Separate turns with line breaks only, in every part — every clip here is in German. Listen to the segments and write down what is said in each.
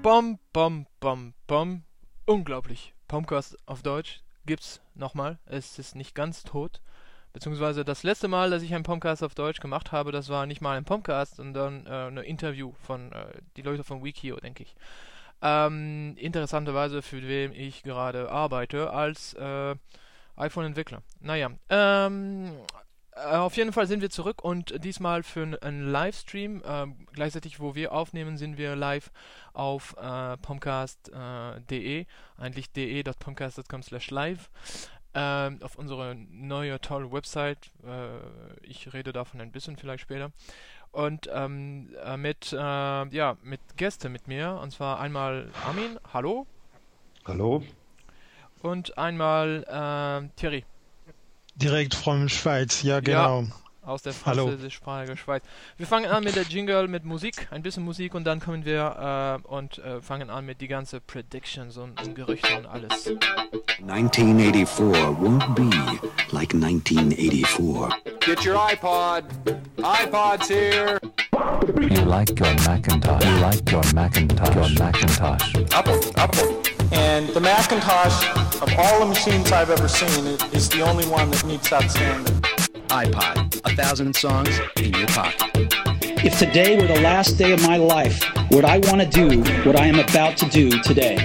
Bom, bom, bom, bom. Unglaublich. Pomcast auf Deutsch gibt's nochmal. Es ist nicht ganz tot. Beziehungsweise das letzte Mal, dass ich einen Pomcast auf Deutsch gemacht habe, das war nicht mal ein Pomcast, sondern ein Interview von die Leute von Wikio, denke ich. Interessanterweise, für wen ich gerade arbeite, als iPhone-Entwickler. Naja, auf jeden Fall sind wir zurück und diesmal für einen Livestream. Gleichzeitig, wo wir aufnehmen, sind wir live auf pomcast.de, eigentlich de.pomcast.com/live. Auf unsere neue tolle Website. Ich rede davon ein bisschen vielleicht später. Und mit Gästen mit mir. Und zwar einmal Armin, hallo.
Hallo.
Und einmal Thierry.
Direkt von Schweiz, ja genau.
Ja, aus der französischsprachigen Schweiz. Wir fangen an mit der Jingle, mit Musik, ein bisschen Musik und dann kommen wir fangen an mit die ganze Predictions und Gerüchte und alles.
1984 won't be like 1984.
Get your iPod. iPod's here.
You like your Macintosh. You like your Macintosh. Your Macintosh.
Apple.
And the Macintosh, of all the machines I've ever seen, is the only one that meets that standard.
iPod, 1,000 songs in your pocket.
If today were the last day of my life, would I want to do what I am about to do today?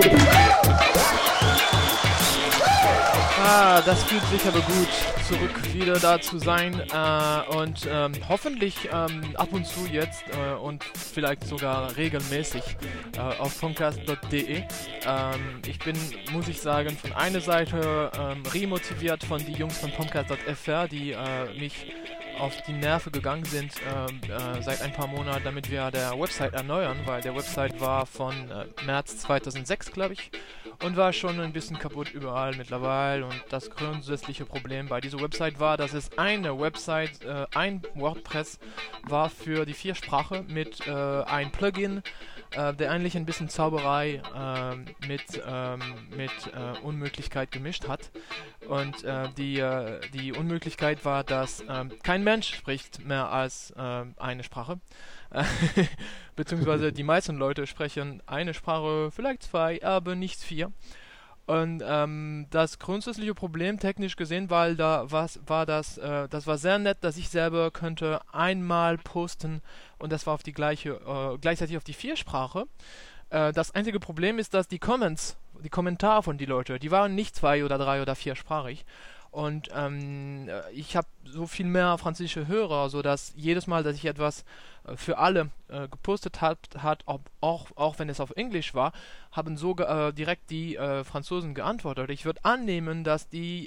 Das fühlt sich aber gut, zurück wieder da zu sein und hoffentlich ab und zu jetzt und vielleicht sogar regelmäßig auf pomcast.de. Ich bin, muss ich sagen, von einer Seite remotiviert von die Jungs von pomcast.fr, die mich auf die Nerven gegangen sind seit ein paar Monaten, damit wir der Website erneuern, weil der Website war von März 2006, glaube ich, und war schon ein bisschen kaputt überall mittlerweile. Und das grundsätzliche Problem bei dieser Website war, dass es eine Website, ein WordPress war für die 4 Sprachen mit ein Plugin, der eigentlich ein bisschen Zauberei mit Unmöglichkeit gemischt hat. Und die Unmöglichkeit war, dass kein Mensch spricht mehr als eine Sprache. Beziehungsweise die meisten Leute sprechen eine Sprache, vielleicht 2, aber nicht 4. Und das grundsätzliche Problem, technisch gesehen, weil das war sehr nett, dass ich selber könnte einmal posten und das war auf die gleichzeitig auf die 4-Sprache. Das einzige Problem ist, dass die Kommentare von die Leute, die waren nicht 2 oder 3 oder 4-sprachig. Und ich habe so viel mehr französische Hörer, sodass jedes Mal, dass ich etwas für alle gepostet hat, auch wenn es auf Englisch war, haben so direkt die Franzosen geantwortet. Ich würde annehmen, dass die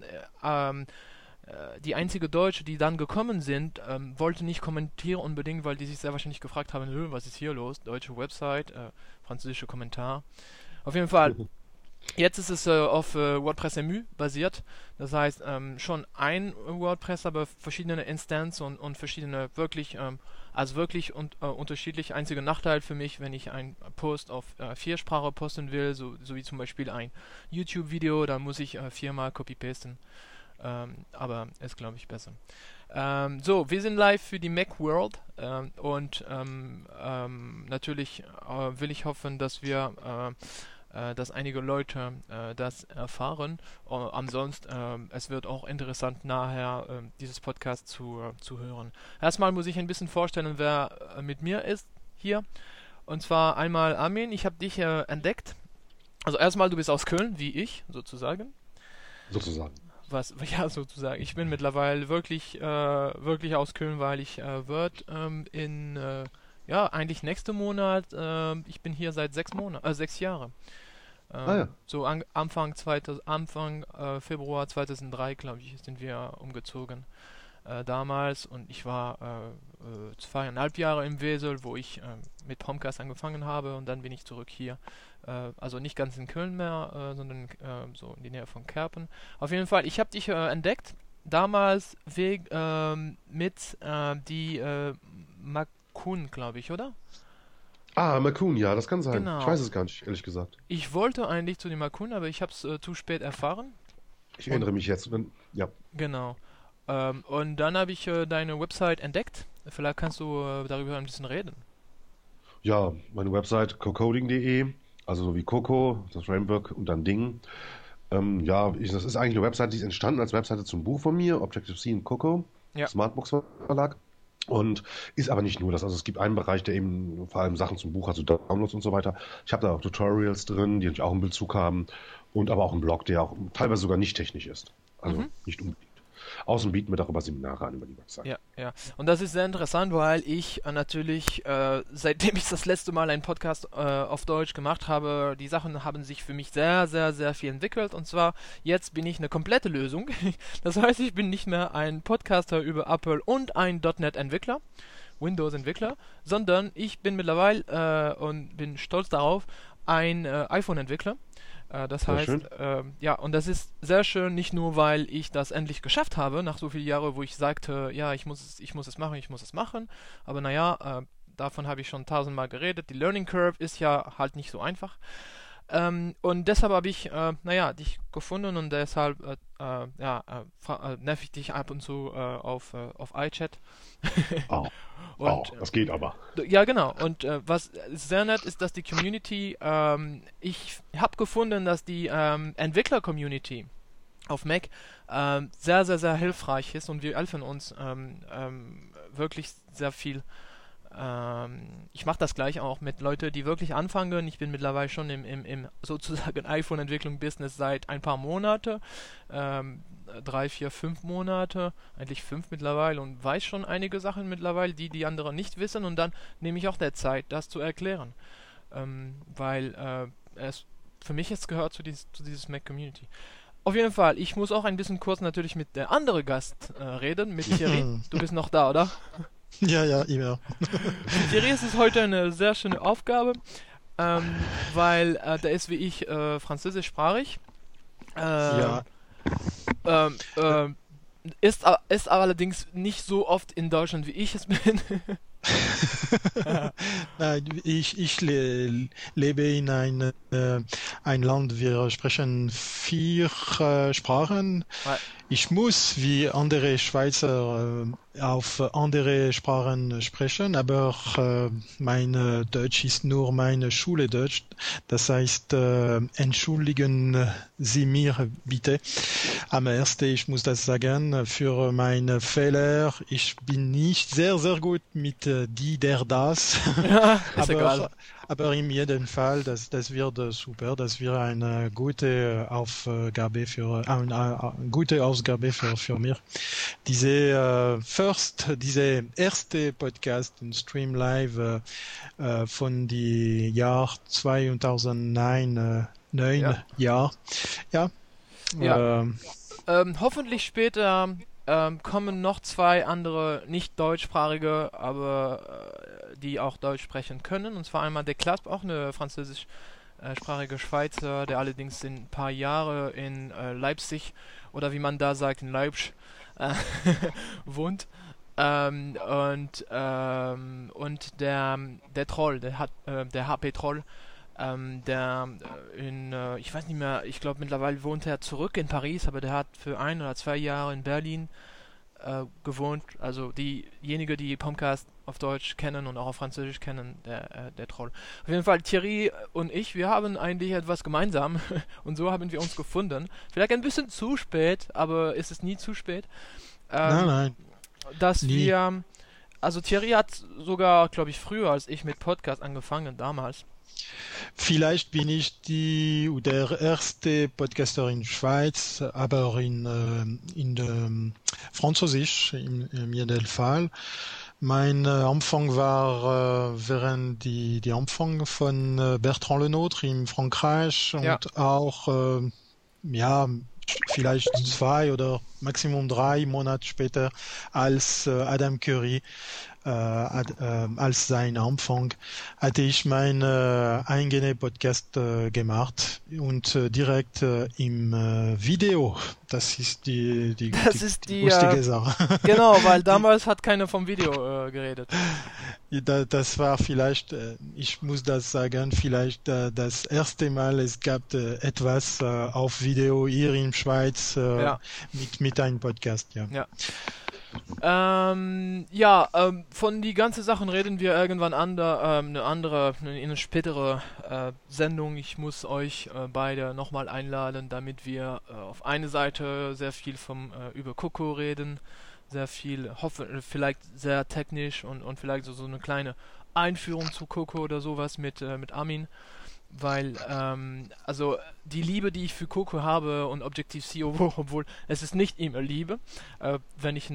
einzige Deutsche, die dann gekommen sind, wollte nicht kommentieren unbedingt, weil die sich sehr wahrscheinlich gefragt haben, was ist hier los? Deutsche Website, französische Kommentar. Auf jeden Fall. Jetzt ist es auf WordPress MU basiert, das heißt schon ein WordPress, aber verschiedene Instanzen und verschiedene wirklich unterschiedlich. Einziger Nachteil für mich, wenn ich einen Post auf 4 Sprachen posten will, so wie zum Beispiel ein YouTube-Video, dann muss ich 4-mal copy-pasten, aber ist glaube ich besser. So, wir sind live für die Macworld und natürlich will ich hoffen, dass dass einige Leute das erfahren. Ansonsten, es wird auch interessant nachher dieses Podcast zu hören. Erstmal muss ich ein bisschen vorstellen, wer mit mir ist hier. Und zwar einmal Armin, ich habe dich entdeckt. Also erstmal, du bist aus Köln, wie ich, sozusagen.
Sozusagen.
Ja, sozusagen. Ich bin mittlerweile wirklich aus Köln, weil ich eigentlich nächsten Monat, ich bin hier seit 6 Jahren. So Anfang Februar 2003, glaube ich, sind wir umgezogen damals und ich war 2,5 Jahre im Wesel, wo ich mit Pomcast angefangen habe und dann bin ich zurück hier. Also nicht ganz in Köln mehr, sondern so in die Nähe von Kerpen. Auf jeden Fall, ich habe dich entdeckt, damals mit die Makun, glaube ich, oder?
Makun, ja, das kann sein.
Genau.
Ich weiß es gar nicht, ehrlich gesagt.
Ich wollte eigentlich zu dem Makun, aber ich habe es zu spät erfahren.
Ich erinnere mich jetzt. Ja.
Genau. Und dann habe ich deine Website entdeckt. Vielleicht kannst du darüber ein bisschen reden.
Ja, meine Website cocoding.de, also so wie Coco, das Framework und dann Ding. Das ist eigentlich eine Website, die ist entstanden als Webseite zum Buch von mir, Objective-C und Coco,
Ja.
Smartbooks Verlag. Und ist aber nicht nur das. Also es gibt einen Bereich, der eben vor allem Sachen zum Buch hat, so Downloads und so weiter. Ich habe da auch Tutorials drin, die natürlich auch einen Bezug haben. Und aber auch einen Blog, der auch teilweise sogar nicht technisch ist. Also nicht unbedingt. Außen bieten wir darüber Seminare an über die Website.
Ja. Und das ist sehr interessant, weil ich natürlich, seitdem ich das letzte Mal einen Podcast auf Deutsch gemacht habe, die Sachen haben sich für mich sehr, sehr, sehr viel entwickelt. Und zwar, jetzt bin ich eine komplette Lösung. Das heißt, ich bin nicht mehr ein Podcaster über Apple und ein .NET-Entwickler, Windows-Entwickler, sondern ich bin mittlerweile und bin stolz darauf, ein iPhone-Entwickler. Das
Sehr
heißt,
schön.
und das ist sehr schön, nicht nur, weil ich das endlich geschafft habe, nach so vielen Jahren, wo ich sagte, ja, ich muss es machen, aber naja, davon habe ich schon 1000-mal geredet. Die Learning Curve ist ja halt nicht so einfach. Und deshalb habe ich, dich gefunden und deshalb nerv ich dich ab und zu auf iChat.
Das geht aber.
Ja, genau. Und was sehr nett ist, dass die Community, ich habe gefunden, dass die Entwickler-Community auf Mac sehr, sehr, sehr hilfreich ist und wir helfen uns wirklich sehr viel. Ich mache das gleich auch mit Leuten, die wirklich anfangen. Ich bin mittlerweile schon im sozusagen iPhone-Entwicklung-Business seit ein paar Monate, 3, 4, 5 Monate, eigentlich 5 mittlerweile und weiß schon einige Sachen mittlerweile, die anderen nicht wissen und dann nehme ich auch der Zeit, das zu erklären, weil es für mich jetzt gehört zu dieses Mac-Community. Auf jeden Fall, ich muss auch ein bisschen kurz natürlich mit der anderen Gast reden, mit Thierry. Du bist noch da, oder?
Ja, immer.
Thierry, es ist heute eine sehr schöne Aufgabe, weil der ist wie ich französischsprachig. Ist allerdings nicht so oft in Deutschland, wie ich es bin.
Nein, ich lebe in ein Land, wir sprechen 4 Sprachen.
Ouais.
Ich muss wie andere Schweizer auf andere Sprachen sprechen, aber mein Deutsch ist nur meine Schule Deutsch. Das heißt, entschuldigen Sie mir bitte. Am ersten, ich muss das sagen, für meine Fehler. Ich bin nicht sehr, sehr gut mit die, der, das.
Ja, ist egal.
Aber in jedem Fall, das wird super, das wird eine gute Ausgabe für mich. Diese erste Podcast in Stream Live von die Jahr 2009 Jahr. Ja.
Hoffentlich später kommen noch 2 andere nicht deutschsprachige, aber die auch Deutsch sprechen können. Und zwar einmal der Clasp, auch eine französischsprachige Schweizer, der allerdings ein paar Jahre in Leipzig oder wie man da sagt, in Leipzig wohnt. Und der Troll, der HP Troll, ich weiß nicht mehr, ich glaube mittlerweile wohnt er zurück in Paris, aber der hat für 1 oder 2 Jahre in Berlin gewohnt. Also diejenigen, die Podcast auf Deutsch kennen und auch auf Französisch kennen, der Troll. Auf jeden Fall, Thierry und ich, wir haben eigentlich etwas gemeinsam und so haben wir uns gefunden. Vielleicht ein bisschen zu spät, aber es ist nie zu spät.
Nein.
Dass
nie.
Also Thierry hat sogar, glaube ich, früher als ich mit Podcast angefangen, damals.
Vielleicht bin ich der erste Podcaster in Schweiz, aber in Französisch in jedem Fall. Mein Anfang war während die Anfang von Bertrand Lenôtre in Frankreich und auch vielleicht 2 oder maximum 3 Monate später als Adam Curry als sein Anfang hatte ich meinen eigenen Podcast gemacht und direkt im Video. Das ist die lustige Sache.
Genau, weil damals hat keiner vom Video geredet.
Das war vielleicht, ich muss das sagen, vielleicht das erste Mal, es gab etwas auf Video hier in Schweiz mit einem Podcast. Ja.
Von die ganzen Sachen reden wir irgendwann in eine spätere Sendung. Ich muss euch beide nochmal einladen, damit wir auf eine Seite sehr viel über Coco reden, sehr viel, vielleicht sehr technisch und vielleicht so eine kleine Einführung zu Coco oder sowas mit Armin. Weil, also die Liebe, die ich für Coco habe und Objective-C, obwohl es ist nicht immer Liebe, wenn ich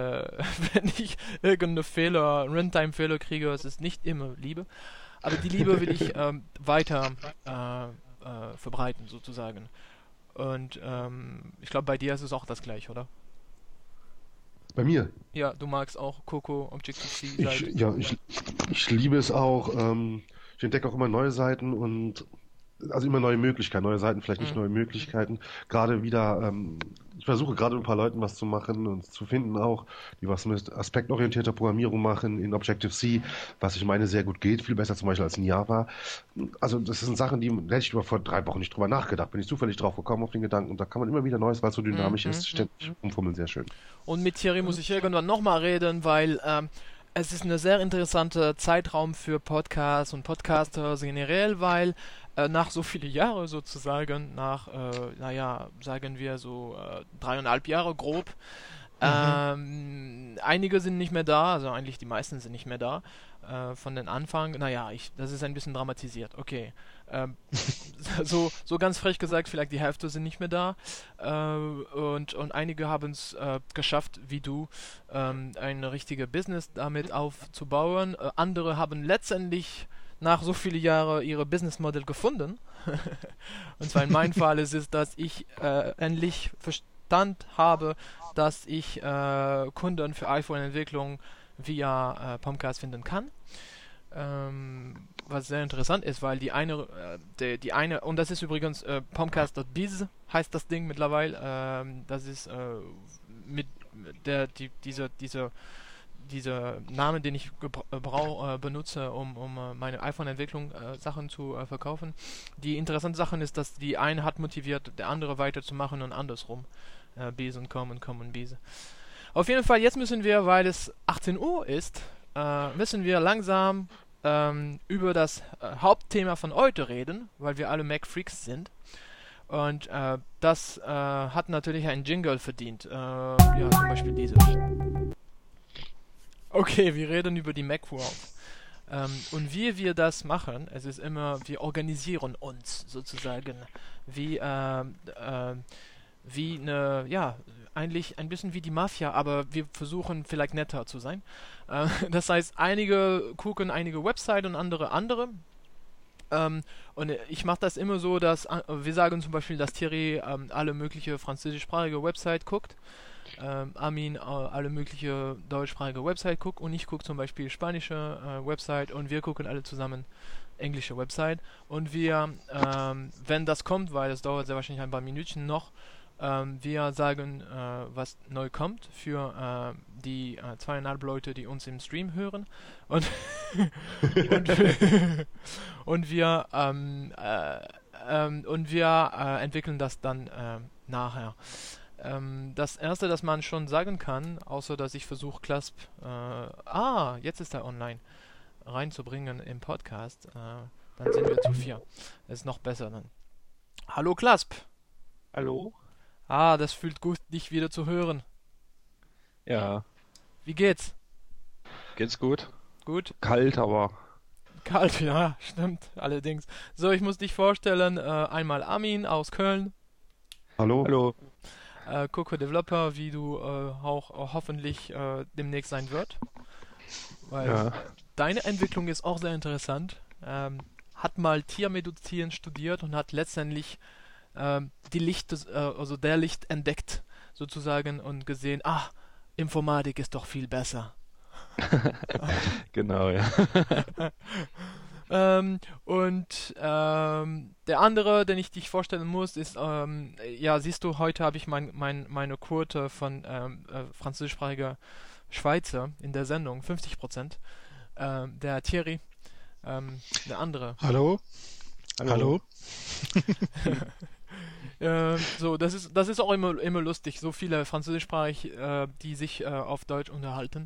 irgendeine Runtime-Fehler kriege, es ist nicht immer Liebe, aber die Liebe will ich weiter verbreiten sozusagen. Und ich glaube, bei dir ist es auch das gleiche, oder?
Bei mir?
Ja, du magst auch Coco, Objective-C.
Ich liebe es auch. Ich entdecke auch immer neue Seiten und also immer neue Möglichkeiten, neue Seiten, vielleicht nicht neue Möglichkeiten. Gerade wieder, ich versuche gerade mit ein paar Leuten was zu machen und zu finden auch, die was mit aspektorientierter Programmierung machen in Objective-C, was ich meine sehr gut geht, viel besser zum Beispiel als in Java. Also das sind Sachen, die hätte ich vor 3 Wochen nicht drüber nachgedacht, bin ich zufällig drauf gekommen auf den Gedanken und da kann man immer wieder Neues, weil es so dynamisch ist, ständig rumfummeln, sehr schön.
Und mit Thierry muss ich irgendwann nochmal reden, weil es ist ein sehr interessanter Zeitraum für Podcasts und Podcasters generell, weil nach so vielen Jahren sozusagen, sagen wir so 3,5 Jahre grob, einige sind nicht mehr da, also eigentlich die meisten sind nicht mehr da von den Anfang. Das ist ein bisschen dramatisiert, okay. So ganz frech gesagt, vielleicht die Hälfte sind nicht mehr da und einige haben es geschafft, wie du, ein richtiges Business damit aufzubauen. Andere haben letztendlich nach so vielen Jahren ihre Businessmodell gefunden. Und zwar in meinem Fall ist es, dass ich endlich Verstand habe, dass ich Kunden für iPhone-Entwicklung via Pomcast finden kann. Was sehr interessant ist, weil die eine, und das ist übrigens Pomcast.biz heißt das Ding mittlerweile, das ist dieser Name, den ich benutze, um meine iPhone-Entwicklung Sachen zu verkaufen. Die interessante Sache ist, dass die eine hat motiviert, der andere weiterzumachen und andersrum. Biz und Com und Biz. Auf jeden Fall, jetzt müssen wir, weil es 18 Uhr ist, müssen wir langsam über das Hauptthema von heute reden, weil wir alle Mac-Freaks sind. Und das hat natürlich einen Jingle verdient. Zum Beispiel diese. Okay, wir reden über die Mac World. Und wie wir das machen, es ist immer, wir organisieren uns sozusagen wie eigentlich ein bisschen wie die Mafia, aber wir versuchen vielleicht netter zu sein. Das heißt, einige gucken einige Websites und andere. Und ich mache das immer so, dass wir sagen zum Beispiel, dass Thierry alle mögliche französischsprachige Website guckt, Armin alle mögliche deutschsprachige Website guckt und ich gucke zum Beispiel spanische Website und wir gucken alle zusammen englische Website und wir, wenn das kommt, weil es dauert sehr wahrscheinlich ein paar Minütchen noch, wir sagen, was neu kommt für die 2,5 Leute, die uns im Stream hören und und wir entwickeln das dann nachher. Das erste, das man schon sagen kann, außer dass ich versuche, Clasp, jetzt ist er online, reinzubringen im Podcast, dann sind wir zu 4. Das ist noch besser dann. Hallo Clasp!
Hallo?
Das fühlt gut, dich wieder zu hören.
Ja.
Wie geht's?
Geht's gut?
Gut?
Kalt, aber...
Kalt, ja, stimmt, allerdings. So, ich muss dich vorstellen, einmal Armin aus Köln.
Hallo.
Hallo.
Coco Developer, wie du auch hoffentlich demnächst sein wird. Weil deine Entwicklung ist auch sehr interessant. Hat mal Tiermedizin studiert und hat letztendlich der Licht entdeckt, sozusagen, und gesehen, Informatik ist doch viel besser.
Genau, ja.
Der andere, den ich dich vorstellen muss, ist, siehst du, heute habe ich meine Quote von französischsprachiger Schweizer in der Sendung, 50%. Der Thierry, der andere.
Hallo?
Hallo.
So, das ist auch immer lustig, so viele französischsprachig, die sich auf Deutsch unterhalten.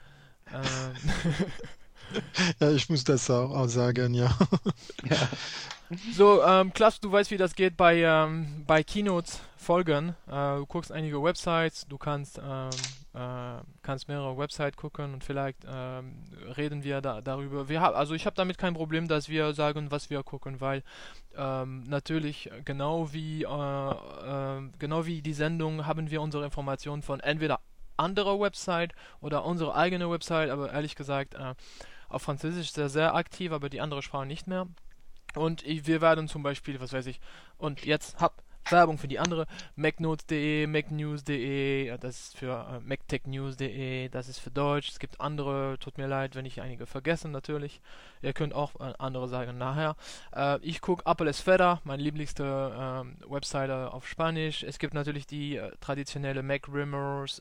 Ja, ich muss das auch sagen, ja.
So, Klaus, du weißt, wie das geht bei Keynotes folgen. Du guckst einige Websites, du kannst mehrere Websites gucken und vielleicht reden wir darüber. Also ich habe damit kein Problem, dass wir sagen, was wir gucken, weil natürlich genau wie die Sendung haben wir unsere Informationen von entweder anderer Website oder unsere eigene Website, aber ehrlich gesagt auf Französisch sehr, sehr aktiv, aber die andere Sprache nicht mehr. Und wir werden zum Beispiel, was weiß ich, und jetzt Werbung für die andere, macnotes.de, macnews.de, das ist für mactechnews.de, das ist für Deutsch, es gibt andere, tut mir leid, wenn ich einige vergesse natürlich, ihr könnt auch andere sagen nachher. Ich gucke Apple Esfera, meine lieblichste Webseite auf Spanisch, es gibt natürlich die traditionelle Mac Rumors,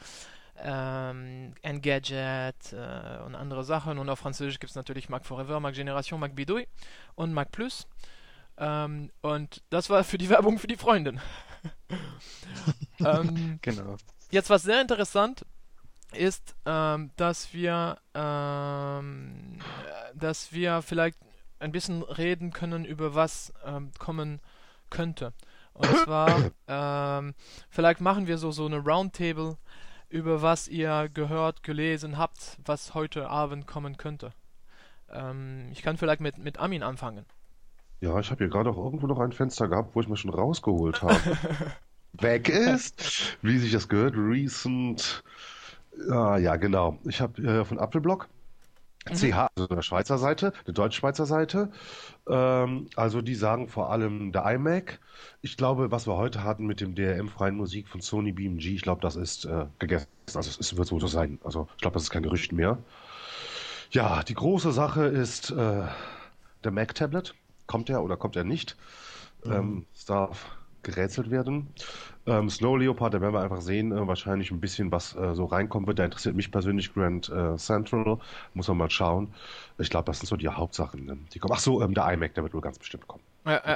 Engadget und andere Sachen. Und auf Französisch gibt es natürlich Mac Forever, Mac Generation, Mac Bidouille und Mac Plus. Und das war für die Werbung für die Freundin.
Genau.
Jetzt, was sehr interessant ist, dass wir vielleicht ein bisschen reden können über was kommen könnte. Und zwar, vielleicht machen wir so eine Roundtable über was ihr gehört, gelesen habt, was heute Abend kommen könnte. Ich kann vielleicht mit Armin anfangen.
Ja, ich habe hier gerade auch irgendwo noch ein Fenster gehabt, wo ich mir schon rausgeholt habe. Weg ist, wie sich das gehört, recent. Ja, genau. Ich habe von Apfelblock CH, also eine Schweizer Seite, eine deutsch-Schweizer Seite. Also die sagen vor allem der iMac. Ich glaube, was wir heute hatten mit dem DRM-freien Musik von Sony BMG, ich glaube, das ist gegessen. Also es wird so sein. Also ich glaube, das ist kein Gerücht mehr. Ja, die große Sache ist der Mac-Tablet. Kommt er oder kommt er nicht? Es darf gerätselt werden. Snow Leopard, da werden wir einfach sehen, wahrscheinlich ein bisschen was so reinkommen wird. Da interessiert mich persönlich Grand Central. Muss man mal schauen. Ich glaube, das sind so die Hauptsachen, ne? Die kommen. Ach so, der iMac, der wird wohl ganz bestimmt kommen.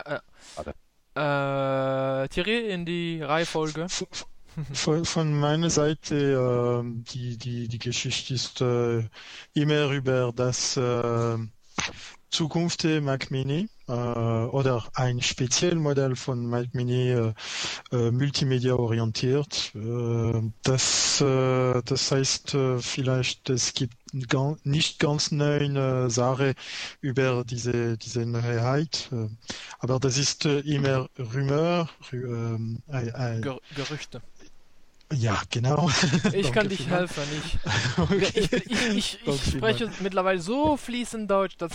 Thierry, in die Reihenfolge.
Von meiner Seite, die Geschichte ist immer über das Zukunft der Mac Mini oder ein Spezialmodell von Mac Mini multimedia orientiert. Das heißt vielleicht, es gibt nicht ganz neue Sache über diese Neuheit, aber das ist immer Rumor,
Gerüchte.
Ja, genau.
Ich kann dich helfen.
Okay.
Ich spreche mittlerweile so fließend Deutsch, dass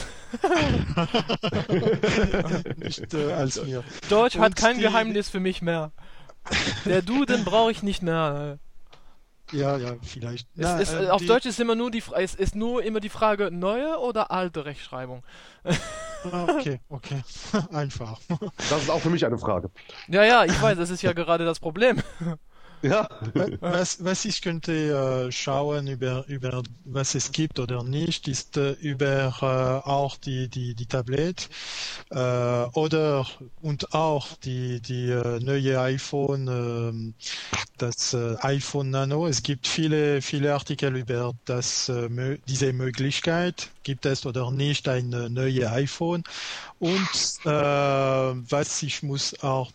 nicht als mir.
Deutsch hat kein Geheimnis für mich mehr. Der Duden brauche ich nicht mehr.
Ja, vielleicht.
Auf Deutsch ist immer nur die Frage, neue oder alte Rechtschreibung.
Okay. Einfach.
Das ist auch für mich eine Frage.
Ja, ich weiß, das ist ja gerade das Problem.
Ja.
Was ich könnte schauen über was es gibt oder nicht, ist über auch die Tablet oder und auch die neue iPhone, das iPhone Nano. Es gibt viele Artikel über diese Möglichkeit. Gibt es oder nicht ein neues iPhone? Und was ich muss auch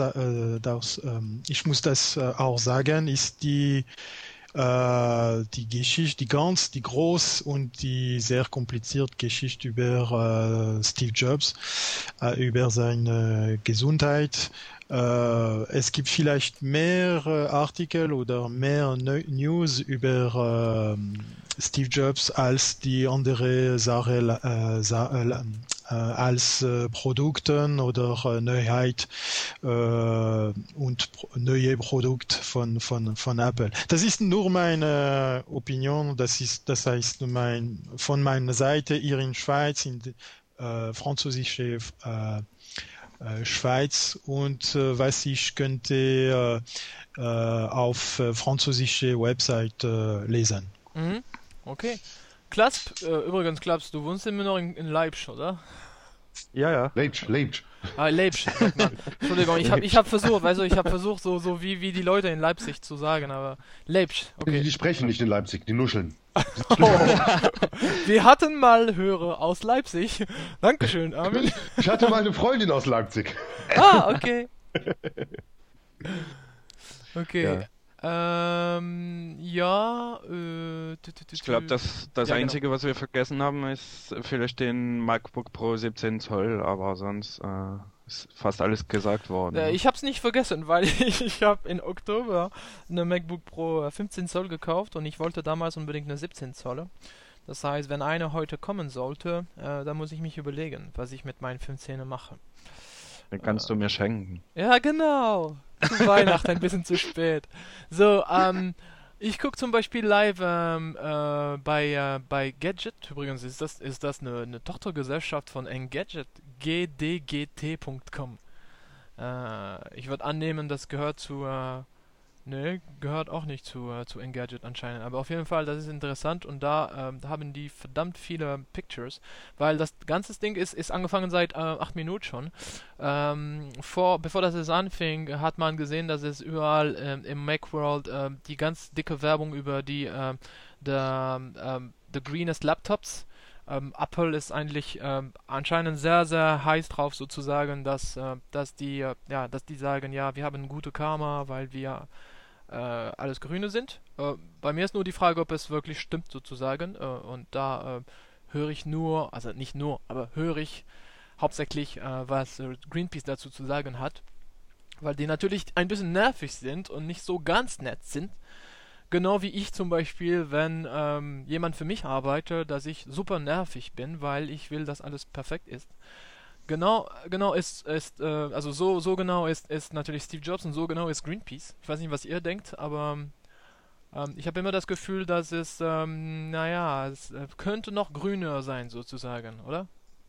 auch sagen, ist die Geschichte, die groß und die sehr komplizierte Geschichte über Steve Jobs, über seine Gesundheit. Es gibt vielleicht mehr Artikel oder mehr News über Steve Jobs als die andere Sache als Produkten oder Neuheit und neue Produkte von Apple. Das ist nur meine Opinion. Das heißt von meiner Seite hier in Schweiz, in französische Schweiz und was ich könnte auf französische Website lesen.
Okay. Klasp, übrigens Klasp, du wohnst immer noch in Leipzig, oder?
Ja.
Leipzig.
Leipzig, sagt man. Entschuldigung, ich hab versucht, so wie die Leute in Leipzig zu sagen, aber Leipzig, okay.
Die sprechen nicht in Leipzig, die nuscheln.
Wir hatten mal Hörer aus Leipzig. Dankeschön, Armin.
Ich hatte mal eine Freundin aus Leipzig.
Ah, okay. Okay.
Ich glaube, das Einzige, was wir vergessen haben, ist vielleicht den MacBook Pro 17 Zoll, aber sonst ist fast alles gesagt worden.
Ich habe es nicht vergessen, weil ich habe im Oktober eine MacBook Pro 15 Zoll gekauft und ich wollte damals unbedingt eine 17 Zoll. Das heißt, wenn eine heute kommen sollte, dann muss ich mich überlegen, was ich mit meinen 15er mache.
Den kannst du mir schenken.
Ja, genau. Zu Weihnachten ein bisschen zu spät. So, ich gucke zum Beispiel live bei Gadget. Übrigens ist das eine Tochtergesellschaft von Engadget, gdgt.com. Ich würde annehmen, das gehört zu... gehört auch nicht zu Engadget anscheinend. Aber auf jeden Fall, das ist interessant und da haben die verdammt viele Pictures, weil das ganze Ding ist angefangen seit 8 Minuten schon. Bevor das anfing, hat man gesehen, dass es überall im Macworld die ganz dicke Werbung über the greenest Laptops. Apple ist eigentlich anscheinend sehr, sehr heiß drauf sozusagen, dass die sagen, ja, wir haben gute Karma, weil wir alles Grüne sind. Bei mir ist nur die Frage, ob es wirklich stimmt sozusagen. Und da höre ich nur, also nicht nur, aber höre ich hauptsächlich, was Greenpeace dazu zu sagen hat. Weil die natürlich ein bisschen nervig sind und nicht so ganz nett sind. Genau wie ich zum Beispiel, wenn jemand für mich arbeitet, dass ich super nervig bin, weil ich will, dass alles perfekt ist. Genau ist so genau ist natürlich Steve Jobs und so genau ist Greenpeace. Ich weiß nicht, was ihr denkt, aber ich habe immer das Gefühl, dass es, es könnte noch grüner sein sozusagen, oder?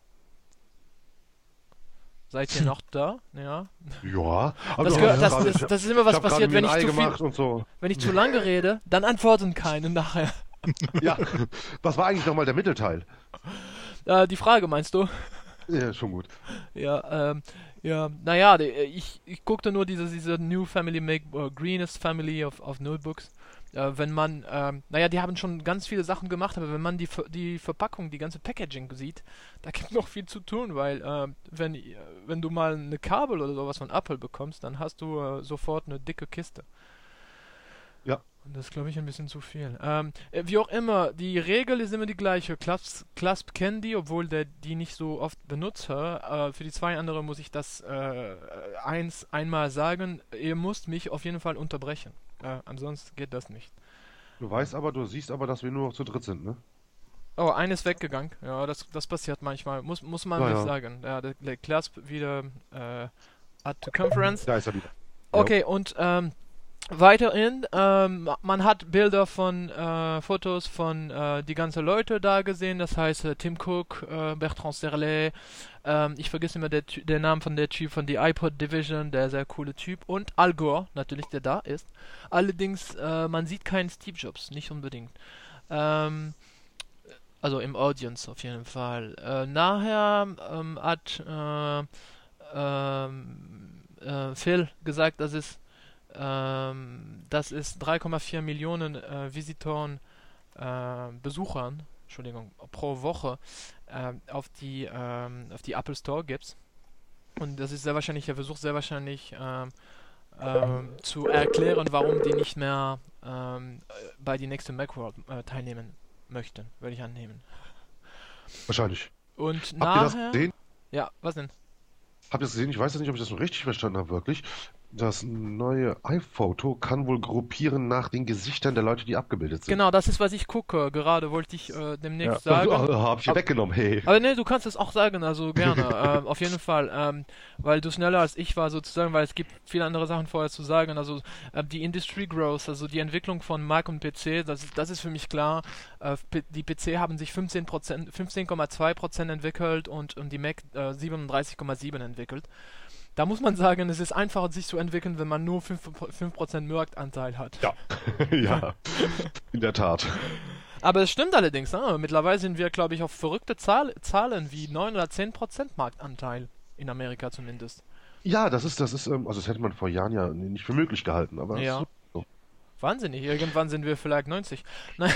Seid ihr noch da? Ja.
Ja.
Das ist immer was passiert, wenn ich zu viel,
und so.
wenn ich zu lange rede, dann antworten keine nachher.
Ja. Was war eigentlich nochmal der Mittelteil?
Die Frage meinst du?
Ja, schon gut.
Ja, ich guckte nur diese New Family Greenest Family of Notebooks. Wenn man, die haben schon ganz viele Sachen gemacht, aber wenn man die Verpackung, die ganze Packaging sieht, da gibt noch viel zu tun, weil wenn du mal eine Kabel oder sowas von Apple bekommst, dann hast du sofort eine dicke Kiste.
Ja.
Und das ist, glaube ich, ein bisschen zu viel. Wie auch immer, die Regel ist immer die gleiche. Clasp kennen die, obwohl die nicht so oft benutze. Für die zwei anderen muss ich das einmal sagen. Ihr müsst mich auf jeden Fall unterbrechen. Ansonsten geht das nicht.
Du siehst aber, dass wir nur noch zu dritt sind, ne?
Oh, eine ist weggegangen. Ja, das passiert manchmal. Muss man nicht sagen. Ja, der Clasp wieder at the conference.
Da ist er wieder.
Okay, und weiterhin, man hat Bilder von Fotos von die ganzen Leute da gesehen, das heißt Tim Cook, Bertrand Serlet, ich vergesse immer den Namen von der Typ von die iPod Division, der sehr coole Typ, und Al Gore, natürlich, der da ist. Allerdings, man sieht keinen Steve Jobs, nicht unbedingt. Also im Audience auf jeden Fall. Nachher hat Phil gesagt, dass es 3,4 Millionen Visitoren, Besuchern, pro Woche auf die Apple Store gibt. Und das ist sehr wahrscheinlich, er versucht sehr wahrscheinlich zu erklären, warum die nicht mehr bei die nächste Macworld teilnehmen möchten, würde ich annehmen.
Wahrscheinlich.
Und
Habt
nachher...
ihr das gesehen?
Ja, was denn?
Habt ihr das gesehen? Ich weiß jetzt nicht, ob ich das so richtig verstanden habe, wirklich. Das neue iPhoto kann wohl gruppieren nach den Gesichtern der Leute, die abgebildet sind.
Genau, das ist, was ich gucke. Gerade wollte ich demnächst sagen.
Hab ich weggenommen, hey.
Aber ne, du kannst es auch sagen, also gerne. Auf jeden Fall. Weil du schneller als ich war sozusagen, weil es gibt viele andere Sachen vorher zu sagen. Also die Industry Growth, also die Entwicklung von Mac und PC, das ist für mich klar. Die PC haben sich 15,2% entwickelt und die Mac 37,7% entwickelt. Da muss man sagen, es ist einfacher, sich zu entwickeln, wenn man nur 5% Marktanteil hat.
Ja, ja, in der Tat.
Aber es stimmt allerdings, ne? Mittlerweile sind wir, glaube ich, auf verrückte Zahlen wie 9 oder 10% Marktanteil. In Amerika zumindest.
Ja, das hätte man vor Jahren ja nicht für möglich gehalten, aber
ja.
So.
Wahnsinnig, irgendwann sind wir vielleicht 90. Nein,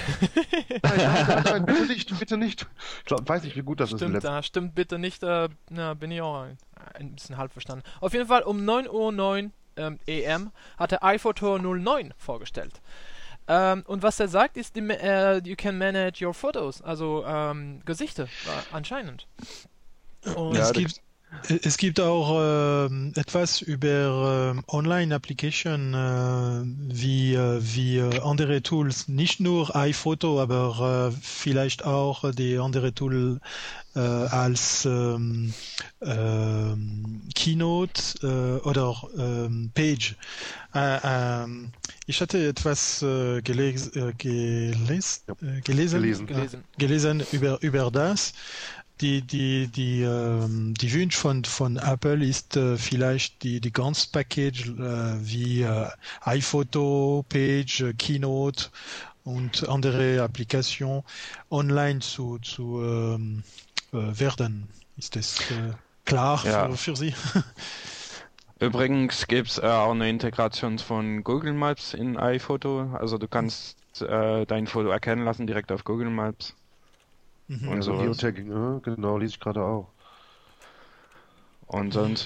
bitte nicht. Ich weiß nicht, wie gut das ist.
Stimmt, bitte nicht. Bin ich auch ein bisschen halb verstanden. Auf jeden Fall um 9:09 Uhr EM hat der iPhoto 09 vorgestellt. Und was er sagt, ist, you can manage your photos, also Gesichter anscheinend.
Und es gibt auch etwas über Online-Application wie andere Tools, nicht nur iPhoto, aber vielleicht auch die andere Tools als Keynote oder Page. Ich hatte etwas gelesen über das. Die Wunsch von Apple ist vielleicht die ganze Package wie iPhoto, Page, Keynote und andere Applikationen online zu werden. Ist das klar für Sie?
Übrigens gibt es auch eine Integration von Google Maps in iPhoto. Also du kannst dein Foto erkennen lassen direkt auf Google Maps.
Und so Geotagging, genau, lese ich gerade auch.
Und sonst,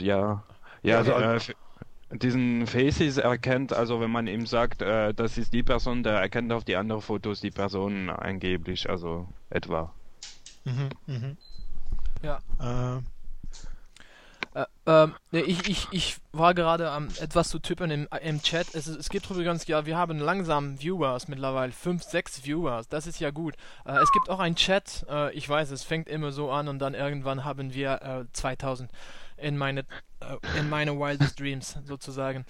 diesen Faces erkennt, also wenn man ihm sagt, das ist die Person, der erkennt auf die anderen Fotos die Person angeblich, also etwa.
Ja. Ich war gerade am etwas zu tippen im Chat. Es gibt übrigens, wir haben langsam Viewers mittlerweile, 5, 6 Viewers, das ist ja gut. Es gibt auch einen Chat, ich weiß, es fängt immer so an und dann irgendwann haben wir 2000 in meine Wildest Dreams sozusagen.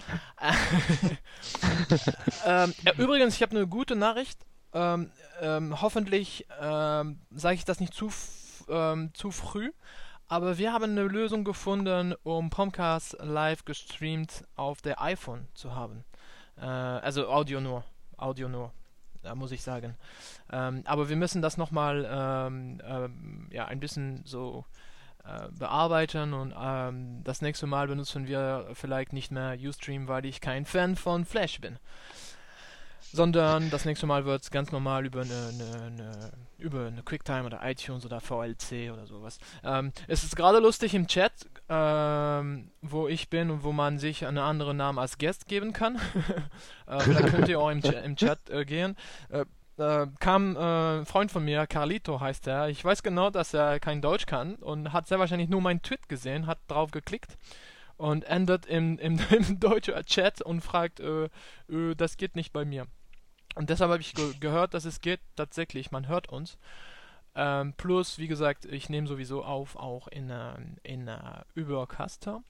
Übrigens, ich habe eine gute Nachricht. Hoffentlich sage ich das nicht zu früh. Aber wir haben eine Lösung gefunden, um Pomcast live gestreamt auf der iPhone zu haben. Also Audio nur, muss ich sagen. Aber wir müssen das nochmal ein bisschen so bearbeiten und das nächste Mal benutzen wir vielleicht nicht mehr Ustream, weil ich kein Fan von Flash bin. Sondern das nächste Mal wird es ganz normal über eine QuickTime oder iTunes oder VLC oder sowas. Es ist gerade lustig im Chat, wo ich bin und wo man sich einen anderen Namen als Guest geben kann. Vielleicht könnt ihr auch im Chat gehen. Kam ein Freund von mir, Carlito heißt er. Ich weiß genau, dass er kein Deutsch kann und hat sehr wahrscheinlich nur meinen Tweet gesehen, hat drauf geklickt und endet im deutschen Chat und fragt, das geht nicht bei mir. Und deshalb habe ich gehört, dass es geht tatsächlich, man hört uns. Plus, wie gesagt, ich nehme sowieso auf, auch in Übercaster.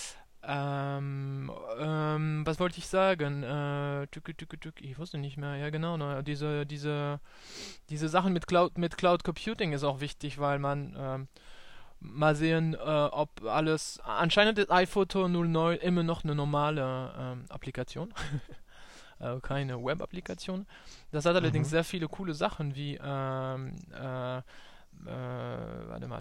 Was wollte ich sagen? Ich wusste nicht mehr. Ja, genau. Diese Sachen mit Cloud Computing ist auch wichtig, weil man mal sehen, ob alles... Anscheinend ist iPhoto 09 immer noch eine normale Applikation. Keine Web-Applikation. Das hat allerdings sehr viele coole Sachen wie warte mal,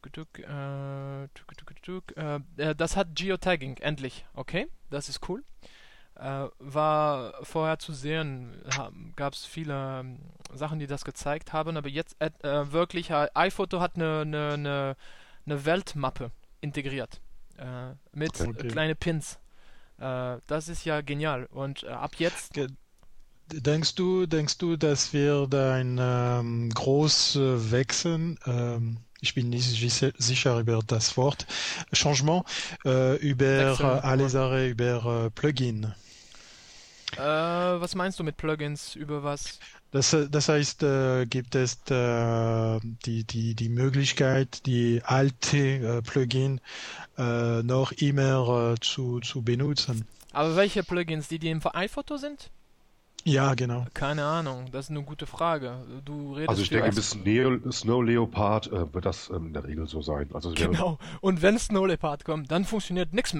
das hat Geotagging, endlich, okay, das ist cool. War vorher zu sehen, gab es viele Sachen, die das gezeigt haben, aber jetzt wirklich, iPhoto hat eine Weltmappe integriert mit kleinen Pins. Das ist ja genial und ab jetzt...
Denkst du, dass wir da ein großes Wechsel, ich bin nicht sicher über das Wort, Changement über alle Sachen, über Plugin?
Was meinst du mit Plugins? Über was?
Das heißt, gibt es die Möglichkeit, die alte Plugin noch immer zu benutzen.
Aber welche Plugins? Die im iPhoto sind?
Ja, genau.
Keine Ahnung, das ist eine gute Frage. Du redest
also ich denke, bis Snow Leopard wird das in der Regel so sein. Also
genau, und wenn Snow Leopard kommt, dann funktioniert nichts mehr.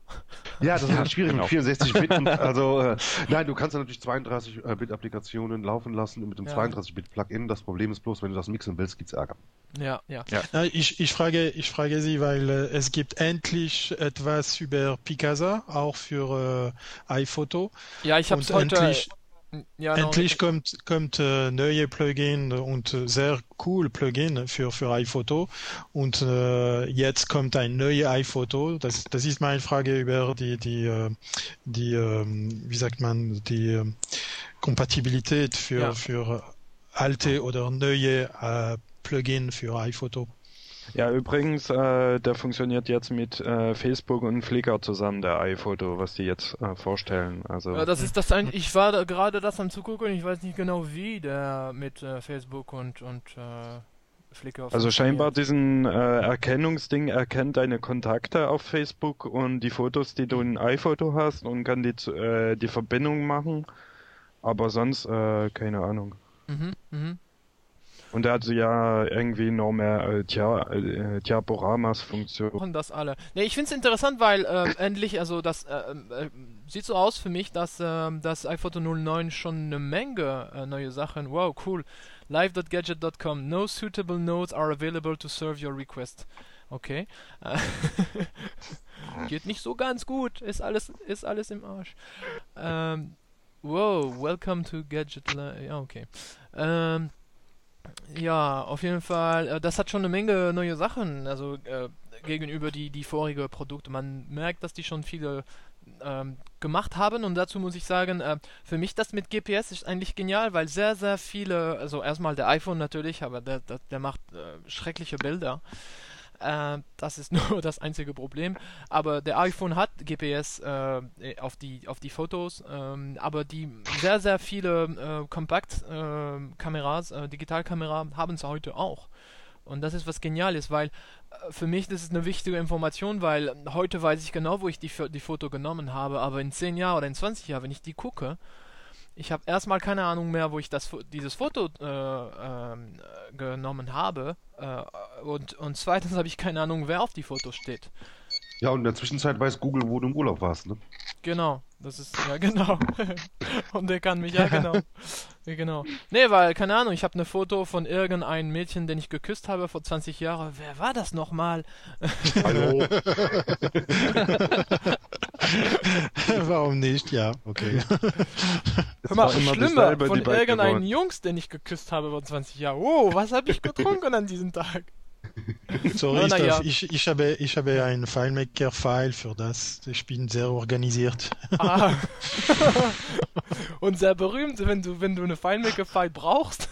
Ja, das ist halt schwierig mit 64-Bit. Also, nein, du kannst ja natürlich 32-Bit-Applikationen laufen lassen mit dem 32-Bit-Plugin. Das Problem ist bloß, wenn du das mixen willst, gibt's Ärger.
Ja.
Ich frage Sie, weil es gibt endlich etwas über Picasa, auch für iPhoto.
Ja, ich habe es heute...
Endlich kommt neue Plugin und sehr cool Plugin für iPhoto und jetzt kommt ein neues iPhoto. Das ist meine Frage über die wie sagt man, die Kompatibilität für alte oder neue Plugin für iPhoto.
Ja, übrigens, der funktioniert jetzt mit Facebook und Flickr zusammen, der iPhoto, was die jetzt vorstellen. Also
ja, das ist das ein. Ich war da gerade das am Zugucken und ich weiß nicht genau, wie der mit Facebook und Flickr.
Also scheinbar diesen Erkennungsding erkennt deine Kontakte auf Facebook und die Fotos, die du in iPhoto hast und kann die Verbindung machen. Aber sonst keine Ahnung. Und er hat ja irgendwie noch mehr Diaporamas-Funktion.
Das alle. Ne, ich finde es interessant, weil endlich, also das sieht so aus für mich, dass das iPhoto 09 schon eine Menge neue Sachen. Wow, cool. Live.gadget.com. No suitable nodes are available to serve your request. Okay. Geht nicht so ganz gut. Ist alles im Arsch. Wow, welcome to Gadget. Ja, okay. Ja, auf jeden Fall, das hat schon eine Menge neue Sachen, also gegenüber die vorige Produkte. Man merkt, dass die schon viele gemacht haben und dazu muss ich sagen, für mich das mit GPS ist eigentlich genial, weil sehr, sehr viele, also erstmal der iPhone natürlich, aber der macht schreckliche Bilder. Das ist nur das einzige Problem. Aber der iPhone hat GPS auf die Fotos, aber die sehr, sehr viele Kompaktkameras, Digitalkamera haben es heute auch. Und das ist was Geniales, weil für mich das ist eine wichtige Information, weil heute weiß ich genau, wo ich die Foto genommen habe, aber in 10 Jahren oder in 20 Jahren, wenn ich die gucke, ich habe erstmal keine Ahnung mehr, wo ich dieses Foto genommen habe und zweitens habe ich keine Ahnung, wer auf die Fotos steht.
Ja, und in der Zwischenzeit weiß Google, wo du im Urlaub warst, ne?
Genau, das ist, ja genau. Und der kann mich, ja genau. Ja, genau. Nee, weil, keine Ahnung, ich habe eine Foto von irgendeinem Mädchen, den ich geküsst habe vor 20 Jahren. Wer war das nochmal?
Hallo?
Warum nicht? Ja, okay.
Hör mal, schlimmer, von irgendeinem Jungs, den ich geküsst habe vor 20 Jahren. Oh, was habe ich getrunken an diesem Tag?
Sorry, ich habe ein FileMaker-File für das. Ich bin sehr organisiert.
Ah. Und sehr berühmt, wenn du eine FileMaker-File brauchst.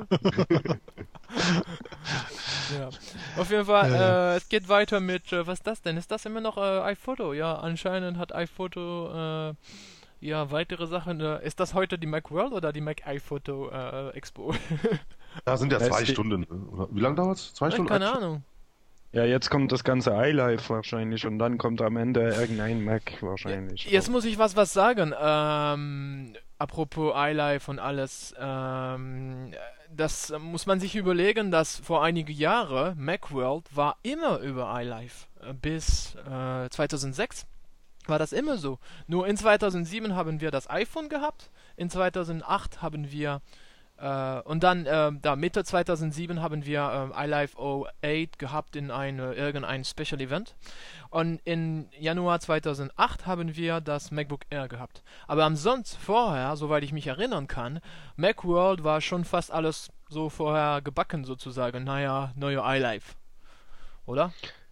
Ja. Auf jeden Fall, es geht weiter mit, was ist das denn? Ist das immer noch iPhoto? Ja, anscheinend hat iPhoto weitere Sachen. Ist das heute die Macworld oder die Mac iPhoto Expo?
Da sind ja 2 Stunden. Wie lange dauert's? 2 Stunden?
Keine Ahnung.
Ja, jetzt kommt das ganze iLife wahrscheinlich und dann kommt am Ende irgendein Mac wahrscheinlich.
Jetzt muss ich was sagen. Apropos iLife und alles. Das muss man sich überlegen, dass vor einigen Jahren Macworld war immer über iLife. Bis 2006 war das immer so. Nur in 2007 haben wir das iPhone gehabt. In 2008 haben wir und dann Mitte 2007 haben wir iLife 08 gehabt in irgendein Special Event und in Januar 2008 haben wir das MacBook Air gehabt. Aber ansonsten vorher, soweit ich mich erinnern kann, Macworld war schon fast alles so vorher gebacken sozusagen. Naja, neue iLife. Oder?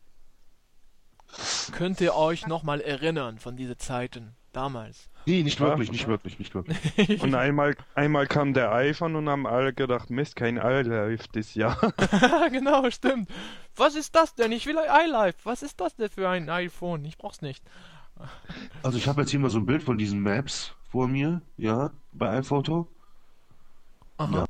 Könnt ihr euch nochmal erinnern von diesen Zeiten damals?
Nee, nicht wirklich.
Und einmal kam der iPhone und haben alle gedacht, Mist, kein iLife dieses Jahr.
Genau, stimmt. Was ist das denn? Ich will ein iLife. Was ist das denn für ein iPhone? Ich brauch's nicht.
Also ich habe jetzt hier mal so ein Bild von diesen Maps vor mir, ja, bei iPhoto.
Aha.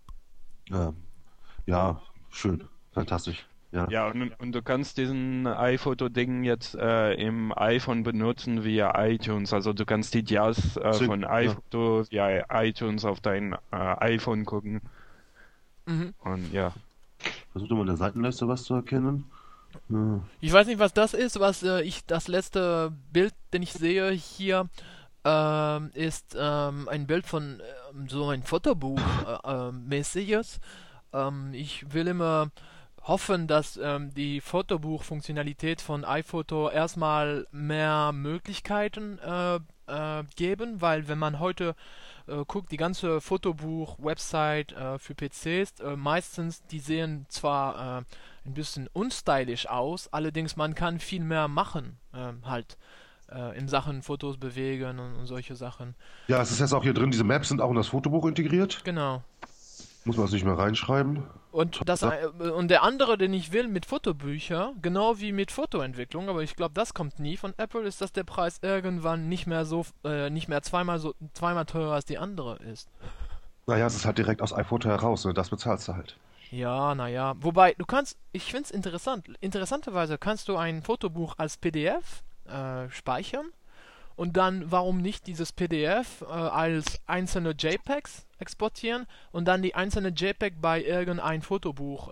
Ja, schön, fantastisch.
Ja, und du kannst diesen iPhoto-Ding jetzt im iPhone benutzen via iTunes. Also du kannst die Jazz von iPhoto via iTunes auf dein iPhone gucken.
Mhm.
Und ja.
Versuch doch mal in der Seitenleiste was zu erkennen.
Ich weiß nicht, was das ist, das letzte Bild, den ich sehe hier, ist ein Bild von so ein Fotobuch mäßiges. Ich will immer hoffen, dass die Fotobuch-Funktionalität von iPhoto erstmal mehr Möglichkeiten geben, weil wenn man heute guckt, die ganze Fotobuch-Website für PCs, meistens, die sehen zwar ein bisschen unstylisch aus, allerdings man kann viel mehr machen, halt in Sachen Fotos bewegen und solche Sachen.
Ja, es ist jetzt auch hier drin, diese Maps sind auch in das Fotobuch integriert.
Genau.
Muss man das nicht mehr reinschreiben.
Und der andere, den ich will mit Fotobücher, genau wie mit Fotoentwicklung, aber ich glaube, das kommt nie von Apple, ist, dass der Preis irgendwann nicht mehr zweimal teurer als die andere ist.
Naja, es ist halt direkt aus iPhoto heraus, ne? Das bezahlst du halt.
Ja, naja. Wobei, ich finde es interessant. Interessanterweise kannst du ein Fotobuch als PDF speichern und dann, warum nicht dieses PDF als einzelne JPEGs exportieren und dann die einzelne JPEG bei irgendein Fotobuch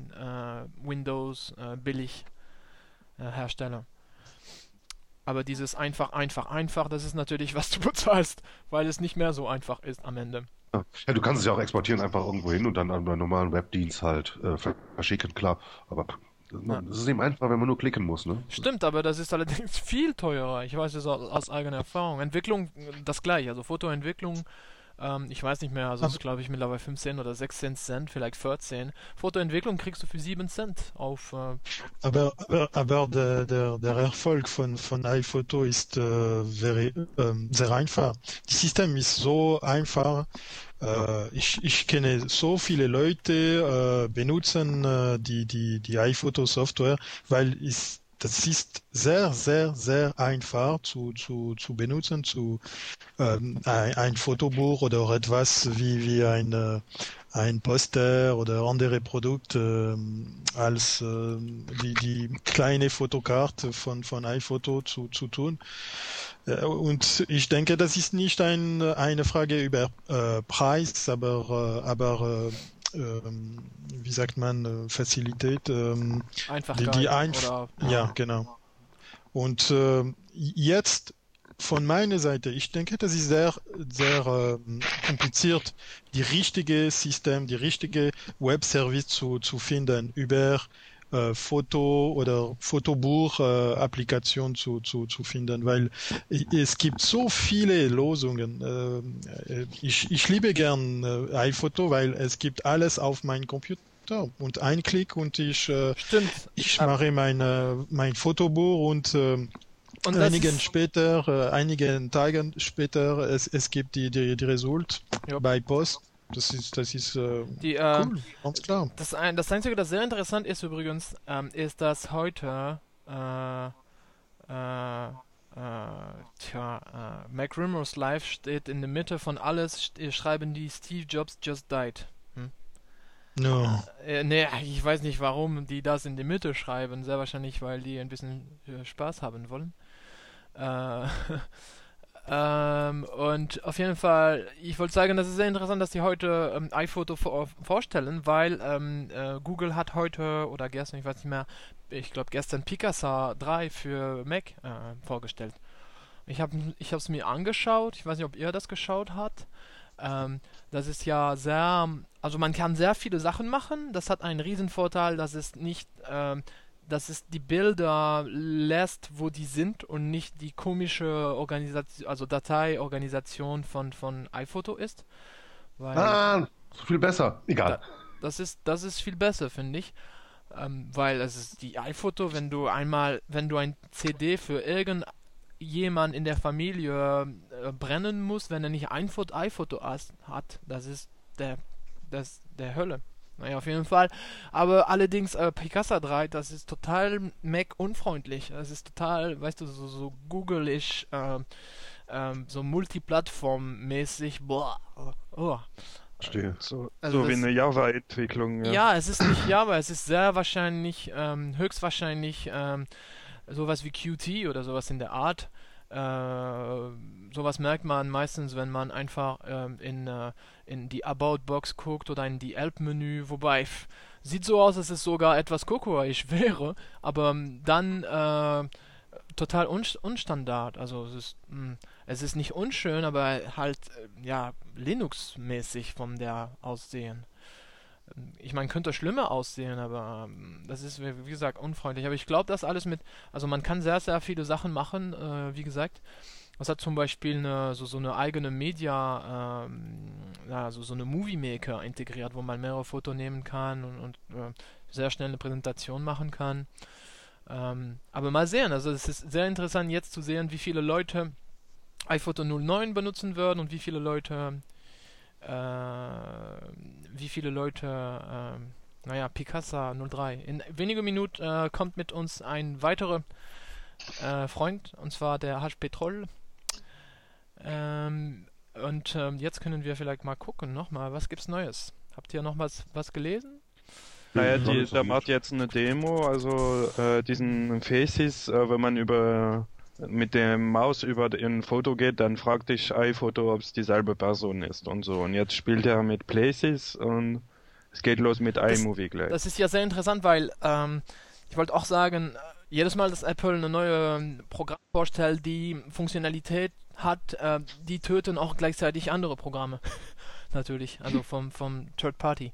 Windows billig Hersteller. Aber dieses einfach, das ist natürlich, was du bezahlst, weil es nicht mehr so einfach ist am Ende.
Ja, du kannst es ja auch exportieren einfach irgendwo hin und dann an einen normalen Webdienst halt verschicken, klar. Aber es ist eben einfach, wenn man nur klicken muss, ne?
Stimmt, aber das ist allerdings viel teurer. Ich weiß es aus eigener Erfahrung. Entwicklung, das gleiche. Also Fotoentwicklung, ich weiß nicht mehr, also ist glaube ich mittlerweile 15 oder 16 Cent, vielleicht 14. Fotoentwicklung kriegst du für 7 Cent auf...
Aber der Erfolg von iPhoto ist sehr einfach. Das System ist so einfach. Ich kenne so viele Leute, benutzen die iPhoto-Software, weil das ist sehr, sehr, sehr einfach zu benutzen, ein Fotobuch oder etwas wie ein Poster oder andere Produkte als die kleine Fotokarte von iPhoto zu tun. Und ich denke, das ist nicht eine Frage über Preis, aber wie sagt man, Fazilität.
Einfachheit.
Ja, genau. Und jetzt von meiner Seite, ich denke, das ist sehr, sehr kompliziert, die richtige System, die richtige Webservice zu finden über Foto- oder Fotobuch-Applikation zu finden, weil es gibt so viele Lösungen. Ich liebe gern iPhoto, weil es gibt alles auf meinem Computer und ein Klick und ich mache mein Fotobuch und einigen Tagen später es gibt die Result bei Post. Das ist cool, ganz klar.
Das Einzige, das sehr interessant ist übrigens, ist, dass heute Mac Rumors Live steht in der Mitte von alles, schreiben die Steve Jobs just died.
No.
Nee, ich weiß nicht, warum die das in die Mitte schreiben. Sehr wahrscheinlich, weil die ein bisschen Spaß haben wollen. Und auf jeden Fall, ich wollte sagen, das ist sehr interessant, dass die heute iPhoto vorstellen, weil Google hat heute oder gestern, ich weiß nicht mehr, ich glaube gestern Picasa 3 für Mac vorgestellt. Ich habe es mir angeschaut, ich weiß nicht, ob ihr das geschaut habt. Das ist ja sehr, also man kann sehr viele Sachen machen, das hat einen riesen Vorteil, dass es nicht... dass es die Bilder lässt, wo die sind und nicht die komische Organisation, also Dateiorganisation von iPhoto ist.
Weil so viel besser. Egal.
Das ist viel besser, finde ich. Weil es ist die iPhoto, wenn du ein CD für irgendjemand in der Familie brennen musst, wenn er nicht ein iPhoto hat, das ist der Hölle. Naja, auf jeden Fall. Aber allerdings, Picasa 3, das ist total Mac-unfreundlich. Das ist total, weißt du, so Google-isch, so Multiplattform-mäßig. Boah. Oh.
Verstehe.
So wie eine Java-Entwicklung.
Ja, es ist nicht Java, es ist sehr wahrscheinlich, höchstwahrscheinlich sowas wie Qt oder sowas in der Art. Sowas merkt man meistens, wenn man einfach in die About-Box guckt oder in die Help-Menü, wobei sieht so aus, als es sogar etwas Cocoa-isch wäre, aber dann total unstandard. Also es ist nicht unschön, aber halt ja Linux-mäßig von der Aussehen. Ich meine, könnte schlimmer aussehen, aber das ist, wie gesagt, unfreundlich. Aber ich glaube, das alles also man kann sehr, sehr viele Sachen machen, wie gesagt. Es hat zum Beispiel so eine eigene Media, so eine Movie Maker integriert, wo man mehrere Fotos nehmen kann und sehr schnell eine Präsentation machen kann. Aber mal sehen, also es ist sehr interessant jetzt zu sehen, wie viele Leute iPhoto 09 benutzen würden und wie viele Leute Picasa 03. In wenigen Minuten kommt mit uns ein weiterer Freund, und zwar der HP Troll. Jetzt können wir vielleicht mal gucken, nochmal, was gibt's Neues? Habt ihr noch was gelesen?
Naja, der macht jetzt eine Demo, also diesen Faces, wenn man mit dem Maus über ein Foto geht, dann fragt dich iPhoto, ob es dieselbe Person ist und so. Und jetzt spielt er mit Places und es geht los mit iMovie gleich.
Das ist ja sehr interessant, weil ich wollte auch sagen, jedes Mal, dass Apple eine neue Programm vorstellt, die Funktionalität hat, die töten auch gleichzeitig andere Programme. Natürlich, also vom Third Party.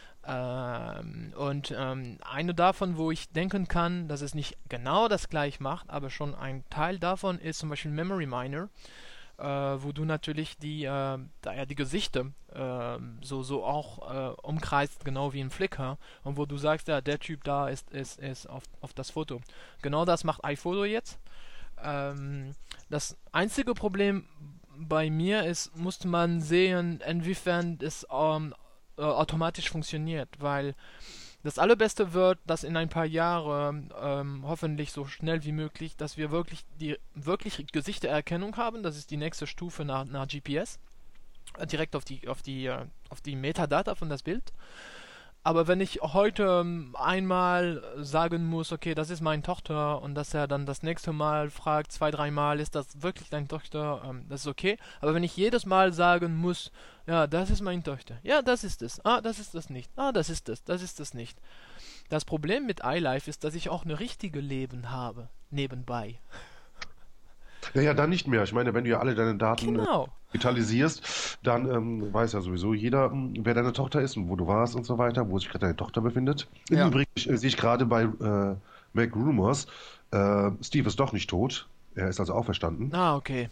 Eine davon, wo ich denken kann, dass es nicht genau das gleich macht, aber schon ein Teil davon ist zum Beispiel Memory Miner, wo du natürlich die Gesichter so auch umkreist, genau wie in Flickr, und wo du sagst, ja, der Typ da ist auf das Foto. Genau das macht iPhoto jetzt. Das einzige Problem bei mir ist, musste man sehen, inwiefern es automatisch funktioniert, weil das Allerbeste wird, dass in ein paar Jahren hoffentlich so schnell wie möglich, dass wir wirklich die Gesichtererkennung haben. Das ist die nächste Stufe nach GPS, direkt auf die Metadata von das Bild. Aber wenn ich heute einmal sagen muss, okay, das ist meine Tochter, und dass er dann das nächste Mal fragt, 2-3 Mal, ist das wirklich deine Tochter, das ist okay. Aber wenn ich jedes Mal sagen muss, ja, das ist meine Tochter, ja, das ist es, das ist das nicht, das ist das nicht. Das Problem mit iLife ist, dass ich auch eine richtige Leben habe, nebenbei.
Ja, dann nicht mehr. Ich meine, wenn du ja alle deine Daten digitalisierst, dann weiß ja sowieso jeder, wer deine Tochter ist und wo du warst und so weiter, wo sich gerade deine Tochter befindet. Ja. Übrigens sehe ich gerade bei Mac Rumors, Steve ist doch nicht tot. Er ist also auferstanden.
Okay.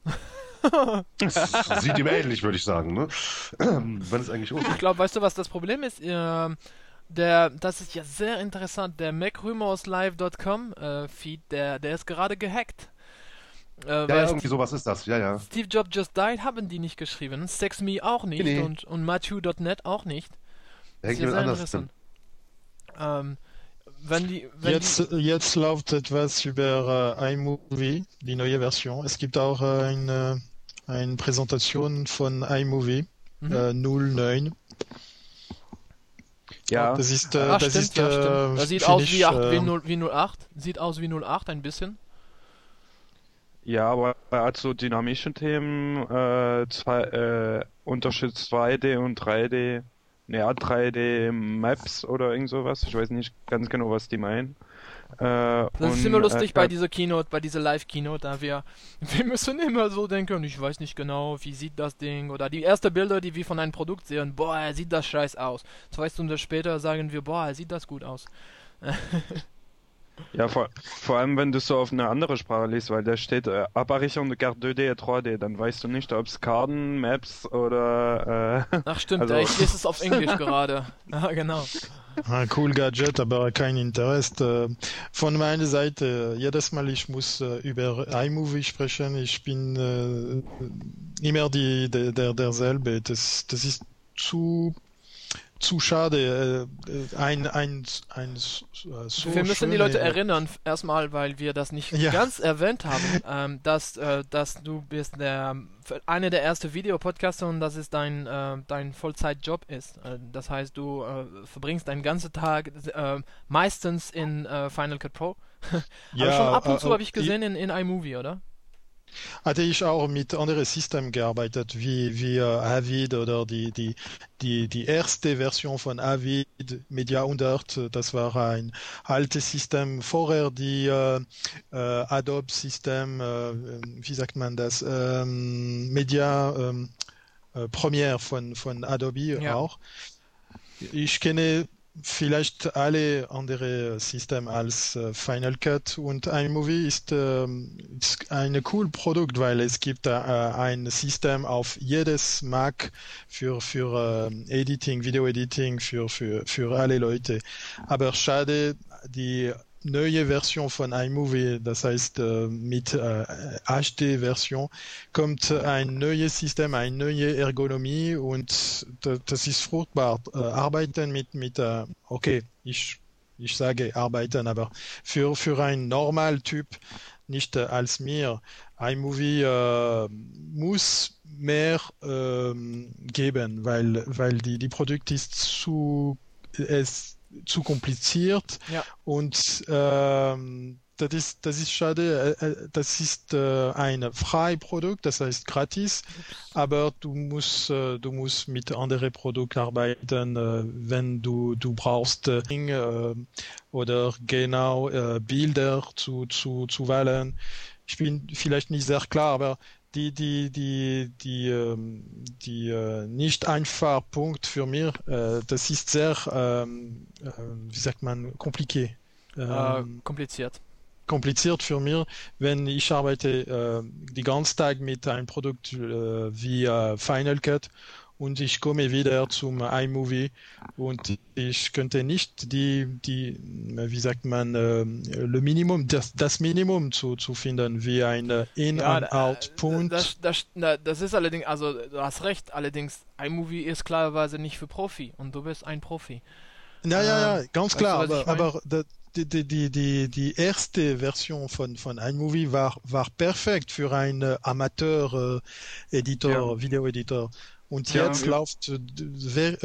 Sieht ihm ähnlich, würde ich sagen, ne? Wann ist eigentlich
Ich glaube, weißt du, was das Problem ist? Das ist ja sehr interessant. Der MacRumorsLive.com Feed, der ist gerade gehackt.
Irgendwie sowas ist das, ja.
Steve Jobs Just Died haben die nicht geschrieben, SexMe auch nicht. Nee. und Matthew.net auch nicht.
Das ist ja sehr interessant.
Jetzt läuft etwas über iMovie, die neue Version. Es gibt auch eine Präsentation von iMovie 09.
Ja,
das ist
stimmt. Das sieht aus wie 08. Sieht aus wie 08 ein bisschen.
Ja, aber er hat so dynamische Themen, unterstützt 2D und 3D. Ne, 3D Maps oder irgend sowas. Ich weiß nicht ganz genau, was die meinen.
Das ist immer lustig bei dieser Keynote, bei dieser Live-Keynote, da wir müssen immer so denken, ich weiß nicht genau, wie sieht das Ding, oder die ersten Bilder, die wir von einem Produkt sehen, boah, sieht das scheiß aus. 2 Stunden später sagen wir, boah, sieht das gut aus.
Ja, vor allem, wenn du so auf eine andere Sprache liest, weil da steht Apparition de carte 2D et 3D, dann weißt du nicht, ob es Karten, Maps oder...
Ach stimmt, also... ich lese es auf Englisch gerade. Ja, genau.
Cool Gadget, aber kein Interesse. Von meiner Seite, jedes Mal ich muss über iMovie sprechen, ich bin immer derselbe. Das ist zu schade. So
wir müssen die Leute erinnern, erstmal, weil wir das nicht ganz erwähnt haben, dass du bist einer der ersten Videopodcaster und dass es dein Vollzeitjob ist. Das heißt, du verbringst deinen ganzen Tag meistens in Final Cut Pro. Aber schon ab und zu habe ich gesehen in iMovie, oder?
Hatte ich auch mit anderen Systemen gearbeitet, wie Avid oder die erste Version von Avid, Media 100, das war ein altes System, vorher die Adobe-System, wie sagt man das, Media Premiere von Adobe auch. Ich kenne vielleicht alle andere Systeme als Final Cut und iMovie ist ein cooles Produkt, weil es gibt ein System auf jedes Mac für Editing, Video-Editing für alle Leute. Aber schade, die neue Version von iMovie, das heißt mit HD-Version, kommt ein neues System, eine neue Ergonomie und das ist fruchtbar. Arbeiten mit okay, ich sage arbeiten, aber für einen Normaltyp nicht als mir. iMovie muss mehr geben, weil die Produkt ist zu kompliziert und das ist schade. Das ist ein Freiprodukt, das heißt gratis, aber du musst mit anderen Produkten arbeiten, wenn du brauchst oder genau Bilder zu wählen. Ich bin vielleicht nicht sehr klar, aber die nicht einfach Punkt für mich, das ist sehr, wie sagt man, kompliziert für mich, wenn ich arbeite die ganze Tag mit einem Produkt wie Final Cut und ich komme wieder zum iMovie und ich könnte nicht wie sagt man, le Minimum, das Minimum zu finden, wie ein In-and-Out-Punkt.
Das ist allerdings, also du hast recht, allerdings iMovie ist klarerweise nicht für Profi und du bist ein Profi.
Ja, ganz klar, aber die erste Version von iMovie war perfekt für einen Amateur-Editor, Video-Editor. Und jetzt läuft sehr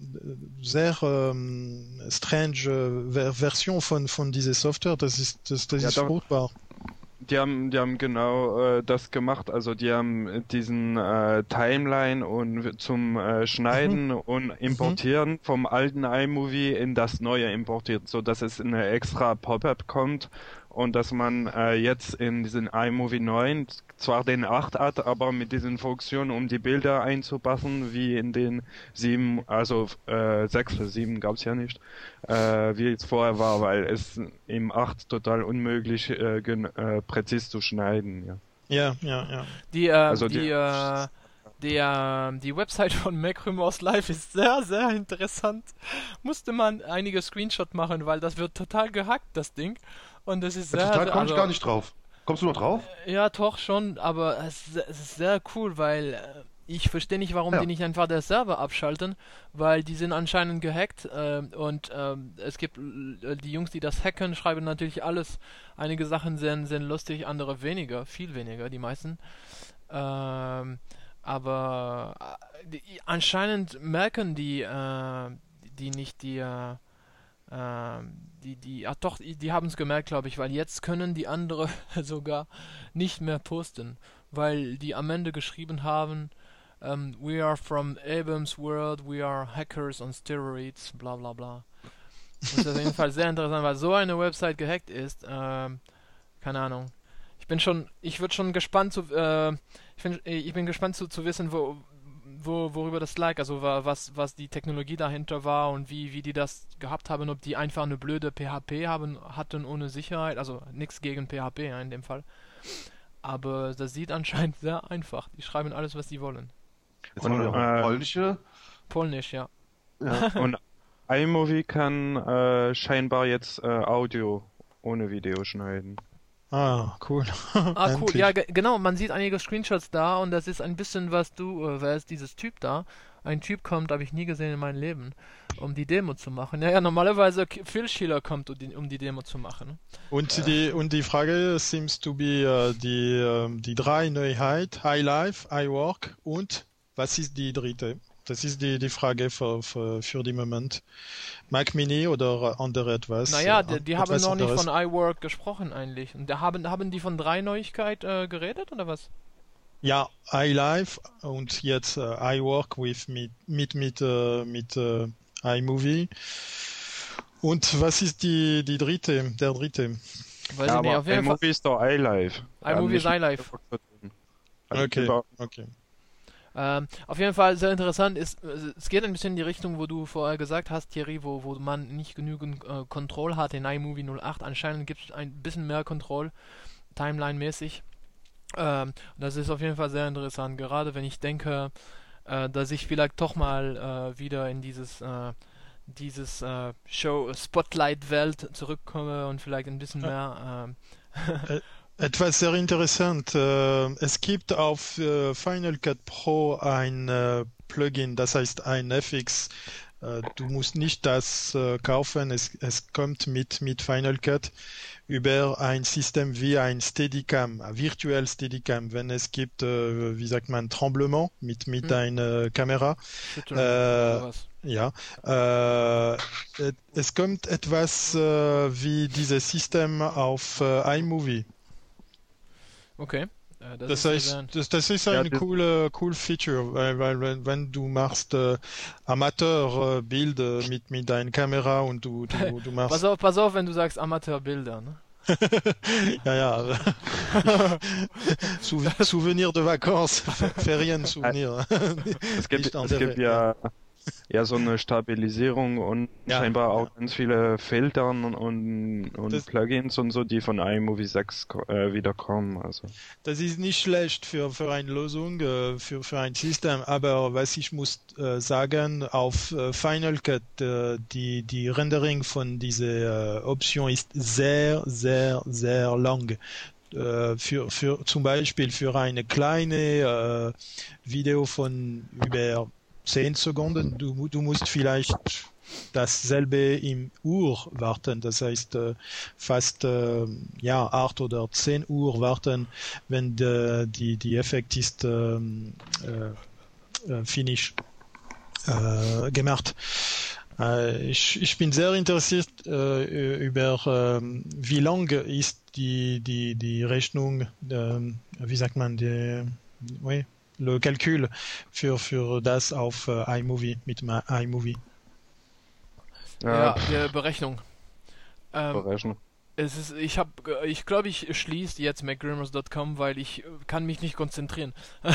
strange Version von dieser Software. Das ist furchtbar.
Die haben genau das gemacht. Also die haben diesen Timeline und zum Schneiden und Importieren vom alten iMovie in das neue importiert, so dass es in eine extra Pop-up kommt und dass man jetzt in diesen iMovie 9 zwar den 8 hat, aber mit diesen Funktionen, um die Bilder einzupassen, wie in den 7, also 6 oder 7 gab's ja nicht, wie es vorher war, weil es im 8 total unmöglich präzis zu schneiden.
Ja.
Die Website von Mac Rumors Live ist sehr, sehr interessant. Musste man einige Screenshots machen, weil das wird total gehackt, das Ding. Und das ist sehr...
Total komme ich gar nicht drauf. Kommst du noch drauf?
Ja, doch schon, aber es ist sehr cool, weil ich verstehe nicht, warum die nicht einfach der Server abschalten, weil die sind anscheinend gehackt und es gibt die Jungs, die das hacken, schreiben natürlich alles. Einige Sachen sind lustig, andere weniger, viel weniger, die meisten. Aber anscheinend merken die nicht die haben es gemerkt, glaube ich, weil jetzt können die andere sogar nicht mehr posten, weil die am Ende geschrieben haben, we are from Abrams World, we are hackers on steroids, bla bla bla. Das ist auf jeden Fall sehr interessant, weil so eine Website gehackt ist, keine Ahnung. Ich bin gespannt zu wissen, worüber das lag, also was die Technologie dahinter war und wie die das gehabt haben, ob die einfach eine blöde PHP hatten ohne Sicherheit, also nichts gegen PHP in dem Fall. Aber das sieht anscheinend sehr einfach. Die schreiben alles, was sie wollen.
Jetzt haben wir noch
Polnisch, ja.
Und iMovie kann scheinbar jetzt Audio ohne Video schneiden.
Ah, cool.
Cool. Ja, genau. Man sieht einige Screenshots da und das ist ein bisschen, wer ist dieses Typ da? Ein Typ kommt, habe ich nie gesehen in meinem Leben, um die Demo zu machen. Ja, normalerweise Phil Schiller kommt, um die Demo zu machen.
Und die Frage seems to be die 3 Neuheiten, iLife, iWork und was ist die dritte? das ist die Frage für den Moment. Mac Mini oder andere etwas?
Naja, die haben noch nicht
anderes?
von iWork gesprochen eigentlich. Und da haben die von 3 Neuigkeiten geredet oder was?
Ja, iLife und jetzt iWork mit iMovie. Und was ist der dritte?
Weiß ich nicht, auf jeden Fall.
iMovie ist doch iLife.
iMovie ist iLife.
Okay.
Auf jeden Fall sehr interessant ist, es geht ein bisschen in die Richtung, wo du vorher gesagt hast, Thierry, wo man nicht genügend Control hat in iMovie 08. Anscheinend gibt es ein bisschen mehr Control, Timeline-mäßig. Das ist auf jeden Fall sehr interessant, gerade wenn ich denke, dass ich vielleicht doch mal wieder in dieses Show Spotlight-Welt zurückkomme und vielleicht ein bisschen mehr
Etwas sehr interessant. Es gibt auf Final Cut Pro ein Plugin, das heißt ein FX. Du musst nicht das kaufen, es kommt mit Final Cut über ein System wie ein Steadicam, ein virtuell Steadicam, wenn es gibt, wie sagt man, Tremblement mit einer Kamera. Ja, es kommt etwas wie dieses System auf iMovie.
Okay.
Das ist ein cool Feature, weil wenn du machst Amateurbilder mit deiner Kamera und du machst...
Pass auf, wenn du sagst Amateurbilder, ne?
ja. Souvenir de vacances, Ferien-Souvenir.
Es gibt ja so eine Stabilisierung und scheinbar auch ganz viele Filter und Plugins und so, die von iMovie 6 wieder kommen. Also.
Das ist nicht schlecht für eine Lösung, für ein System, aber was ich muss sagen, auf Final Cut, die Rendering von dieser Option ist sehr, sehr, sehr lang. Für zum Beispiel für eine kleine Video von über 10 Sekunden, du musst vielleicht dasselbe im Uhr warten, das heißt fast 8 oder 10 Uhr warten, wenn die Effekt ist finish gemacht. Ich bin sehr interessiert über wie lang ist die Rechnung, wie sagt man, le calcul für das auf iMovie mit iMovie.
Ja, die Berechnung.
Berechnung.
Ich glaube, ich schließe jetzt MacGrimmers.com, weil ich kann mich nicht konzentrieren.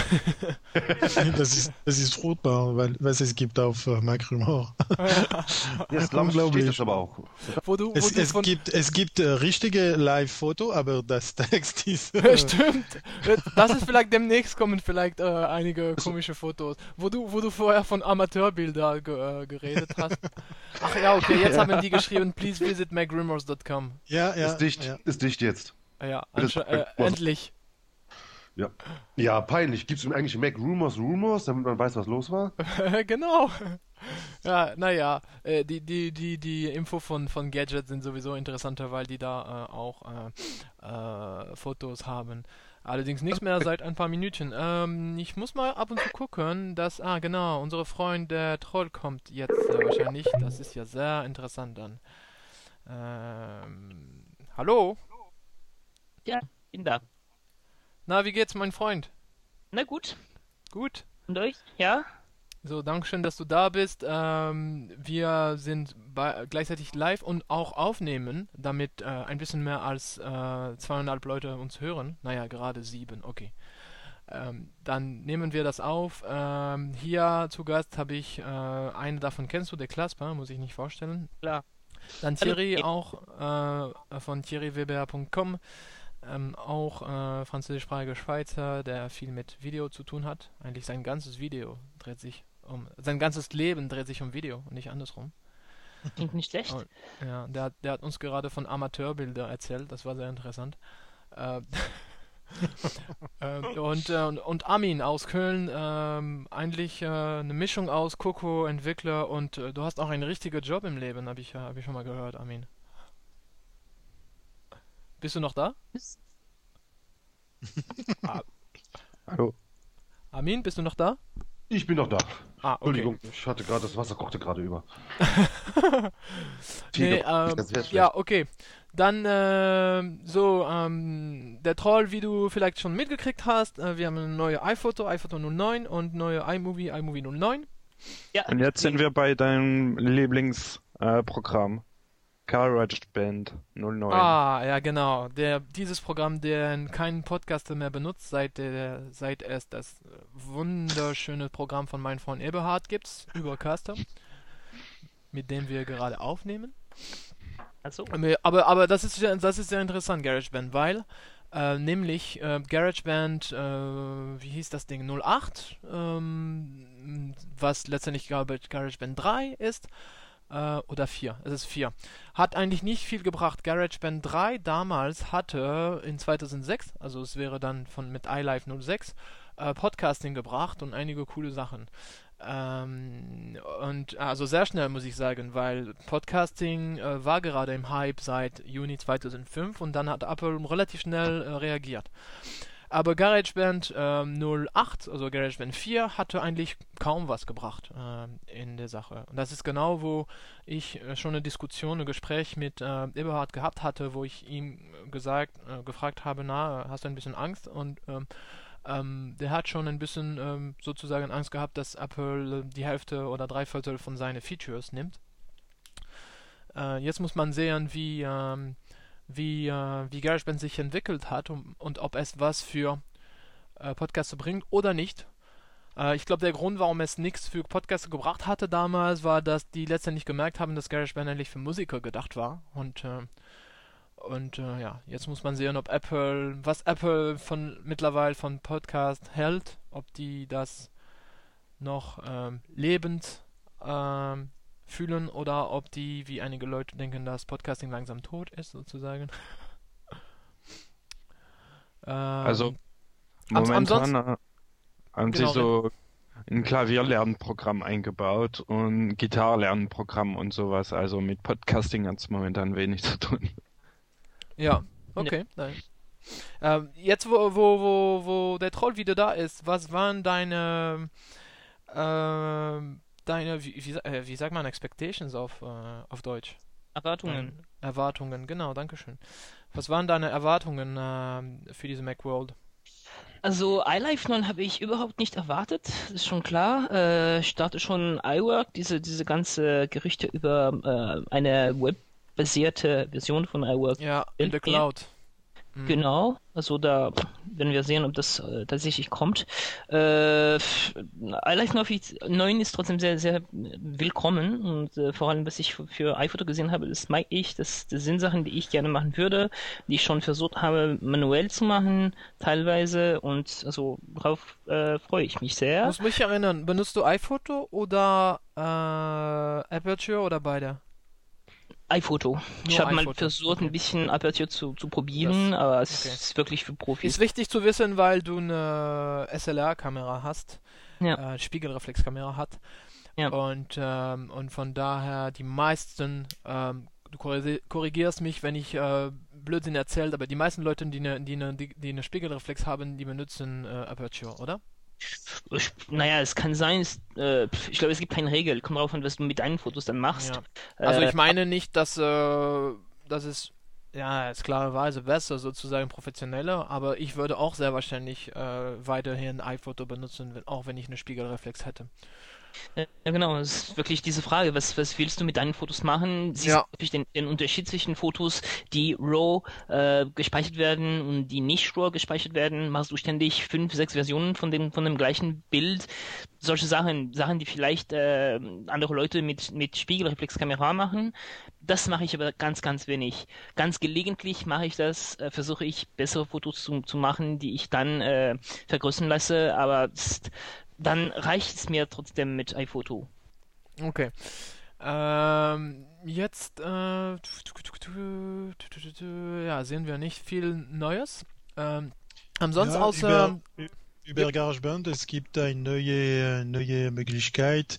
Das ist fruchtbar, weil was es gibt auf MacGrimmar.
Unglaublich. Das aber auch.
Es gibt richtige Live-Foto, aber das Text ist...
Stimmt. Das ist vielleicht demnächst kommen vielleicht einige komische Fotos, wo du vorher von Amateurbildern geredet hast. Ach ja, okay, jetzt haben die geschrieben, please visit MacGrimmars.com.
Ja.
Ist dicht jetzt.
Ja, endlich.
Ja, peinlich. Gibt es eigentlich Mac Rumors, damit man weiß, was los war?
Genau. Ja, naja, die Info von Gadget sind sowieso interessanter, weil die da auch Fotos haben. Allerdings nichts mehr seit ein paar Minütchen. Ich muss mal ab und zu gucken, dass, genau, unser Freund der Troll kommt jetzt wahrscheinlich. Das ist ja sehr interessant dann. Hallo?
Ja, bin da.
Na, wie geht's, mein Freund?
Na gut.
Gut.
Und euch? Ja?
So, Dankeschön, dass du da bist. Wir sind gleichzeitig live und auch aufnehmen, damit ein bisschen mehr als 200 Leute uns hören. Naja, gerade 7, okay. Dann nehmen wir das auf. Hier zu Gast habe ich einen davon, kennst du, der Klasper, muss ich nicht vorstellen.
Klar.
Dann Thierry auch von thierryweber.com, auch französischsprachiger Schweizer, der viel mit Video zu tun hat. Eigentlich sein ganzes Leben dreht sich um Video und nicht andersrum.
Klingt nicht schlecht.
Und, ja, der hat uns gerade von Amateurbilder erzählt, das war sehr interessant. Und Armin aus Köln, eigentlich eine Mischung aus Coco, Entwickler und du hast auch einen richtigen Job im Leben, habe ich schon mal gehört, Armin. Bist du noch da?
Hallo.
Armin, bist du noch da?
Ich bin noch da.
Ah, okay.
Entschuldigung, ich hatte gerade, das Wasser kochte gerade über.
Nee,
Das wär schlecht.
ja, okay. Dann der Troll, wie du vielleicht schon mitgekriegt hast, wir haben eine neue iPhoto 09 und neue iMovie 09.
Ja,
Und jetzt sind wir bei deinem Lieblingsprogramm. GarageBand 09.
Ah, ja genau. Dieses Programm, der keinen Podcaster mehr benutzt, seit es das wunderschöne Programm von meinem Freund Eberhard gibt, Übercaster, mit dem wir gerade aufnehmen.
also.
Aber das ist sehr interessant, GarageBand, weil nämlich GarageBand, wie hieß das Ding, 08, was letztendlich GarageBand 3 ist, oder 4, es ist 4, hat eigentlich nicht viel gebracht. GarageBand 3 damals hatte in 2006, also es wäre dann mit iLife 06, Podcasting gebracht und einige coole Sachen. Und also sehr schnell, muss ich sagen, weil Podcasting war gerade im Hype seit Juni 2005 und dann hat Apple relativ schnell reagiert. Aber GarageBand 08, also GarageBand 4, hatte eigentlich kaum was gebracht in der Sache. Und das ist genau, wo ich schon ein Gespräch mit Eberhard gehabt hatte, wo ich ihm gefragt habe, hast du ein bisschen Angst? Und der hat schon ein bisschen sozusagen Angst gehabt, dass Apple die Hälfte oder 3/4 von seinen Features nimmt. Jetzt muss man sehen, wie GarageBand sich entwickelt hat und ob es was für Podcaster bringt oder nicht. Ich glaube, der Grund, warum es nichts für Podcaster gebracht hatte damals, war, dass die letztendlich gemerkt haben, dass GarageBand eigentlich für Musiker gedacht war. Und jetzt muss man sehen, was Apple mittlerweile von Podcast hält, ob die das noch lebend fühlen oder ob die, wie einige Leute denken, dass Podcasting langsam tot ist, sozusagen.
Also momentan haben sie so ein Klavierlernprogramm eingebaut und Gitarrenlernprogramm und sowas. Also mit Podcasting hat es momentan wenig zu tun.
Ja, okay. Nein. Jetzt, wo der Troll wieder da ist, was waren deine wie sagt man Expectations auf Deutsch?
Erwartungen.
Erwartungen, genau, dankeschön. Was waren deine Erwartungen für diese Macworld?
Also iLife 9 habe ich überhaupt nicht erwartet, das ist schon klar. Ich dachte schon iWork, diese ganze Gerüchte über eine webbasierte Version von iWork.
Ja, in the Cloud.
Genau, also da werden wir sehen, ob das tatsächlich kommt. iLife 9 ist trotzdem sehr, sehr willkommen und vor allem, was ich für iPhoto gesehen habe, das mag ich, das sind Sachen, die ich gerne machen würde, die ich schon versucht habe, manuell zu machen, teilweise, und also darauf freue ich mich sehr.
Muss mich erinnern, benutzt du iPhoto oder Aperture oder beide?
iPhoto. Ich habe mal versucht, ein bisschen Aperture zu probieren, aber es ist wirklich für Profis.
Ist wichtig zu wissen, weil du eine SLR-Kamera hast, Spiegelreflexkamera hat.
Ja.
Und von daher die meisten, du korrigierst mich, wenn ich Blödsinn erzähle, aber die meisten Leute, die eine Spiegelreflex haben, die benutzen Aperture, oder?
Naja, es kann sein, ich glaube, es gibt keine Regel. Kommt drauf an, was du mit deinen Fotos dann machst.
Ja. Also ich meine nicht, dass es ist klarerweise besser, sozusagen professioneller, aber ich würde auch sehr wahrscheinlich weiterhin iPhoto benutzen, auch wenn ich eine Spiegelreflex hätte.
Ja, genau, es ist wirklich diese Frage, was willst du mit deinen Fotos machen? Siehst du wirklich den Unterschied zwischen Fotos, die RAW gespeichert werden und die nicht RAW gespeichert werden? Machst du ständig 5, 6 Versionen von dem gleichen Bild? Solche Sachen, die vielleicht andere Leute mit Spiegelreflexkamera machen. Das mache ich aber ganz, ganz wenig. Ganz gelegentlich mache ich das, versuche ich bessere Fotos zu machen, die ich dann vergrößern lasse, aber dann reicht es mir trotzdem mit iPhoto.
Okay. Jetzt sehen wir nicht viel Neues. Ansonsten außer...
Über GarageBand, es gibt eine neue Möglichkeit.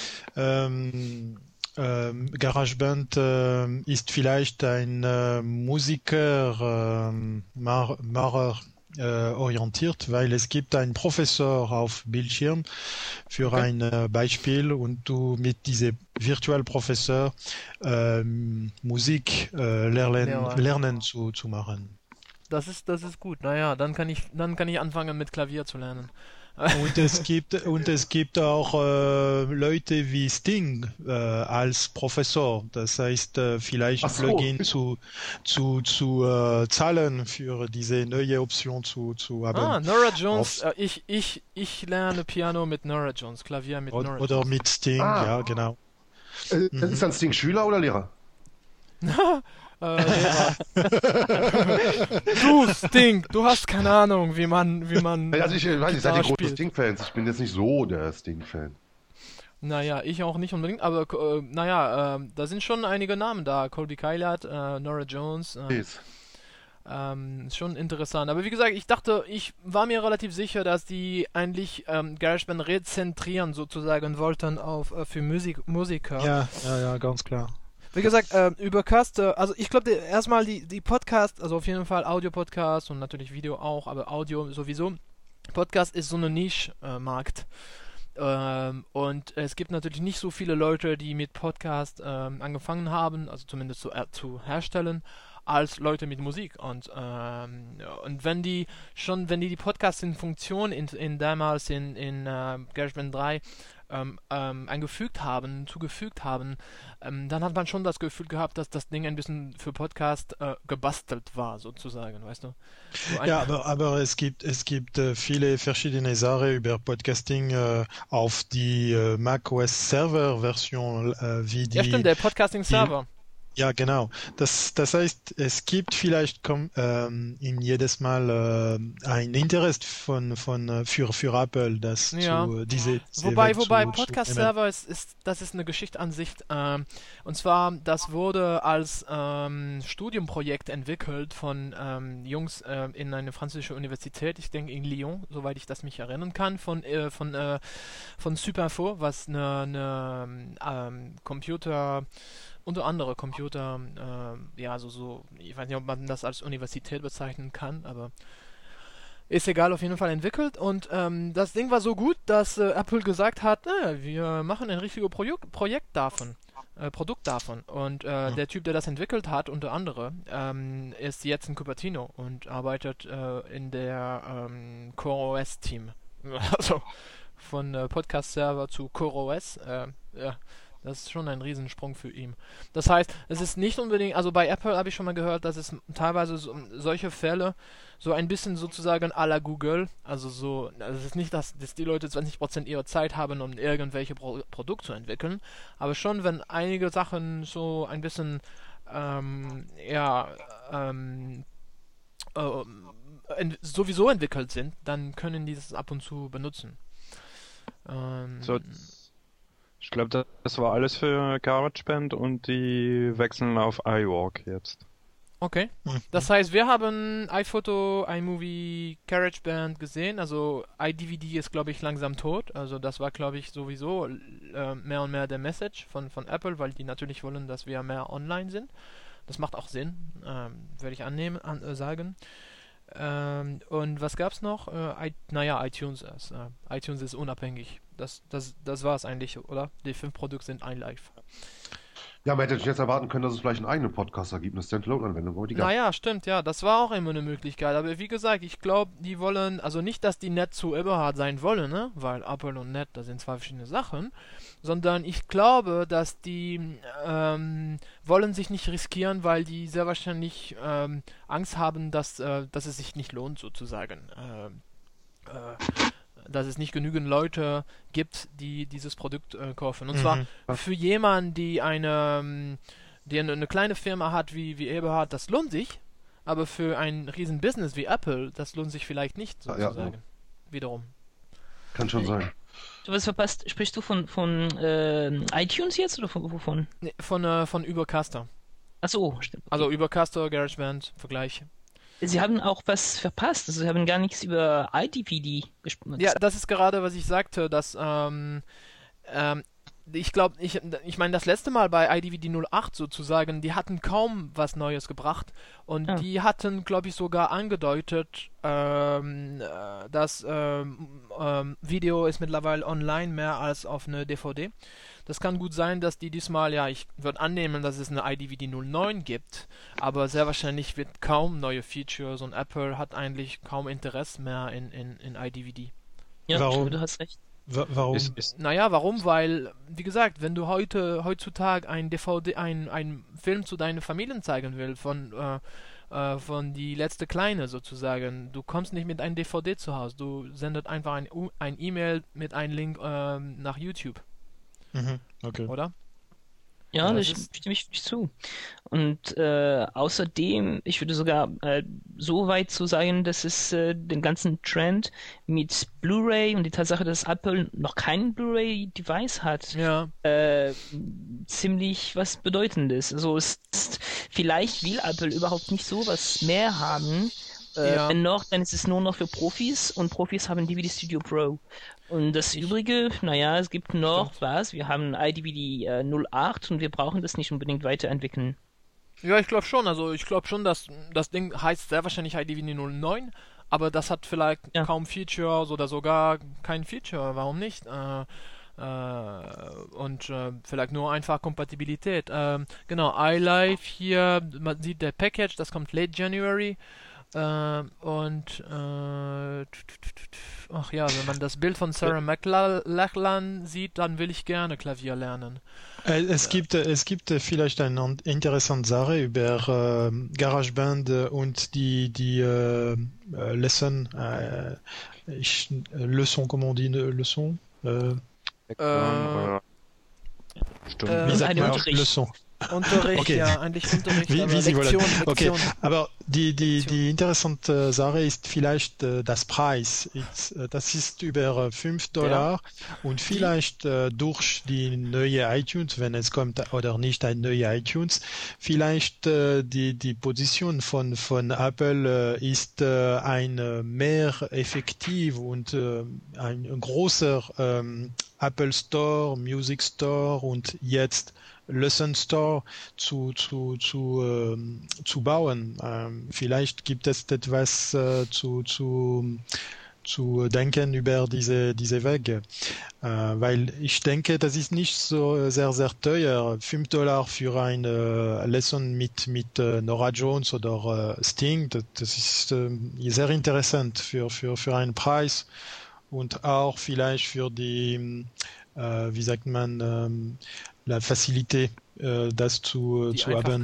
GarageBand ist vielleicht ein Musiker, orientiert, weil es gibt einen Professor auf Bildschirm für ein Beispiel und du mit diesem Virtualprofessor Musik lernen zu machen.
Das ist gut. Naja, dann kann ich anfangen mit Klavier zu lernen.
Und es gibt auch Leute wie Sting als Professor. Das heißt, vielleicht Plugin zu zahlen für diese neue Option zu haben.
Norah Jones. Ich lerne Piano mit Norah Jones, Klavier mit Norah Jones.
Oder mit Sting, ja, genau.
Ist dann Sting Schüler oder Lehrer?
Lehrer. Du, Sting, du hast keine Ahnung, wie man.
Also ich weiß, ihr seid die großen Sting-Fans. Ich bin jetzt nicht so der Sting-Fan.
Naja, ich auch nicht unbedingt, aber da sind schon einige Namen da. Colby Kylat, Norah Jones. Schon interessant. Aber wie gesagt, ich war mir relativ sicher, dass die eigentlich GarageBand rezentrieren sozusagen wollten für Musiker.
Ja, ganz klar.
Wie gesagt, über Cast, also ich glaube erstmal die Podcast, also auf jeden Fall Audio-Podcast und natürlich Video auch, aber Audio sowieso. Podcast ist so eine Niche-Markt. Und es gibt natürlich nicht so viele Leute, die mit Podcast angefangen haben, also zumindest zu herstellen, als Leute mit Musik. Und wenn die Podcasts in Funktion damals in GarageBand 3 zugefügt haben, dann hat man schon das Gefühl gehabt, dass das Ding ein bisschen für Podcast gebastelt war, sozusagen, weißt du?
Ja, aber es gibt viele verschiedene Sachen über Podcasting auf die macOS Server Version wie die.
Ja, stimmt, der Podcasting Server.
Ja, genau. Das heißt, es gibt vielleicht in jedes Mal ein Interesse für Apple, das diese
Wobei Podcast Server ist eine Geschichte an sich. Und zwar, das wurde als Studiumprojekt entwickelt von Jungs in einer französischen Universität, ich denke in Lyon, soweit ich das mich erinnern kann, von Supinfo, was eine unter anderem Computer, ich weiß nicht, ob man das als Universität bezeichnen kann, aber ist egal, auf jeden Fall entwickelt. Und das Ding war so gut, dass Apple gesagt hat, wir machen ein richtiges Produkt davon. Und der Typ, der das entwickelt hat, unter anderem, ist jetzt in Cupertino und arbeitet in der CoreOS-Team. Also von Podcast-Server zu CoreOS, das ist schon ein Riesensprung für ihn. Das heißt, es ist nicht unbedingt, also bei Apple habe ich schon mal gehört, dass es teilweise solche Fälle so ein bisschen sozusagen à la Google, also es ist nicht, dass die Leute 20% ihrer Zeit haben, um irgendwelche Produkte zu entwickeln, aber schon, wenn einige Sachen so ein bisschen, sowieso entwickelt sind, dann können die das ab und zu benutzen.
Ich glaube, das war alles für GarageBand und die wechseln auf iWalk jetzt.
Okay. Das heißt, wir haben iPhoto, iMovie, GarageBand gesehen. Also iDVD ist, glaube ich, langsam tot. Also das war, glaube ich, sowieso mehr und mehr der Message von Apple, weil die natürlich wollen, dass wir mehr online sind. Das macht auch Sinn, werde ich sagen. Und was gab's noch? iTunes ist. iTunes ist unabhängig. Das war es eigentlich, oder? Die 5 Produkte sind iLife.
Ja, man hätte jetzt erwarten können, dass es vielleicht einen eigenen Podcaster gibt, eine Standalone-Anwendung.
Naja, stimmt, ja, das war auch immer eine Möglichkeit. Aber wie gesagt, ich glaube, die wollen, also nicht, dass die Net zu Eberhard sein wollen, ne? Weil Apple und Net, das sind zwei verschiedene Sachen, sondern ich glaube, dass die wollen sich nicht riskieren, weil die sehr wahrscheinlich Angst haben, dass es sich nicht lohnt, sozusagen. Dass es nicht genügend Leute gibt, die dieses Produkt kaufen. Und zwar für jemanden, die eine kleine Firma hat wie Eberhard, das lohnt sich, aber für ein riesen Business wie Apple, das lohnt sich vielleicht nicht, sozusagen. Ja. Wiederum.
Kann schon sein.
Du hast verpasst, sprichst du von iTunes jetzt oder wovon?
Nee, von Übercaster.
Achso, stimmt. Okay.
Also Übercaster, GarageBand, Vergleich.
Sie haben auch was verpasst, also Sie haben gar nichts über iDVD gesprochen.
Ja, das ist gerade, was ich sagte, dass ich glaube, ich meine, das letzte Mal bei iDVD 08 sozusagen, die hatten kaum was Neues gebracht und die hatten, glaube ich, sogar angedeutet, dass Video ist mittlerweile online mehr als auf eine DVD. Das kann gut sein, dass die diesmal, ich würde annehmen, dass es eine iDVD 09 gibt, aber sehr wahrscheinlich wird kaum neue Features und Apple hat eigentlich kaum Interesse mehr in iDVD.
Ja, warum? Du hast recht.
Warum?
Warum? Weil, wie gesagt, wenn du heutzutage einen Film zu deinen Familien zeigen willst, von die letzte Kleine sozusagen, du kommst nicht mit einem DVD zu Hause, du sendet einfach ein E-Mail mit einem Link nach YouTube.
Okay.
Oder?
Ja, da stimme ich zu. Und außerdem, ich würde sogar so weit zu sagen, dass es den ganzen Trend mit Blu-ray und die Tatsache, dass Apple noch kein Blu-ray-Device hat, ziemlich was Bedeutendes. Also vielleicht will Apple überhaupt nicht so was mehr haben. Wenn noch, dann ist es nur noch für Profis und Profis haben DVD Studio Pro. Und das Übrige, es gibt noch was. Wir haben iDVD 08 und wir brauchen das nicht unbedingt weiterentwickeln.
Ja, ich glaube schon. Also ich glaube schon, dass das Ding heißt sehr wahrscheinlich iDVD 09, aber das hat vielleicht kaum Features oder sogar kein Feature. Warum nicht? Und vielleicht nur einfach Kompatibilität. Genau, iLife hier, man sieht der Package, das kommt late January. Wenn man das Bild von Sarah McLachlan sieht, dann will ich gerne Klavier lernen.
Es gibt vielleicht eine interessante Sache über GarageBand und die Lesson, Leçon, comment on dit Leçon? Wie sagt man auch Leçon?
Unterricht,
okay.
Eigentlich Unterricht,
wie Sie
Lektion,
wollen. Okay,
Lektion.
aber die interessante Sache ist vielleicht das Preis. Das ist über $5 und vielleicht durch die neue iTunes, wenn es kommt oder nicht ein neuer iTunes, vielleicht die Position von Apple ist ein mehr effektiv und ein großer Apple Store, Music Store und jetzt Lesson Store zu bauen. Vielleicht gibt es etwas zu denken über diese Wege. Weil ich denke, das ist nicht so sehr, sehr teuer. $5 für eine Lesson mit Nora Jones oder Sting, das ist sehr interessant für einen Preis und auch vielleicht für die, wie sagt man, la Facilité, das zu haben.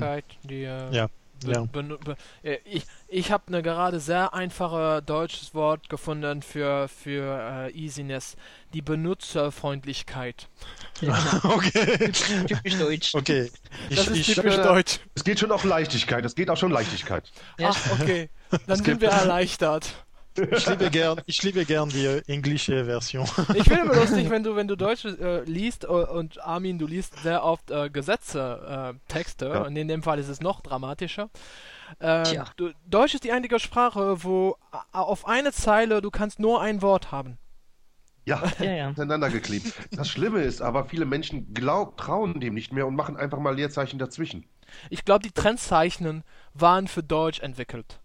Ich habe eine gerade sehr einfache deutsches Wort gefunden für Easiness, die Benutzerfreundlichkeit.
Okay.
Typisch deutsch.
Okay.
Das ist typisch deutsch.
Es geht schon auch Leichtigkeit,
Ach, okay. Dann sind wir erleichtert.
Ich liebe gern die englische Version.
Ich finde immer lustig, wenn du Deutsch liest und Armin, du liest sehr oft Gesetze, Texte und in dem Fall ist es noch dramatischer. Deutsch ist die einzige Sprache, wo auf eine Zeile du kannst nur ein Wort haben.
Ja, hintereinander geklebt. Das Schlimme ist aber, viele Menschen trauen dem nicht mehr und machen einfach mal Leerzeichen dazwischen.
Ich glaube, die Trendzeichen waren für Deutsch entwickelt.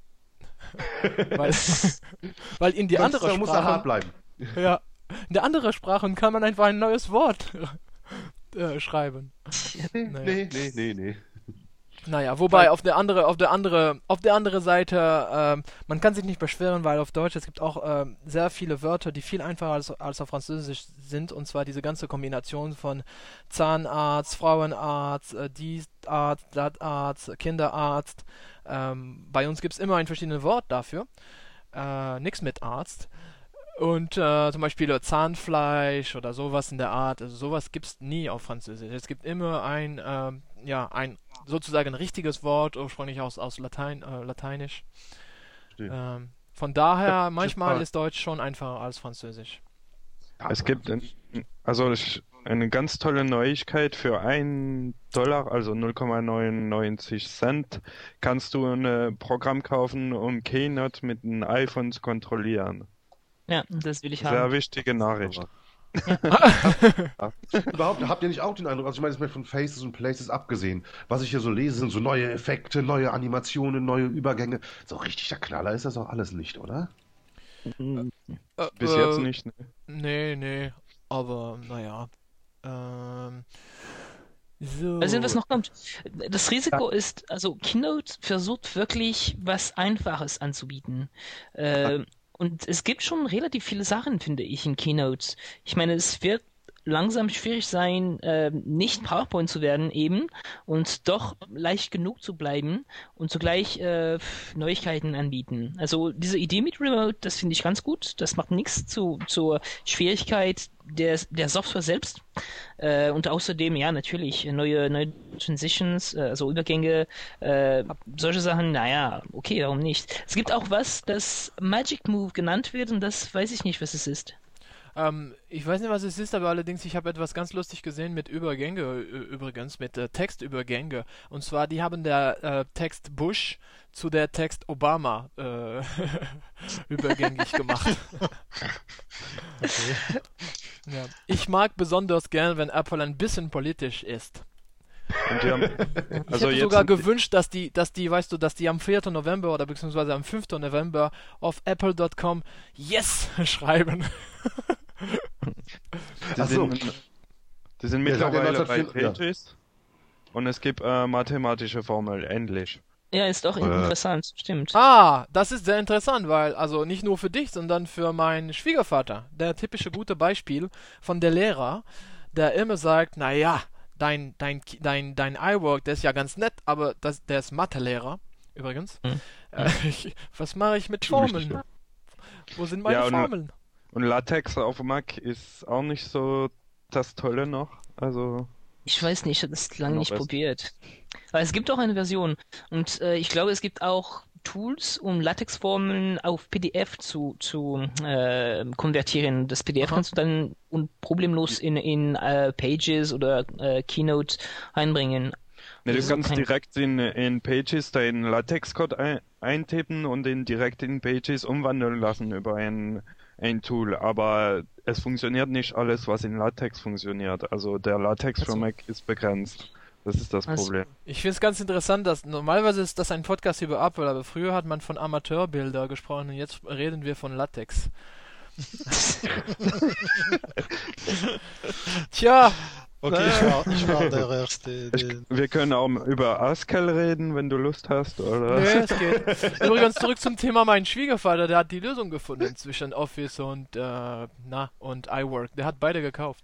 weil in die andere Sprache
muss er hart bleiben.
Ja, in der anderen Sprachen kann man einfach ein neues Wort schreiben.
Nee.
Naja, wobei auf der andere Seite, man kann sich nicht beschweren, weil auf Deutsch es gibt auch sehr viele Wörter, die viel einfacher als auf Französisch sind, und zwar diese ganze Kombination von Zahnarzt, Frauenarzt, Arzt, das Arzt, Kinderarzt. Bei uns gibt es immer ein verschiedenes Wort dafür. Nix mit Arzt. Und zum Beispiel Zahnfleisch oder sowas in der Art. Also sowas gibt es nie auf Französisch. Es gibt immer ein sozusagen richtiges Wort, ursprünglich aus Lateinisch. Von daher, manchmal ist Deutsch schon einfacher als Französisch.
Es gibt eine ganz tolle Neuigkeit. Für $1, also 0,99 Cent, kannst du ein Programm kaufen, um Keynote mit einem iPhone zu kontrollieren.
Ja, das will ich haben.
Sehr wichtige Nachricht.
Überhaupt, habt ihr nicht auch den Eindruck, also ich meine, jetzt mal von Faces und Places abgesehen, was ich hier so lese, sind so neue Effekte, neue Animationen, neue Übergänge. So richtig der Knaller ist das auch alles nicht, oder?
Bis jetzt nicht, ne?
Nee, aber naja. So.
Also was noch kommt. Das Risiko ist, also Keynote versucht wirklich was Einfaches anzubieten. Und es gibt schon relativ viele Sachen, finde ich, in Keynote. Ich meine, es wird langsam schwierig sein, nicht PowerPoint zu werden eben und doch leicht genug zu bleiben und zugleich Neuigkeiten anbieten. Also diese Idee mit Remote, das finde ich ganz gut. Das macht nichts zur Schwierigkeit der Software selbst. Und außerdem, ja, natürlich, neue Transitions, also Übergänge, solche Sachen, naja, okay, warum nicht? Es gibt auch was, das Magic Move genannt wird und das weiß ich nicht, was es ist.
Ich weiß nicht, was es ist, aber allerdings, ich habe etwas ganz lustig gesehen mit Übergänge, übrigens, mit Textübergänge. Und zwar, die haben der Text Bush zu der Text Obama übergängig gemacht.
Okay.
Ja. Ich mag besonders gern, wenn Apple ein bisschen politisch ist.
Und die haben,
Ich hätte sogar gewünscht, dass die, weißt du, dass die am 4. November oder beziehungsweise am 5. November auf apple.com Yes schreiben.
Die sind mittlerweile bei Pages und es gibt mathematische Formel, endlich.
Ja, ist doch interessant, stimmt.
Das ist sehr interessant, weil, also nicht nur für dich, sondern für meinen Schwiegervater, der typische gute Beispiel von der Lehrer, der immer sagt, naja, dein iWork, der ist ja ganz nett, aber der ist Mathelehrer, übrigens. Was mache ich mit Formeln? Wo sind meine Formeln?
Und Latex auf Mac ist auch nicht so das Tolle noch, also...
Ich weiß nicht, ich habe das lange nicht probiert. Aber es gibt auch eine Version und ich glaube, es gibt auch Tools, um Latex-Formeln auf PDF zu konvertieren. Das PDF kannst du dann problemlos in Pages oder Keynote einbringen.
Ja, du kannst direkt in Pages deinen Latex-Code eintippen und den direkt in Pages umwandeln lassen über ein Tool, aber es funktioniert nicht alles, was in Latex funktioniert. Also der Latex für Mac ist begrenzt. Das ist das Problem.
Ich finde es ganz interessant, dass normalerweise ist das ein Podcast über Apple, aber früher hat man von Amateurbilder gesprochen und jetzt reden wir von Latex. Tja.
Okay, ich war der Erste.
Wir können auch über Askel reden, wenn du Lust hast, oder?
Nee, es geht. Übrigens zurück zum Thema mein Schwiegervater, der hat die Lösung gefunden zwischen Office und iWork. Der hat beide gekauft.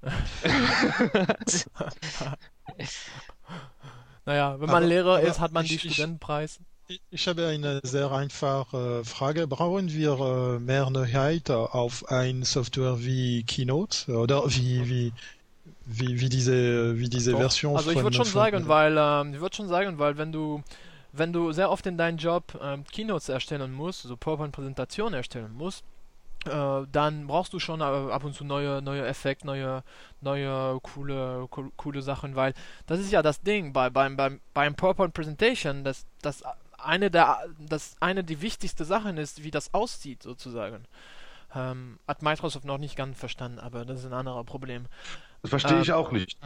Naja, wenn man Lehrer ist, hat man die Studentenpreis.
Ich habe eine sehr einfache Frage. Brauchen wir mehr Neuheit auf eine Software wie Keynote oder wie diese Version?
Also ich würde schon sagen, weil wenn du sehr oft in deinem Job Keynotes erstellen musst, so PowerPoint-Präsentationen erstellen musst, dann brauchst du schon ab und zu neue Effekte, neue coole Sachen, weil das ist ja das Ding beim PowerPoint-Presentation, dass eine die wichtigste Sachen ist, wie das aussieht sozusagen. Hat Microsoft noch nicht ganz verstanden, aber das ist ein anderes Problem.
Das verstehe ich auch nicht.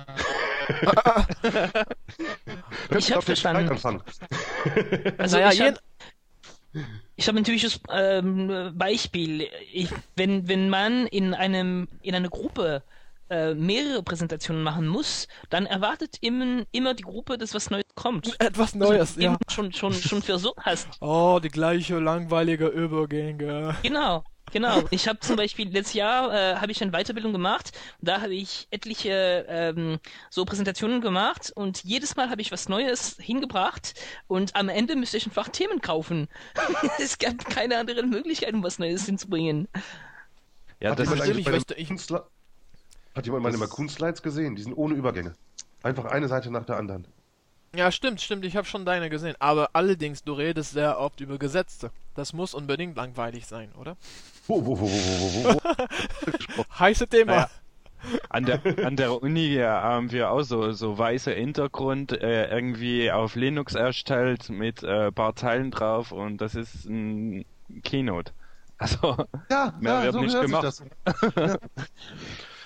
Ich habe verstanden. Also ich habe ein typisches Beispiel. Wenn man in einer Gruppe mehrere Präsentationen machen muss, dann erwartet immer die Gruppe, dass was Neues kommt.
Etwas Neues,
also, ja. Schon versucht hast.
Oh, die gleiche langweilige Übergänge.
Genau. Ich habe zum Beispiel letztes Jahr habe ich eine Weiterbildung gemacht. Da habe ich etliche so Präsentationen gemacht und jedes Mal habe ich was Neues hingebracht und am Ende müsste ich einfach Themen kaufen. Es gab keine andere Möglichkeit, um was Neues hinzubringen.
Ja, das ist Hat jemand meine Makun-Slides gesehen? Die sind ohne Übergänge. Einfach eine Seite nach der anderen.
Ja, stimmt. Ich habe schon deine gesehen. Aber allerdings, du redest sehr oft über Gesetze. Das muss unbedingt langweilig sein, oder?
Wo?
Heiße Thema.
Naja, an der Uni haben wir auch so weiße Hintergrund irgendwie auf Linux erstellt mit paar Zeilen drauf und das ist ein Keynote. Also mehr wird
so
nicht gemacht.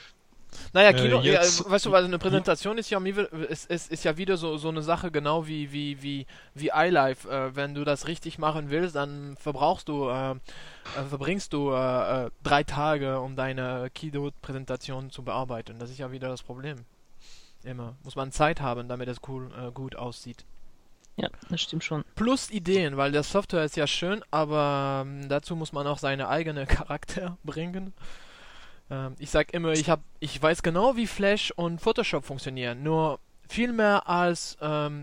Naja, Kino,
jetzt-
weißt du, weil eine Präsentation ist ja ist ja wieder so eine Sache, genau wie iLife. Wenn du das richtig machen willst, dann verbringst du 3 Tage, um deine Keynote-Präsentation zu bearbeiten. Das ist ja wieder das Problem. Immer. Muss man Zeit haben, damit es gut aussieht.
Ja, das stimmt schon.
Plus Ideen, weil der Software ist ja schön, aber dazu muss man auch seine eigene Charakter bringen. Ich sag immer, ich weiß genau, wie Flash und Photoshop funktionieren, nur viel mehr als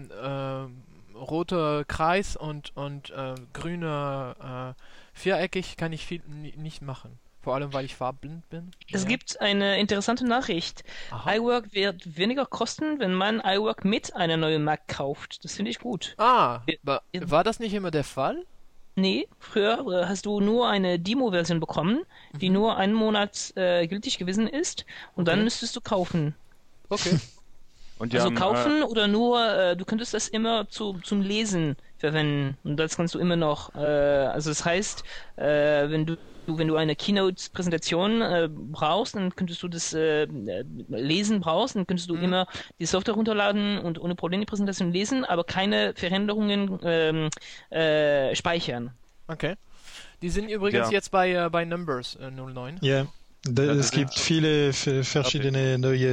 roter Kreis und grüner viereckig kann ich viel nicht machen. Vor allem, weil ich farbblind bin.
Es gibt eine interessante Nachricht.
Aha.
iWork wird weniger kosten, wenn man iWork mit einer neuen Mac kauft. Das finde ich gut.
War das nicht immer der Fall?
Nee, früher hast du nur eine Demo-Version bekommen, die nur einen Monat gültig gewesen ist und dann müsstest du kaufen.
Okay.
Und die
Also
haben,
kaufen oder nur, du könntest das immer zum Lesen verwenden und das kannst du immer noch. Also das heißt, wenn du eine Keynote-Präsentation brauchst, dann könntest du das Lesen brauchst, dann könntest du immer die Software runterladen und ohne Probleme die Präsentation lesen, aber keine Veränderungen speichern.
Okay. Die sind übrigens jetzt bei Numbers 09.
Ja, es gibt viele verschiedene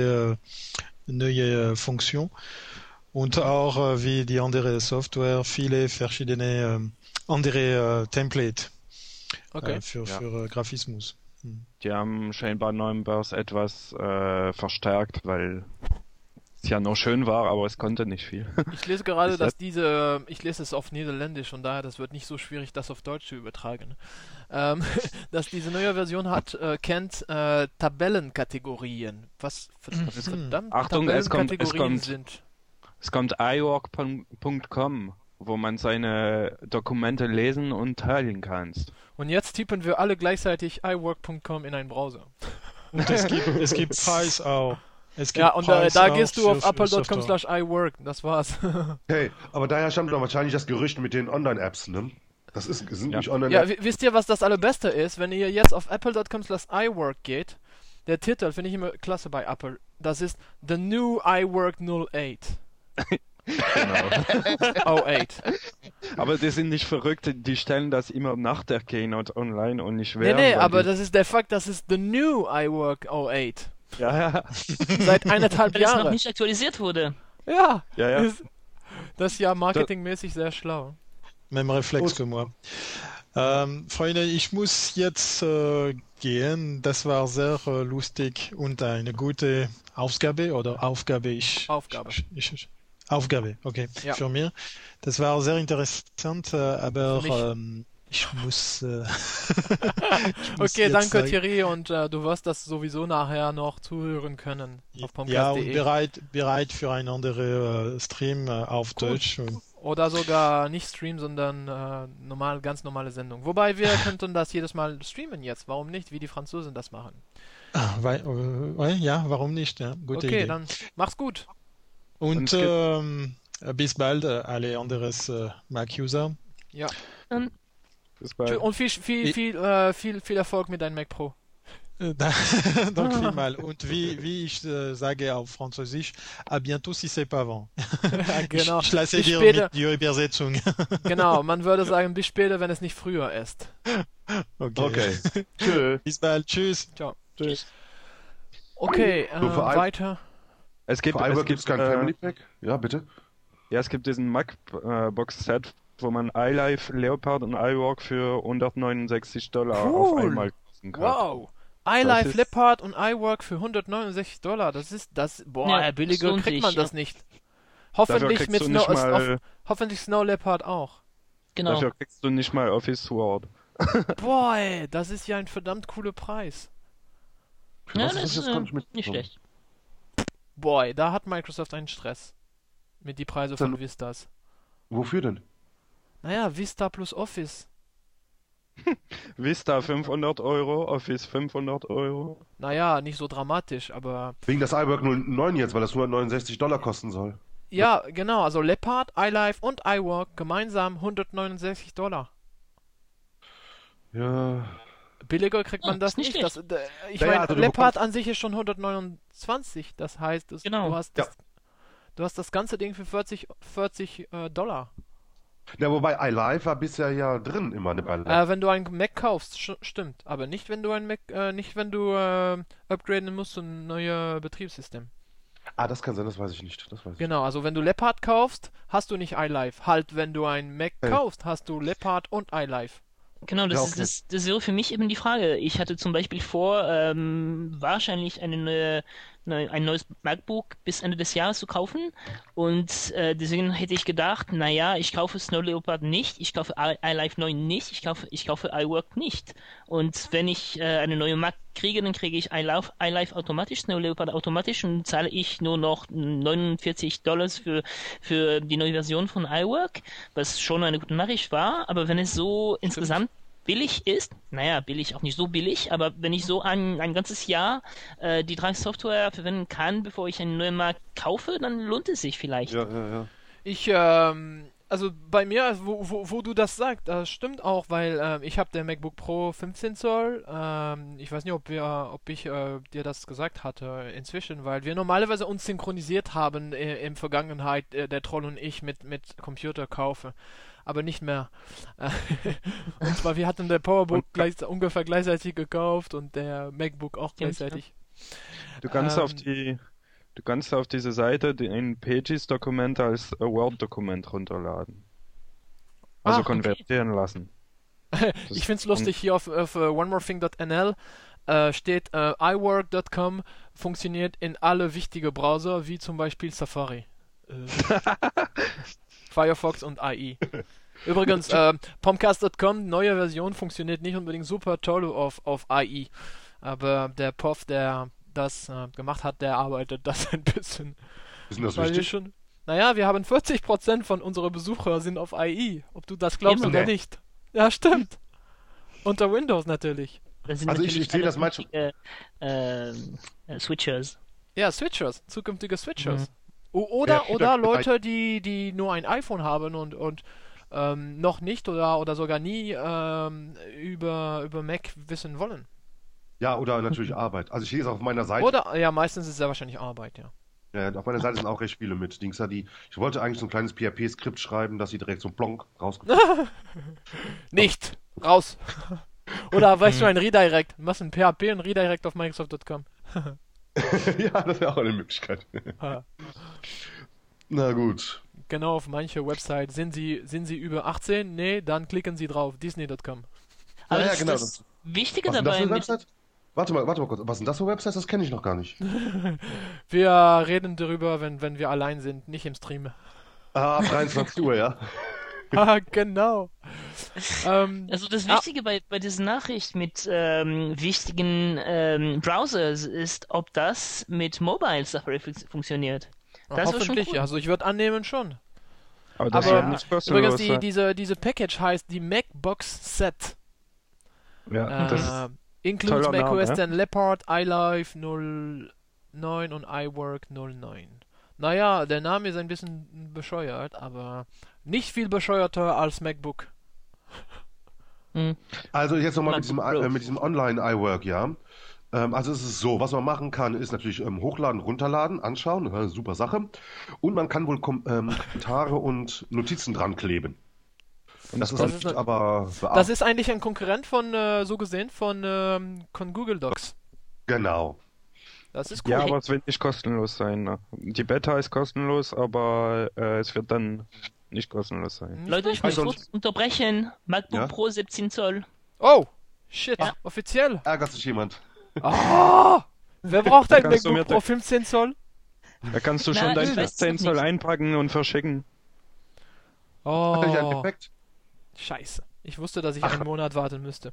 neue Funktionen und auch wie die andere Software viele verschiedene andere Template für Grafismus.
Die haben scheinbar Numbers etwas verstärkt, weil es ja noch schön war, aber es konnte nicht viel.
Ich lese gerade, ich lese es auf Niederländisch, von daher, das wird nicht so schwierig, das auf Deutsch zu übertragen. Dass diese neue Version kennt Tabellenkategorien. Was verdammt
Achtung,
Tabellenkategorien sind.
Es kommt iWork.com, wo man seine Dokumente lesen und teilen kannst.
Und jetzt tippen wir alle gleichzeitig iWork.com in einen Browser.
Und es gibt Preis auch.
Und da gehst du auf apple.com/iWork. Das war's.
Hey, aber daher stammt doch wahrscheinlich das Gerücht mit den Online-Apps, ne? Sind nicht Online-Apps.
Ja, wisst ihr, was das Allerbeste ist? Wenn ihr jetzt auf apple.com/iWork geht, der Titel finde ich immer klasse bei Apple. Das ist The New iWork 08.
Genau.
08.
Aber die sind nicht verrückt, die stellen das immer nach der Keynote online und nicht während.
Nee, aber das ist der Fakt, das ist The New iWork 08.
Ja.
Seit 1,5
Weil es
Jahren.
noch nicht aktualisiert wurde.
Ja.
Ja.
Das ist ja marketingmäßig sehr schlau.
Même Reflex que moi. Freunde, ich muss jetzt gehen. Das war sehr lustig und eine gute Ausgabe oder Aufgabe. Aufgabe, okay, für mich. Das war sehr interessant, aber ich muss.
Okay, danke Thierry und du wirst das sowieso nachher noch zuhören können auf podcast.de.
Ja, und bereit für einen anderen Stream auf Deutsch.
Oder sogar nicht Stream, sondern ganz normale Sendung. Wobei wir könnten das jedes Mal streamen jetzt. Warum nicht, wie die Franzosen das machen?
Ja, warum nicht? Ja, gute Idee.
Okay, dann mach's gut.
Und bis bald, alle anderen Mac-User.
Ja.
Bis bald.
Und viel Erfolg mit deinem Mac Pro.
Danke vielmals. Und wie ich sage auf Französisch, à bientôt si c'est pas avant.
Genau.
Ich lasse dir mit die Übersetzung.
Genau, man würde sagen, bis später, wenn es nicht früher ist.
Okay.
Tschüss.
Bis bald. Tschüss.
Ciao.
Tschüss.
Okay, weiter.
Es gibt kein Family Pack? Ja, bitte.
Ja, es gibt diesen Mac-Box-Set, wo man iLife, Leopard und iWork für $169 auf einmal kosten kann.
Wow. iLife, Leopard und iWork für $169. Das ist billiger kriegt man das nicht. Hoffentlich mit hoffentlich Snow Leopard auch.
Genau.
Dafür kriegst du nicht mal Office Word.
Boah, das ist ja ein verdammt cooler Preis.
Ja, das ist nicht schlecht.
Boy, da hat Microsoft einen Stress. Mit die Preise von Vistas.
Wofür denn?
Naja, Vista plus Office.
Vista 500 €, Office 500 €.
Naja, nicht so dramatisch, aber...
Wegen das iWork 09 jetzt, weil das $169 kosten soll.
Ja, genau, also Leopard, iLife und iWork gemeinsam $169.
Ja,
Billiger kriegt man das nicht.
schlecht.
Ich
Ja,
meine,
also du
Leopard an sich ist schon 129. Das heißt,
Genau.
du hast das ganze Ding für $40.
Ja, wobei iLife war bisher ja drin immer in dem iLife.
Wenn du einen Mac kaufst, stimmt. Aber nicht, wenn du einen Mac, upgraden musst zu einem neuen Betriebssystem.
Das kann sein, das weiß ich nicht.
Genau, also wenn du Leopard kaufst, hast du nicht iLife. Halt, wenn du einen Mac kaufst, hast du Leopard und iLife.
Genau, das wäre für mich eben die Frage. Ich hatte zum Beispiel vor, wahrscheinlich ein neues MacBook bis Ende des Jahres zu kaufen und deswegen hätte ich gedacht, naja, ich kaufe Snow Leopard nicht, ich kaufe iLife 9 nicht, ich kaufe iWork nicht. Und wenn ich eine neue Mac kriege, dann kriege ich iLife automatisch, Snow Leopard automatisch und zahle ich nur noch $49 für die neue Version von iWork, was schon eine gute Nachricht war, aber wenn es so insgesamt billig ist, naja, billig auch nicht so billig, aber wenn ich so ein ganzes Jahr die drei Software verwenden kann, bevor ich einen neuen Mac kaufe, dann lohnt es sich vielleicht.
Ja.
Also bei mir, wo du das sagst, das stimmt auch, weil ich habe den MacBook Pro 15 Zoll. Ich weiß nicht, ob ich dir das gesagt hatte inzwischen, weil wir normalerweise uns synchronisiert haben in Vergangenheit, der Troll und ich mit Computer kaufe. Aber nicht mehr. Und zwar, wir hatten der Powerbook ungefähr gleichzeitig gekauft und der MacBook auch gleichzeitig.
Du kannst auf diese Seite ein Pages-Dokument als Word-Dokument runterladen. Also konvertieren lassen.
Ich find's lustig, hier auf onemorething.nl steht iWork.com funktioniert in alle wichtigen Browser, wie zum Beispiel Safari. Firefox und IE. Übrigens, Pomcast.com, neue Version, funktioniert nicht unbedingt super toll auf IE. Aber der POV, der das gemacht hat, der arbeitet das ein bisschen.
Ist das wichtig?
Naja, wir haben 40% von unseren Besuchern sind auf IE. Ob du das glaubst oder nicht. Ja, stimmt. Unter Windows natürlich.
Also ich sehe das manchmal.
Switchers.
Ja, Switchers. Zukünftige Switchers. Oder Leute, die nur ein iPhone haben und noch nicht oder sogar nie über Mac wissen wollen.
Ja, oder natürlich Arbeit. Also ich lese auf meiner Seite.
Oder, ja, meistens ist es ja wahrscheinlich Arbeit, ja.
Ja, auf meiner Seite sind auch recht viele mit Dings da, ich wollte eigentlich so ein kleines PHP-Skript schreiben, dass sie direkt so plonk rausgekommen.
Nicht! Raus! Oder weißt du, ein Redirect. Machst ein PHP und Redirect auf Microsoft.com.
Ja, das wäre auch eine Möglichkeit. Na gut.
Genau, auf manche Websites. Sind sie über 18? Nee, dann klicken sie drauf. Disney.com.
Aber
ja,
genau. Das Wichtige dabei...
Warte mal kurz. Was sind das für Websites? Das kenne ich noch gar nicht.
Wir reden darüber, wenn wir allein sind, nicht im Stream.
Ab 23 Uhr, ja.
Genau.
Also das Wichtige bei dieser Nachricht mit wichtigen Browsers ist, ob das mit Mobile Safari funktioniert. Das
hoffentlich,
cool.
also ich würde annehmen schon.
Aber das ist nicht kostenlos.
Übrigens, diese Package heißt die MacBox Set.
Ja, das
includes macOS 10 Leopard, iLife 09 und iWork 09. Naja, der Name ist ein bisschen bescheuert, aber nicht viel bescheuerter als MacBook.
Also jetzt nochmal mit diesem Online-iWork, ja. Also es ist so, was man machen kann, ist natürlich hochladen, runterladen, anschauen, super Sache. Und man kann wohl Kommentare und Notizen dran kleben. Und das ist
eigentlich ein Konkurrent von Google Docs.
Genau.
Das ist cool.
Ja, aber es wird nicht kostenlos sein. Ne? Die Beta ist kostenlos, aber es wird dann nicht kostenlos sein.
Leute, ich muss kurz unterbrechen. MacBook Pro 17 Zoll.
Oh, shit, offiziell.
Ärgert sich jemand.
Wer braucht ein MacBook Pro 15 Zoll?
Da kannst du schon dein 15 Zoll einpacken und verschicken.
Hat er nicht ein Defekt?
Scheiße. Ich wusste, dass ich einen Monat warten müsste.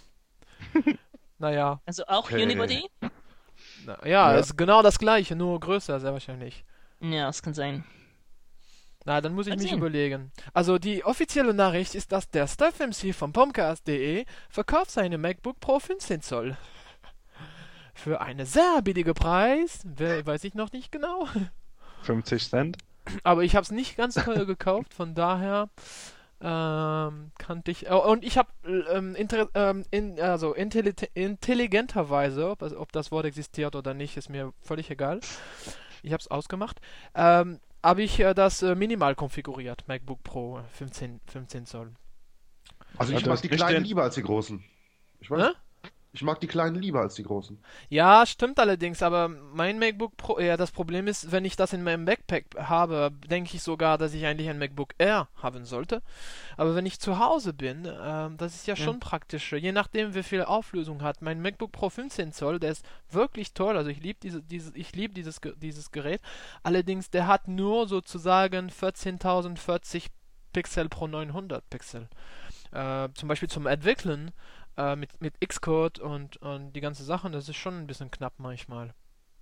Naja.
Also auch Unibody?
Ja, ist genau das gleiche, nur größer, sehr wahrscheinlich.
Ja, das kann sein.
Na, dann muss ich mich überlegen. Also die offizielle Nachricht ist, dass der StuffMC von Pomcast.de verkauft seine MacBook Pro 15 Zoll. Für einen sehr billigen Preis, weiß ich noch nicht genau.
50 Cent?
Aber ich habe es nicht ganz teuer gekauft, von daher Kannte ich. Und ich habe intelligenterweise, ob das Wort existiert oder nicht, ist mir völlig egal. Ich habe es ausgemacht. Habe ich das minimal konfiguriert, MacBook Pro 15 Zoll.
Also ich mag die kleinen lieber als die großen. Ich weiß. Ich mag die kleinen lieber als die großen.
Ja, stimmt allerdings, aber mein MacBook Pro, das Problem ist, wenn ich das in meinem Backpack habe, denke ich sogar, dass ich eigentlich ein MacBook Air haben sollte. Aber wenn ich zu Hause bin, das ist ja schon praktischer, je nachdem wie viel Auflösung hat. Mein MacBook Pro 15 Zoll, der ist wirklich toll, also ich liebe dieses Gerät. Allerdings, der hat nur sozusagen 14.040 Pixel pro 900 Pixel. Zum Beispiel zum Entwickeln mit Xcode und die ganze Sachen, das ist schon ein bisschen knapp manchmal.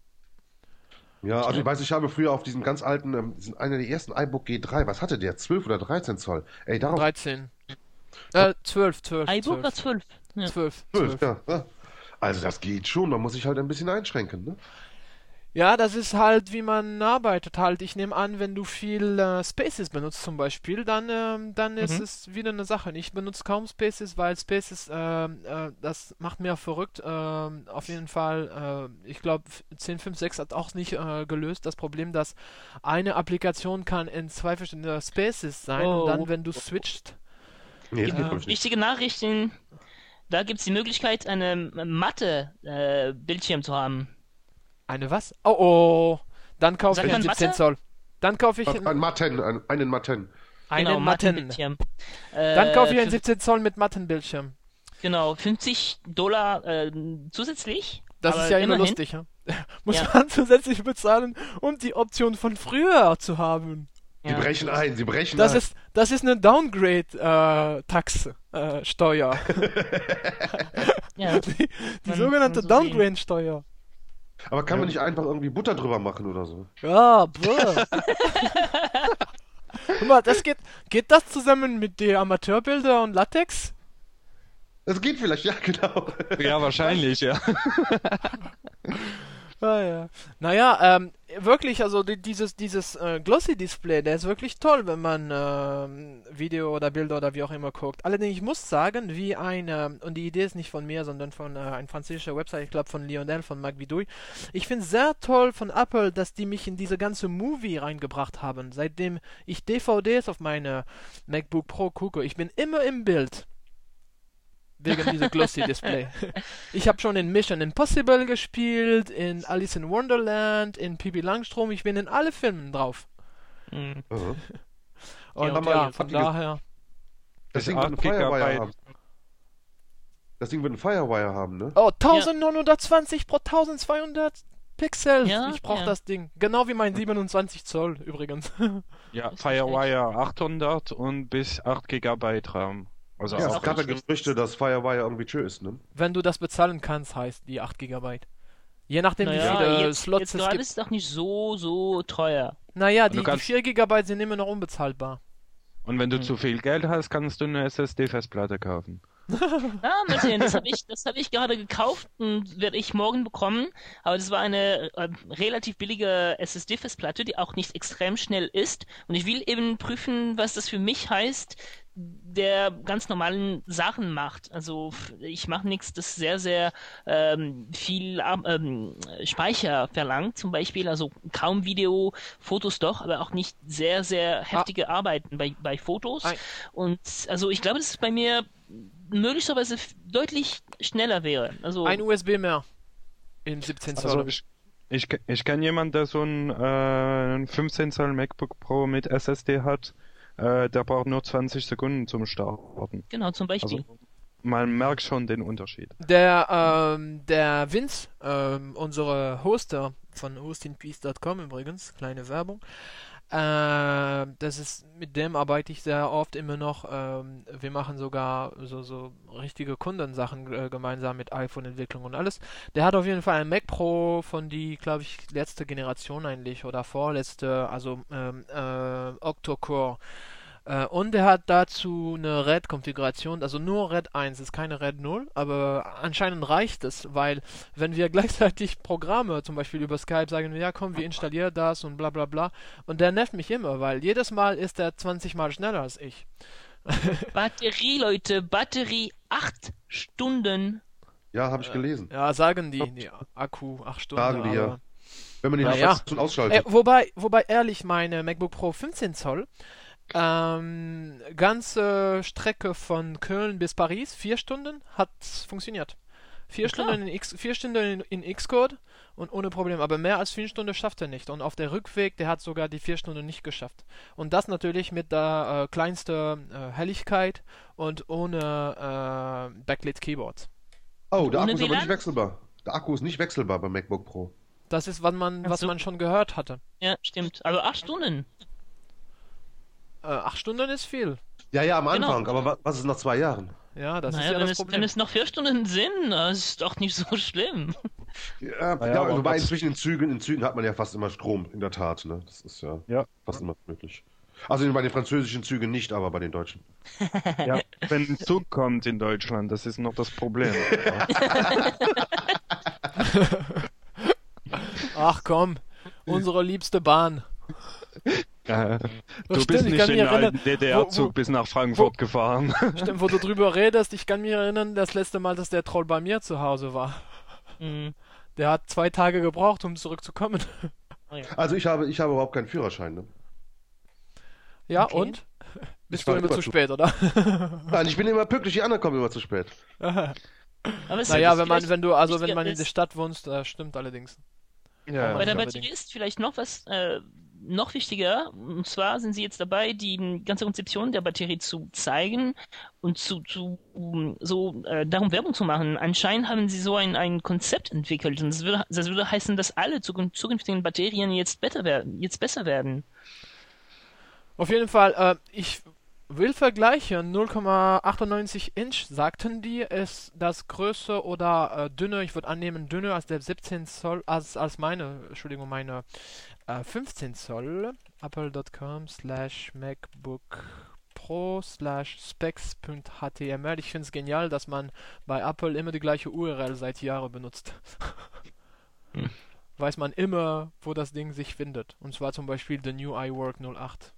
Ja, also ich habe früher auf diesem ganz alten, einer der ersten iBook G3, was hatte der? 12 oder 13 Zoll? Ey, darauf...
13. 12.
iBook war 12. Ja.
12, ja. Also das geht schon, man muss sich halt ein bisschen einschränken, ne?
Ja, das ist halt, wie man arbeitet halt. Ich nehme an, wenn du viel Spaces benutzt zum Beispiel, dann ist es wieder eine Sache. Ich benutze kaum Spaces, weil Spaces, das macht mir verrückt. Auf jeden Fall, ich glaube, 10.5.6 hat auch nicht gelöst das Problem, dass eine Applikation kann in 2 verschiedene Spaces sein und dann, wenn du switcht.
Nee, wichtige Nachrichten. Da gibt es die Möglichkeit, eine matte Bildschirm zu haben.
Eine was? Oh. Dann kaufe ich einen 17 Zoll. Dann kaufe ich
einen Matten.
Einen Matten.
Dann
kaufe ich einen 17 Zoll mit Mattenbildschirm.
Genau, $50 zusätzlich.
Das ist ja immer lustig, ja? Muss man zusätzlich bezahlen, um die Option von früher zu haben.
Sie brechen ein.
Das ist eine Downgrade-Tax-Steuer.
Die
sogenannte Downgrade-Steuer.
Aber kann man nicht einfach irgendwie Butter drüber machen oder so?
Ja, Guck mal, geht das zusammen mit den Amateurbilder und Latex?
Das geht vielleicht, ja, genau.
Ja, wahrscheinlich, ja.
Ja. Naja, wirklich, also dieses Glossy-Display, der ist wirklich toll, wenn man Video oder Bilder oder wie auch immer guckt. Allerdings, ich muss sagen, und die Idee ist nicht von mir, sondern von einer französischen Website, ich glaube von Lionel, von Mac Vidouille. Ich finde es sehr toll von Apple, dass die mich in diese ganze Movie reingebracht haben. Seitdem ich DVDs auf meine MacBook Pro gucke, ich bin immer im Bild. Wegen dieser Glossy-Display. Ich habe schon in Mission Impossible gespielt, in Alice in Wonderland, in Pippi Langstrumpf. Ich bin in alle Filmen drauf. Und von daher...
Das Ding wird ein Firewire haben. Das Ding wird ein Firewire haben, ne?
Oh, 1920 pro 1200 Pixel.
Ja,
ich brauche das Ding. Genau wie mein 27 Zoll übrigens.
Ja, Firewire 800 und bis 8 GB RAM. Also
es gab ja Gerüchte, dass Firewire irgendwie tschüss, ne?
Wenn du das bezahlen kannst, heißt die 8 GB. Je nachdem, wie viele Slots es gibt.
Jetzt ist doch nicht so teuer.
Naja, die 4 GB sind immer noch unbezahlbar.
Und wenn du zu viel Geld hast, kannst du eine SSD-Festplatte kaufen.
Mal sehen, das hab ich gerade gekauft und werde ich morgen bekommen. Aber das war eine relativ billige SSD-Festplatte, die auch nicht extrem schnell ist. Und ich will eben prüfen, was das für mich heißt, der ganz normalen Sachen macht. Also ich mache nichts, das sehr, sehr viel Speicher verlangt, zum Beispiel. Also kaum Video, Fotos doch, aber auch nicht sehr, sehr heftige Arbeiten bei Fotos. Und also ich glaube, dass es bei mir möglicherweise deutlich schneller wäre. Also
ein USB mehr in 17 Zoll.
Also ich kenne jemanden, der so ein 15 Zoll MacBook Pro mit SSD hat. Der braucht nur 20 Sekunden zum Starten.
Genau, zum Beispiel.
Also, man merkt schon den Unterschied.
Der Vince, unsere Hoster von hostinpeace.com übrigens, kleine Werbung, mit dem arbeite ich sehr oft immer noch. Wir machen sogar so richtige Kundensachen gemeinsam mit iPhone-Entwicklung und alles. Der hat auf jeden Fall einen Mac Pro von die, glaube ich, letzte Generation eigentlich oder vorletzte, also Octa-Core. Und er hat dazu eine RAID-Konfiguration, also nur RAID 1, ist keine RAID 0, aber anscheinend reicht es, weil wenn wir gleichzeitig Programme, zum Beispiel über Skype, sagen wir, ja komm, wir installieren das und bla bla bla, und der nervt mich immer, weil jedes Mal ist er 20 Mal schneller als ich.
Batterie, Leute, Batterie 8 Stunden.
Ja, habe ich gelesen.
Ja, sagen die Akku 8 Stunden.
Sagen die, ja. Wenn man den ausschaltet.
Wobei, ehrlich, meine MacBook Pro 15 Zoll, ganze Strecke von Köln bis Paris, 4 Stunden, hat funktioniert. 4 Stunden in Xcode und ohne Problem. Aber mehr als 4 Stunden schafft er nicht. Und auf der Rückweg, der hat sogar die 4 Stunden nicht geschafft. Und das natürlich mit der kleinsten Helligkeit und ohne Backlit Keyboard.
Oh, der Akku ist aber nicht wechselbar. Der Akku ist nicht wechselbar beim MacBook Pro.
Das ist, was man schon gehört hatte.
Ja, stimmt. Aber 8 Stunden.
8 Stunden ist viel.
Ja, am Anfang. Genau. Aber was ist nach 2 Jahren?
Ja, das ist ja das Problem.
Wenn es noch 4 Stunden sind, das ist doch nicht so schlimm.
Ja, wobei inzwischen in Zügen hat man ja fast immer Strom, in der Tat. Ne? Das ist ja fast immer möglich. Also bei den französischen Zügen nicht, aber bei den deutschen.
Ja, wenn ein Zug kommt in Deutschland, das ist noch das Problem.
Ach komm, unsere liebste Bahn.
Du bist nicht in einen DDR-Zug bis nach Frankfurt gefahren.
Stimmt, wo du drüber redest, ich kann mich erinnern, das letzte Mal, dass der Troll bei mir zu Hause war. Mhm. Der hat 2 Tage gebraucht, um zurückzukommen.
Also ich habe überhaupt keinen Führerschein, ne?
Ja, okay. Und? Bist du immer zu spät, oder?
Nein, ich bin immer pünktlich, die anderen kommen immer zu spät.
Aber naja, wenn man in der Stadt wohnst, stimmt allerdings.
Ja. Bei der Batterie ist vielleicht noch was noch wichtiger, und zwar sind sie jetzt dabei, die ganze Konzeption der Batterie zu zeigen und darum Werbung zu machen. Anscheinend haben sie so ein Konzept entwickelt, und das würde heißen, dass alle zukünftigen Batterien jetzt besser werden.
Auf jeden Fall, ich will vergleichen, 0,98 Inch, sagten die, ist das größer oder dünner, ich würde annehmen dünner als der 17 Zoll, als meine 15 Zoll, apple.com/macbookpro/specs.html. Ich finde es genial, dass man bei Apple immer die gleiche URL seit Jahren benutzt. Weiß man immer, wo das Ding sich findet. Und zwar zum Beispiel The New iWork 08.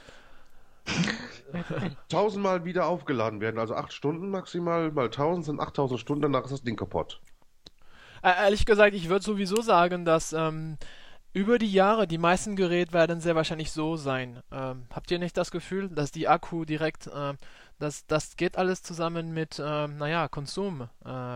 1000-mal wieder aufgeladen werden, also 8 Stunden maximal, mal 1000 sind 8000 Stunden, danach ist das Ding kaputt.
Ehrlich gesagt, ich würde sowieso sagen, dass über die Jahre die meisten Geräte werden sehr wahrscheinlich so sein. Habt ihr nicht das Gefühl, dass die Akku direkt, das geht alles zusammen mit, Konsum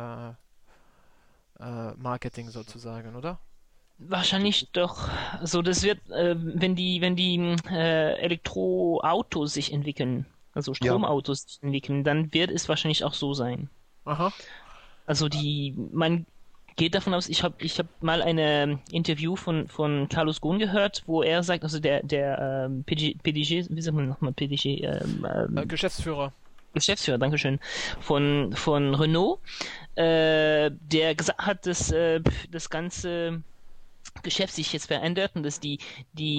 Marketing sozusagen, oder?
Wahrscheinlich doch. Also das wird, wenn die Elektroautos sich entwickeln, also Stromautos sich entwickeln, dann wird es wahrscheinlich auch so sein.
Aha.
Also man geht davon aus, ich hab mal ein Interview von Carlos Ghosn gehört, wo er sagt, also der PDG, wie sagt man nochmal PDG?
Geschäftsführer,
Dankeschön, von Renault, der gesagt hat, dass das ganze Geschäft sich jetzt verändert und dass die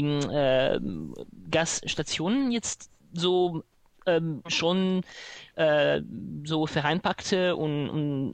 Gasstationen jetzt so schon so vereinpackte und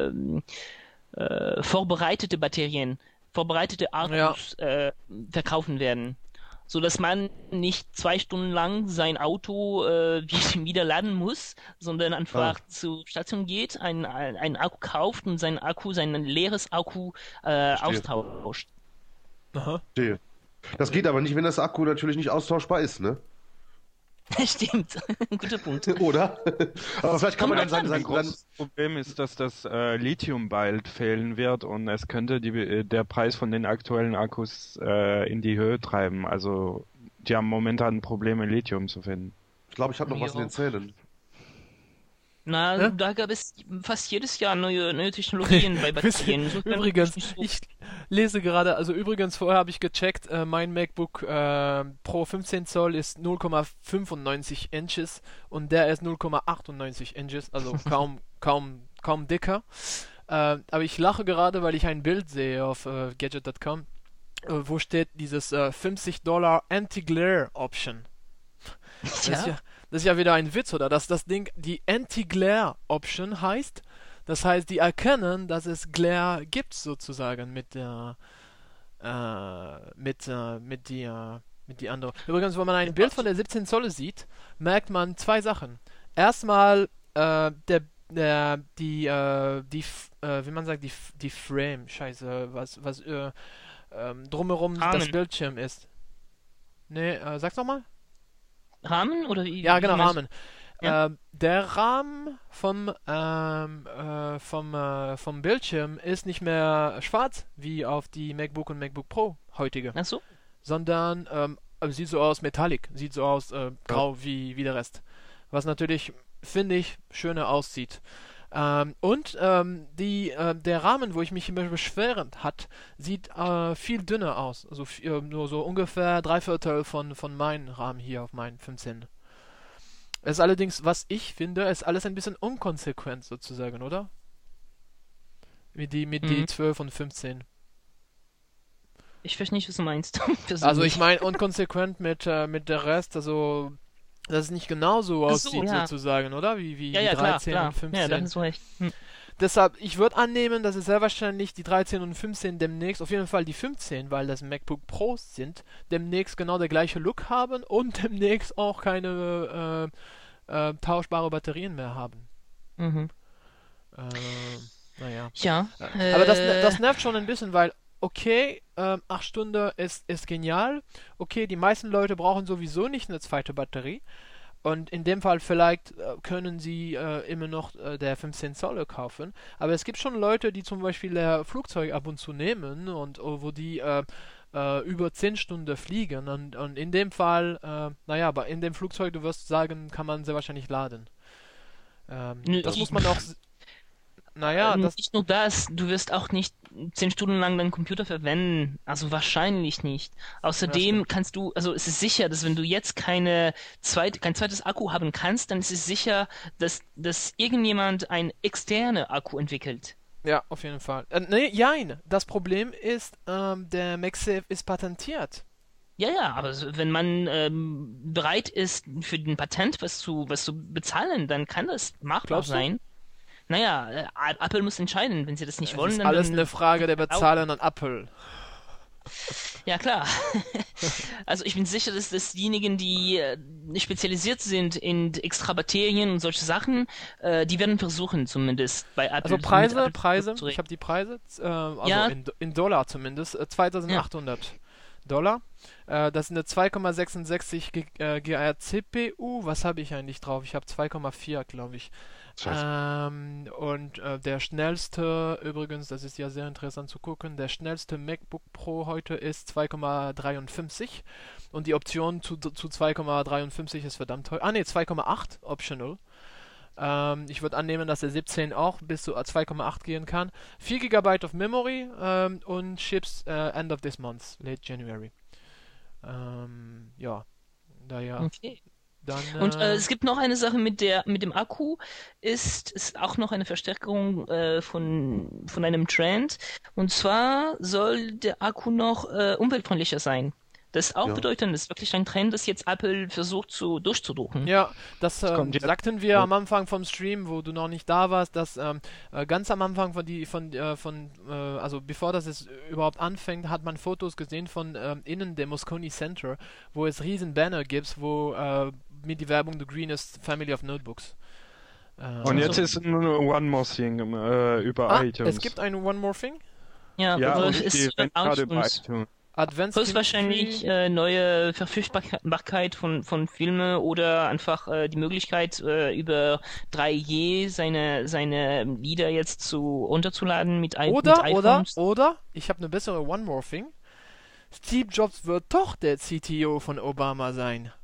vorbereitete Batterien, vorbereitete Akkus verkaufen werden, so dass man nicht 2 Stunden lang sein Auto wieder laden muss, sondern einfach zur Station geht, einen Akku kauft und sein leeres Akku austauscht.
Aha. Das geht aber nicht, wenn das Akku natürlich nicht austauschbar ist, ne?
Stimmt, guter Punkt.
Oder? Aber vielleicht kann man dann sagen,
ein großes Problem ist, dass das Lithium bald fehlen wird und es könnte der Preis von den aktuellen Akkus in die Höhe treiben. Also die haben momentan Probleme, Lithium zu finden.
Ich glaube, ich habe noch was in den Zähnen.
Na, da gab es fast jedes Jahr neue Technologien bei Batterien.
Übrigens, ich lese gerade, also übrigens vorher habe ich gecheckt, mein MacBook Pro 15 Zoll ist 0,95 Inches und der ist 0,98 Inches, also kaum dicker. Aber ich lache gerade, weil ich ein Bild sehe auf Gadget.com, wo steht dieses $50 Anti-Glare Option. Das ist ja wieder ein Witz, oder? Dass das Ding die Anti-Glare-Option heißt. Das heißt, die erkennen, dass es Glare gibt, sozusagen, mit die andere. Übrigens, wenn man ein Bild von der 17 Zoll sieht, merkt man 2 Sachen. erstmal wie man sagt, die Frame, scheiße, was drumherum
Rahmen.
das Bildschirm ist. Nee, sag's nochmal.
Rahmen oder wie?
Ja, genau, Rahmen.
Ja.
Der Rahmen vom Bildschirm ist nicht mehr schwarz, wie auf die MacBook und MacBook Pro heutige.
Ach so.
Sondern sieht so aus Metallic, sieht so aus grau wie der Rest. Was natürlich, finde ich, schöner aussieht. Der Rahmen, wo ich mich immer beschwerend hat, sieht viel dünner aus. Also nur so ungefähr 3/4 von meinem Rahmen hier auf meinen 15. Es ist allerdings, was ich finde, ist alles ein bisschen unkonsequent sozusagen, oder? Mit die 12 und 15.
Ich verstehe nicht, was du meinst.
Also ich meine unkonsequent mit der Rest, also dass es nicht genauso aussieht sozusagen, oder? Wie
ja,
13
klar.
und 15.
Ja, da hast du recht.
Deshalb, ich würde annehmen, dass es sehr wahrscheinlich die 13 und 15 demnächst, auf jeden Fall die 15, weil das MacBook Pros sind, demnächst genau der gleiche Look haben und demnächst auch keine tauschbare Batterien mehr haben.
Mhm.
Naja.
Ja.
Aber das nervt schon ein bisschen, weil okay, 8 Stunden ist genial. Okay, die meisten Leute brauchen sowieso nicht eine zweite Batterie. Und in dem Fall vielleicht können sie immer noch der 15 Zoll kaufen. Aber es gibt schon Leute, die zum Beispiel der Flugzeug ab und zu nehmen und wo die über 10 Stunden fliegen. Und in dem Fall, aber in dem Flugzeug, du wirst sagen, kann man sehr wahrscheinlich laden. Das muss man auch...
nicht nur das, du wirst auch nicht 10 Stunden lang deinen Computer verwenden. Also wahrscheinlich nicht. Außerdem kannst du, also es ist sicher, dass wenn du jetzt kein zweites Akku haben kannst, dann ist es sicher, dass irgendjemand einen externen Akku entwickelt.
Ja, auf jeden Fall. Das Problem ist, der MagSafe ist patentiert.
Ja, aber wenn man bereit ist, für den Patent was zu bezahlen, dann kann das machbar sein. Naja, Apple muss entscheiden, wenn sie das nicht wollen.
Das ist alles eine Frage der Bezahlen an Apple.
Ja, klar. Also ich bin sicher, dass diejenigen, die spezialisiert sind in Extrabatterien und solche Sachen, die werden versuchen, zumindest bei Apple.
Also Preise, ich habe die Preise, in Dollar zumindest, 2.800 Dollar. Das ist eine 2,66 GHz CPU. Was habe ich eigentlich drauf? Ich habe 2,4, glaube ich. Und der schnellste, übrigens, das ist ja sehr interessant zu gucken, der schnellste MacBook Pro heute ist 2,53 und die Option zu 2,53 ist verdammt teuer. 2,8 optional. Ich würde annehmen, dass der 17 auch bis zu 2,8 gehen kann. 4 GB of Memory und ships end of this month, late January.
Okay. Und es gibt noch eine Sache mit dem Akku, ist auch noch eine Verstärkung von einem Trend. Und zwar soll der Akku noch umweltfreundlicher sein. Das ist auch bedeutend, das ist wirklich ein Trend, das jetzt Apple versucht durchzudrucken.
Ja, das sagten wir am Anfang vom Stream, wo du noch nicht da warst, dass ganz am Anfang also bevor das es überhaupt anfängt, hat man Fotos gesehen von innen dem Moscone Center, wo es riesen Banner gibt, wo mit die Werbung The Greenest Family of Notebooks.
Und jetzt ist nur One More Thing über iTunes.
Es gibt ein One More Thing?
Ja,
und
es ist
gerade bei iTunes.
Höchstwahrscheinlich neue Verfügbarkeit von Filmen oder einfach die Möglichkeit über 3G seine Lieder jetzt runterzuladen mit iPhones.
Oder, ich habe eine bessere One More Thing. Steve Jobs wird doch der CTO von Obama sein.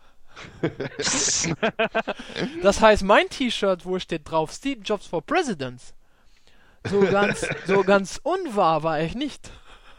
Das heißt, mein T-Shirt, wo steht drauf Steve Jobs for President. So ganz unwahr war ich nicht.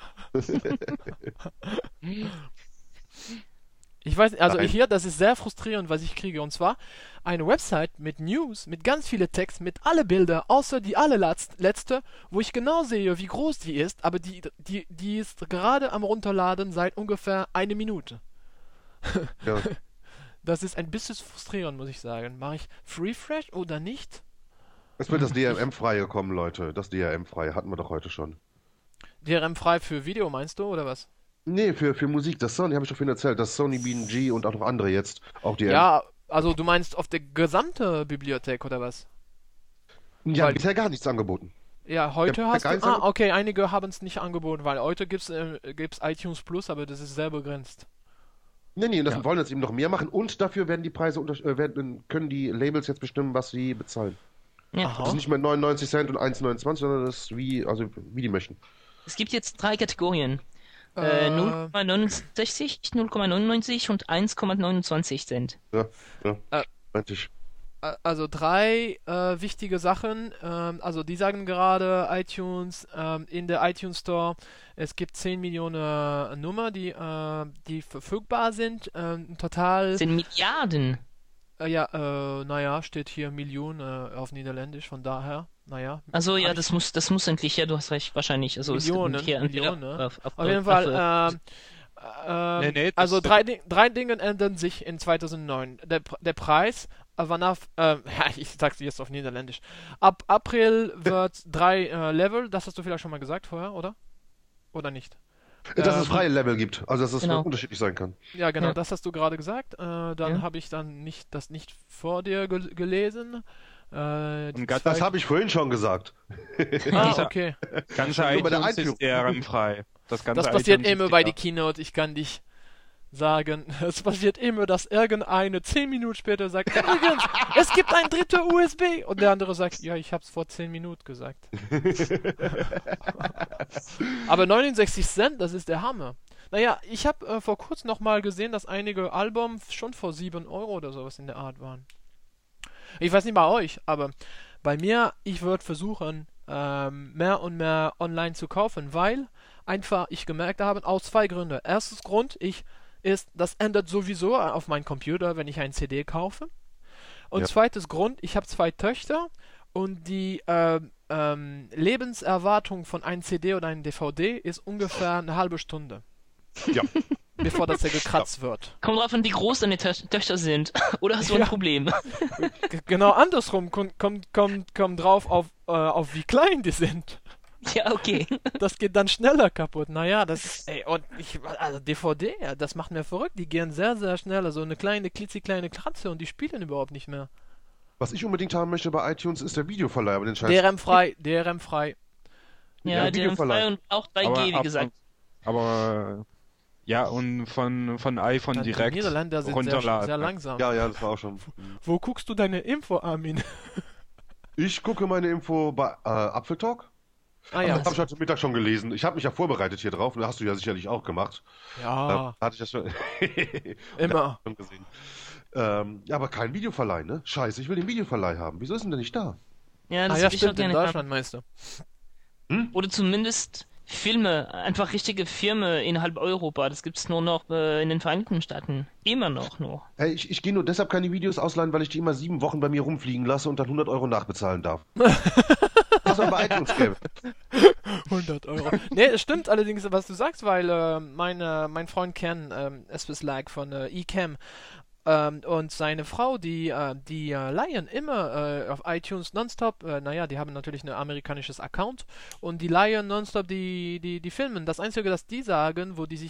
Ich weiß, das ist sehr frustrierend, was ich kriege. Und zwar eine Website mit News, mit ganz viele Text, mit alle Bilder, außer die allerletzte, wo ich genau sehe, wie groß die ist, aber die ist gerade am Runterladen seit ungefähr 1 Minute. Ja. Das ist ein bisschen frustrierend, muss ich sagen. Mache ich Refresh oder nicht?
Es wird das DRM-freie kommen, Leute. Das DRM-freie hatten wir doch heute schon.
DRM-frei für Video, meinst du, oder was?
Nee, für Musik. Das Sony, habe ich doch vorhin erzählt, das Sony BNG und auch noch andere jetzt auch DRM.
Ja, Also du meinst auf der gesamte Bibliothek oder was?
Ja, bisher gar nichts angeboten.
Ja, heute
Ja,
hast du...
keins
okay, einige haben es nicht angeboten, weil heute gibt's iTunes Plus, aber das ist sehr begrenzt.
Nee, das wollen jetzt eben noch mehr machen und dafür werden die Preise können die Labels jetzt bestimmen, was sie bezahlen.
Ja.
Das ist nicht mehr 99 Cent und 1,29, sondern das ist wie die möchten.
Es gibt jetzt 3 Kategorien. 0,69, 0,99 und 1,29 Cent.
Ja, meinte ich.
Also 3 wichtige Sachen. Also die sagen gerade iTunes, in der iTunes Store, es gibt 10 Millionen Nummer, die verfügbar sind. Total...
10 Milliarden?
steht hier Millionen auf Niederländisch, von daher,
Also ja, das muss endlich, ja, du hast recht, wahrscheinlich. Also
Millionen,
es hier
Millionen.
auf
jeden Fall, also drei Dinge ändern sich in 2009. Der Preis, ich sag's jetzt auf Niederländisch. Ab April wird 3 Level, das hast du vielleicht schon mal gesagt vorher, oder? Oder nicht?
Dass es freie Level gibt, also dass es unterschiedlich sein kann.
Ja, genau, das hast du gerade gesagt. Dann habe ich dann das nicht vor dir gelesen.
Das habe ich vorhin schon gesagt.
Okay.
Ganze iTunes ist DRM-frei. Das
passiert immer bei die Keynote, ich kann dich sagen, es passiert immer, dass irgendeine 10 Minuten später sagt, übrigens, es gibt ein dritter USB und der andere sagt, ja, ich hab's vor 10 Minuten gesagt. Aber 69 Cent, das ist der Hammer. Naja, ich habe vor kurzem noch mal gesehen, dass einige Alben schon vor 7 Euro oder sowas in der Art waren. Ich weiß nicht bei euch, aber bei mir, ich würde versuchen, mehr und mehr online zu kaufen, weil einfach ich gemerkt habe, aus 2 Gründen. Erstes Grund das ändert sowieso auf meinen Computer, wenn ich ein CD kaufe. Und zweites Grund, ich habe 2 Töchter und die Lebenserwartung von einem CD oder einem DVD ist ungefähr eine halbe Stunde.
Ja.
Bevor das ja gekratzt wird.
Kommt drauf an, wie groß deine Töchter sind. Oder hast du ein Problem?
Genau andersrum. Kommt drauf auf wie klein die sind.
Ja, okay.
Das geht dann schneller kaputt. Naja, also DVD, das macht mir verrückt. Die gehen sehr, sehr schnell. Also eine klitzekleine Kratze und die spielen überhaupt nicht mehr.
Was ich unbedingt haben möchte bei iTunes ist der Videoverleih, aber den Scheiß.
DRM-frei.
Ja, DRM-frei und auch 3G, wie gesagt.
Aber ja, und von iPhone
dann
direkt
die Niederländer sind
runterladen.
Sehr langsam.
Ja, das war auch schon.
Wo guckst du deine Info, Armin?
Ich gucke meine Info bei Apfeltalk. Das habe ich heute Mittag schon gelesen. Ich habe mich ja vorbereitet hier drauf. Und das hast du ja sicherlich auch gemacht.
Ja.
Hatte ich das schon.
Immer.
Schon gesehen. Aber kein Videoverleih, ne? Scheiße, ich will den Videoverleih haben. Wieso ist denn der nicht da?
Ja, das
stimmt, in Deutschland meinst du.
Oder zumindest Filme, einfach richtige Filme innerhalb Europa. Das gibt's nur noch in den Vereinigten Staaten. Immer noch nur.
Hey, ich gehe nur deshalb keine Videos ausleihen, weil ich die immer 7 Wochen bei mir rumfliegen lasse und dann 100 Euro nachbezahlen darf. Was aber bei iTunes gäbe.
100 Euro. Nee, es stimmt allerdings, was du sagst, weil mein Freund Ken, Espeslag von eCam, und seine Frau, die leihen immer auf iTunes nonstop, die haben natürlich ein amerikanisches Account und die leihen nonstop die Filme. Das Einzige, das die sagen, wo die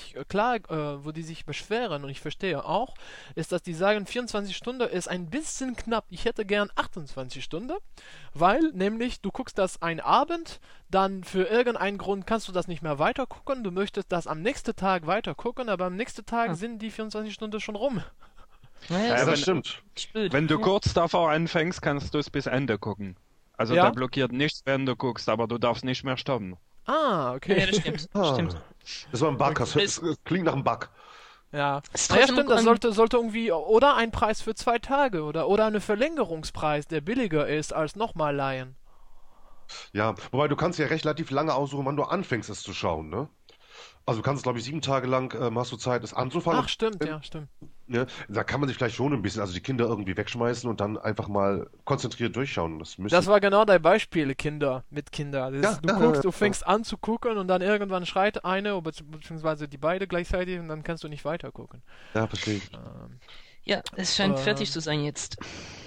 sich beschweren, und ich verstehe auch, ist, dass die sagen, 24 Stunden ist ein bisschen knapp. Ich hätte gern 28 Stunden, weil nämlich du guckst das einen Abend, dann für irgendeinen Grund kannst du das nicht mehr weiter gucken, du möchtest das am nächsten Tag weiter gucken, aber am nächsten Tag sind die 24 Stunden schon rum.
Ja,
das stimmt.
Wenn du kurz davor anfängst, kannst du es bis Ende gucken. Also da blockiert nichts, wenn du guckst, aber du darfst nicht mehr stoppen.
Ah, okay.
Ja, das stimmt.
Das war ein Bug, das klingt nach einem Bug.
Ja, stimmt, das sollte irgendwie, oder ein Preis für 2 Tage, oder ein Verlängerungspreis, der billiger ist als nochmal leihen.
Ja, wobei du kannst ja relativ lange aussuchen, wann du anfängst, es zu schauen, ne? Also du kannst, glaube ich, 7 Tage lang hast du Zeit, es anzufangen.
Ach, stimmt, ja, stimmt.
Ja, da kann man sich vielleicht schon ein bisschen, also die Kinder irgendwie wegschmeißen und dann einfach mal konzentriert durchschauen. Das
war genau dein Beispiel, mit Kindern. Du fängst an zu gucken und dann irgendwann schreit eine, beziehungsweise die beide gleichzeitig und dann kannst du nicht weiter gucken.
Ja, verstehe ich.
Ja, es scheint fertig zu sein jetzt.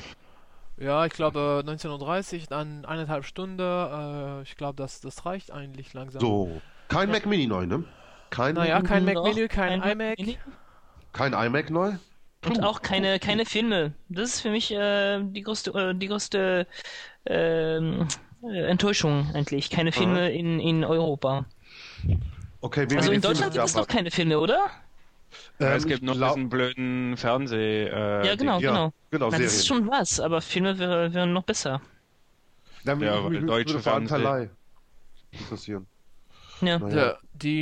Ja, ich glaube 19:30 Uhr, dann 1,5 Stunden. Ich glaube, das reicht eigentlich langsam.
So, kein Mac Mini neu, ne?
Kein Mac Mini, kein iMac.
Kein iMac neu?
Und auch keine Filme. Das ist für mich die größte Enttäuschung eigentlich. Keine Filme in Europa.
Okay,
also in Deutschland gibt es doch keine Filme, oder?
Es gibt noch diesen blöden Fernseh...
ja, genau.
Genau,
das ist schon was, aber Filme wären noch besser.
Ja, mich deutsche Fernseh interessieren.
Ja.
Naja.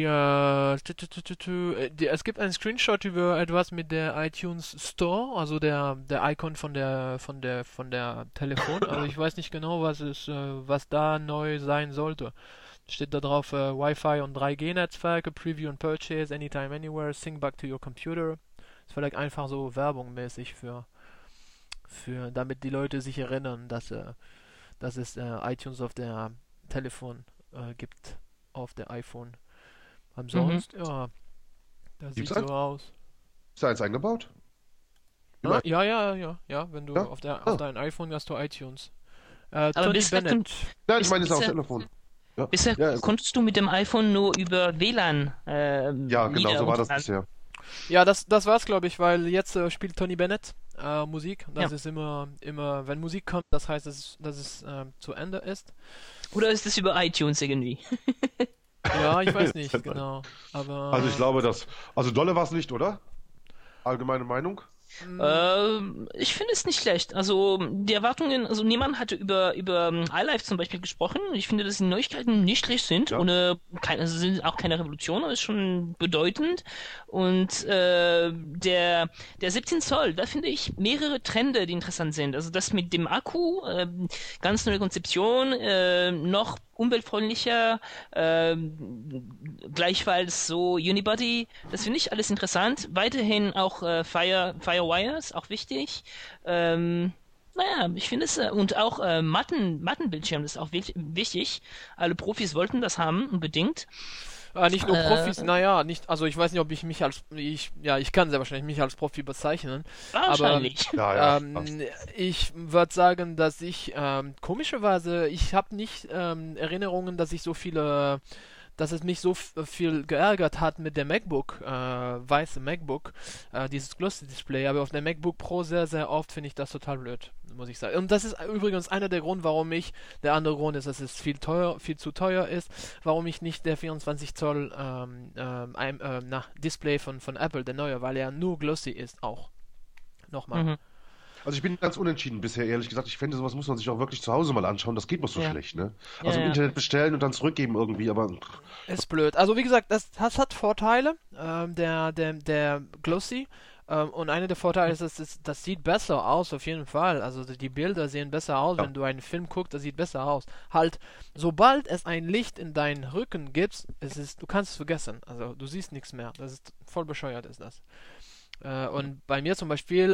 Es gibt einen Screenshot über etwas mit der iTunes Store, also der Icon von der Telefon. Also ich weiß nicht genau, was da neu sein sollte. Steht da drauf Wi-Fi und 3G-Netzwerke, Preview and Purchase, Anytime, Anywhere, Sync back to your computer. Ist vielleicht einfach so werbungmäßig für damit die Leute sich erinnern, dass es iTunes auf der Telefon gibt, auf der iPhone. Ansonsten, ja, das sieht so aus.
Ist da eins eingebaut?
Ja. Wenn du auf dein iPhone hast du iTunes.
Aber
Tony Bennett.
Nein, ich meine, es ist auf dem Telefon. Ja.
Bisher konntest du mit dem iPhone nur über WLAN
ja, genau, so war das bisher.
Ja, das war's, glaube ich, weil jetzt spielt Tony Bennett Musik. Das ist immer, wenn Musik kommt, das heißt, dass es zu Ende ist.
Oder ist es über iTunes irgendwie?
Ja, ich weiß nicht, genau. Aber
also ich glaube, also dolle war es nicht, oder? Allgemeine Meinung?
Ich finde es nicht schlecht. Also die Erwartungen, also niemand hatte über iLife zum Beispiel gesprochen. Ich finde, dass die Neuigkeiten nicht schlecht sind. Also sind auch keine Revolution, aber ist schon bedeutend. Und der 17 Zoll, da finde ich mehrere Trends, die interessant sind. Also das mit dem Akku, ganz neue Konzeption, noch umweltfreundlicher, gleichfalls so Unibody, das finde ich alles interessant. Weiterhin auch Firewires, auch wichtig. Ich finde es, und auch Mattenbildschirm, das ist auch wichtig. Alle Profis wollten das haben, unbedingt.
Nicht nur Profis, nicht, also ich weiß nicht, ob ich mich ich kann sehr wahrscheinlich mich als Profi bezeichnen.
Wahrscheinlich.
Aber ich würde sagen, dass ich komischerweise, ich habe nicht Erinnerungen, dass es mich so viel geärgert hat mit der MacBook, weiße MacBook, dieses Glossy Display, aber auf der MacBook Pro sehr, sehr oft finde ich das total blöd, muss ich sagen. Und das ist übrigens einer der Gründe, der andere Grund ist, dass es viel zu teuer ist, warum ich nicht der 24 Zoll Display von Apple, der neue, weil er nur Glossy ist auch. Nochmal.
Also ich bin ganz unentschieden bisher, ehrlich gesagt. Ich finde, sowas muss man sich auch wirklich zu Hause mal anschauen. Das geht noch so schlecht, ne? Also im Internet bestellen und dann zurückgeben irgendwie, aber...
Ist blöd. Also wie gesagt, das hat Vorteile, der Glossy. Und einer der Vorteile ist, das sieht besser aus, auf jeden Fall. Also die Bilder sehen besser aus, wenn du einen Film guckst, das sieht besser aus. Halt, sobald es ein Licht in deinen Rücken gibt, du kannst es vergessen. Also du siehst nichts mehr. Das ist voll bescheuert, ist das. Und bei mir zum Beispiel,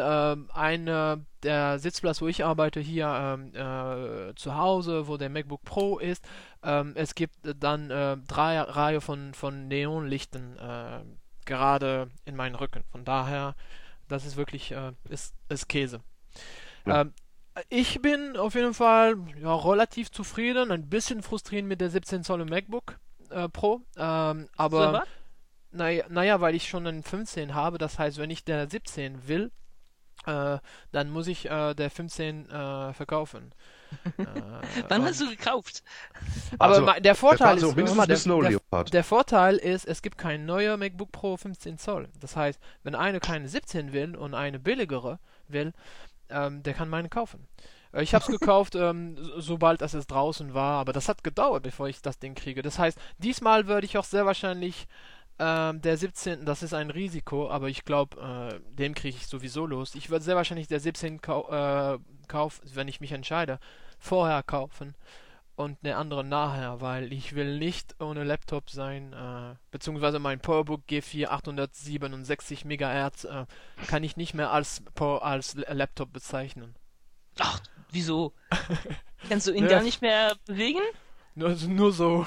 der Sitzplatz, wo ich arbeite, hier zu Hause, wo der MacBook Pro ist, es gibt dann 3 Reihe von Neonlichten gerade in meinen Rücken. Von daher, das ist wirklich, ist Käse. Ja. Ich bin auf jeden Fall relativ zufrieden, ein bisschen frustrierend mit der 17 Zoll MacBook Pro, aber... Naja, weil ich schon einen 15 habe, das heißt, wenn ich der 17 will, dann muss ich der 15 verkaufen.
Wann hast du gekauft?
Aber der Vorteil
ist,
der Vorteil ist, es gibt kein neuer MacBook Pro 15 Zoll. Das heißt, wenn einer keine 17 will und eine billigere will, der kann meine kaufen. Ich habe es gekauft, sobald es draußen war, aber das hat gedauert, bevor ich das Ding kriege. Das heißt, diesmal würde ich auch sehr wahrscheinlich der 17, das ist ein Risiko, aber ich glaube, den kriege ich sowieso los. Ich würde sehr wahrscheinlich der 17 kaufen, wenn ich mich entscheide, vorher kaufen und eine andere nachher, weil ich will nicht ohne Laptop sein, beziehungsweise mein PowerBook G4 867 MHz kann ich nicht mehr als Laptop bezeichnen.
Ach, wieso? Kannst du ihn gar nicht mehr bewegen?
Nur so.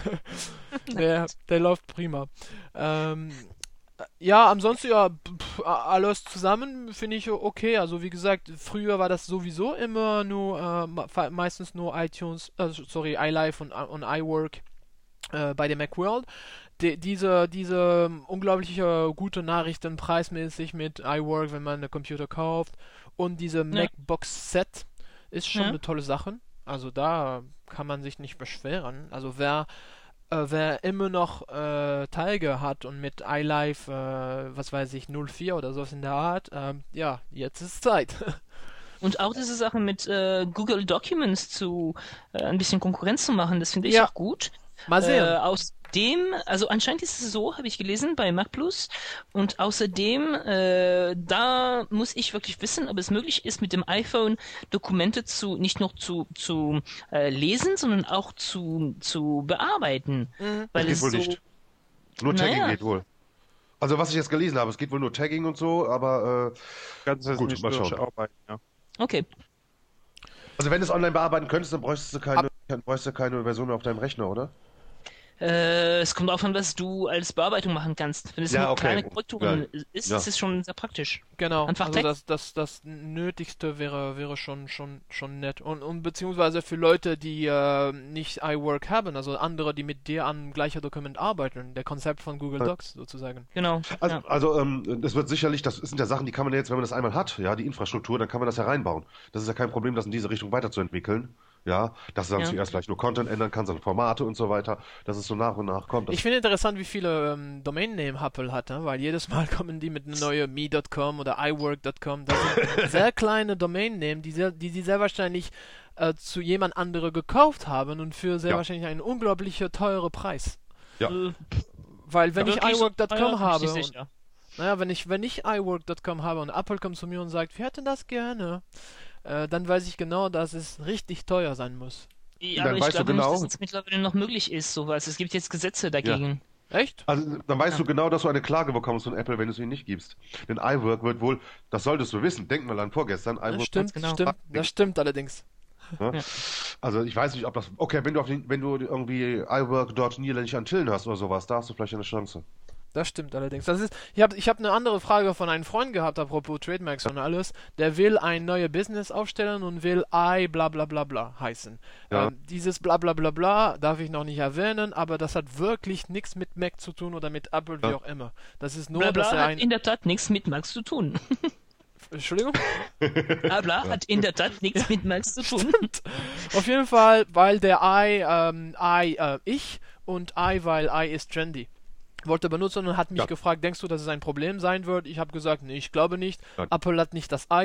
der läuft prima. Ansonsten alles zusammen finde ich okay. Also wie gesagt, früher war das sowieso immer nur meistens nur iTunes, iLife und iWork bei der Macworld. Diese unglaubliche gute Nachrichten preismäßig mit iWork, wenn man einen Computer kauft, und diese Macbox Set ist schon eine tolle Sache. Also da kann man sich nicht beschweren. Also wer immer noch Teige hat und mit iLife, was weiß ich, 04 oder sowas in der Art, jetzt ist Zeit.
Und auch diese Sache mit Google Documents ein bisschen Konkurrenz zu machen, das finde ich auch gut.
Mal sehen.
Also anscheinend ist es so, habe ich gelesen bei MacPlus. Und außerdem, da muss ich wirklich wissen, ob es möglich ist, mit dem iPhone Dokumente nicht nur zu lesen, sondern auch zu bearbeiten.
Weil das geht wohl nicht. Nur Tagging geht wohl. Also was ich jetzt gelesen habe, es geht wohl nur Tagging und so, aber
gut, mal schauen. Arbeiten, ja.
Okay.
Also wenn du es online bearbeiten könntest, dann bräuchtest du keine Version mehr auf deinem Rechner, oder?
Es kommt darauf an, was du als Bearbeitung machen kannst. Wenn es nur kleine Korrekturen ist, ist es schon sehr praktisch.
Genau,
einfach
also das Nötigste wäre schon nett. Und beziehungsweise für Leute, die nicht iWork haben, also andere, die mit dir an gleicher Dokument arbeiten, der Konzept von Google Docs sozusagen.
Genau.
Also das wird sicherlich, das sind ja Sachen, die kann man jetzt, wenn man das einmal hat, ja, die Infrastruktur, dann kann man das ja reinbauen. Das ist ja kein Problem, das in diese Richtung weiterzuentwickeln. Ja, dass du dann zuerst vielleicht nur Content ändern kannst, dann Formate und so weiter, dass es so nach und nach kommt.
Ich finde interessant, wie viele Domain-Name Apple hat, ne? Weil jedes Mal kommen die mit einer neuen me.com oder iWork.com. Das sind sehr kleine Domain-Name, die sie sehr wahrscheinlich zu jemand anderem gekauft haben und für sehr wahrscheinlich einen unglaublich teuren Preis.
Ja.
Weil wenn ich iWork.com habe, wenn ich iWork.com habe und Apple kommt zu mir und sagt, wir hätten das gerne, dann weiß ich genau, dass es richtig teuer sein muss.
Ja, aber ich glaube nicht, dass es mittlerweile noch möglich ist, sowas. Es gibt jetzt Gesetze dagegen.
Ja. Echt? Also dann weißt du genau, dass du eine Klage bekommst von Apple, wenn du es ihnen nicht gibst. Denn iWork wird wohl, das solltest du wissen, denk mal an vorgestern.
Das stimmt allerdings.
Ja? Ja. Also ich weiß nicht, ob das... Okay, wenn du irgendwie iWork dort niederländisch Antillen hast oder sowas, da hast du vielleicht eine Chance.
Das stimmt allerdings. Ich hab eine andere Frage von einem Freund gehabt, apropos Trademarks und alles. Der will ein neues Business aufstellen und will bla bla bla bla heißen.
Ja.
Dieses bla bla bla bla darf ich noch nicht erwähnen, aber das hat wirklich nichts mit Mac zu tun oder mit Apple, wie auch immer. Das ist nur,
bla bla
dass er
hat in der Tat nichts mit Mac zu tun.
Entschuldigung?
Bla bla hat in der Tat nichts mit Mac zu tun.
Auf jeden Fall, weil der ich und weil I ist trendy. Wollte benutzen und hat mich gefragt, denkst du, dass es ein Problem sein wird? Ich habe gesagt, nee, ich glaube nicht. Ja. Apple hat nicht das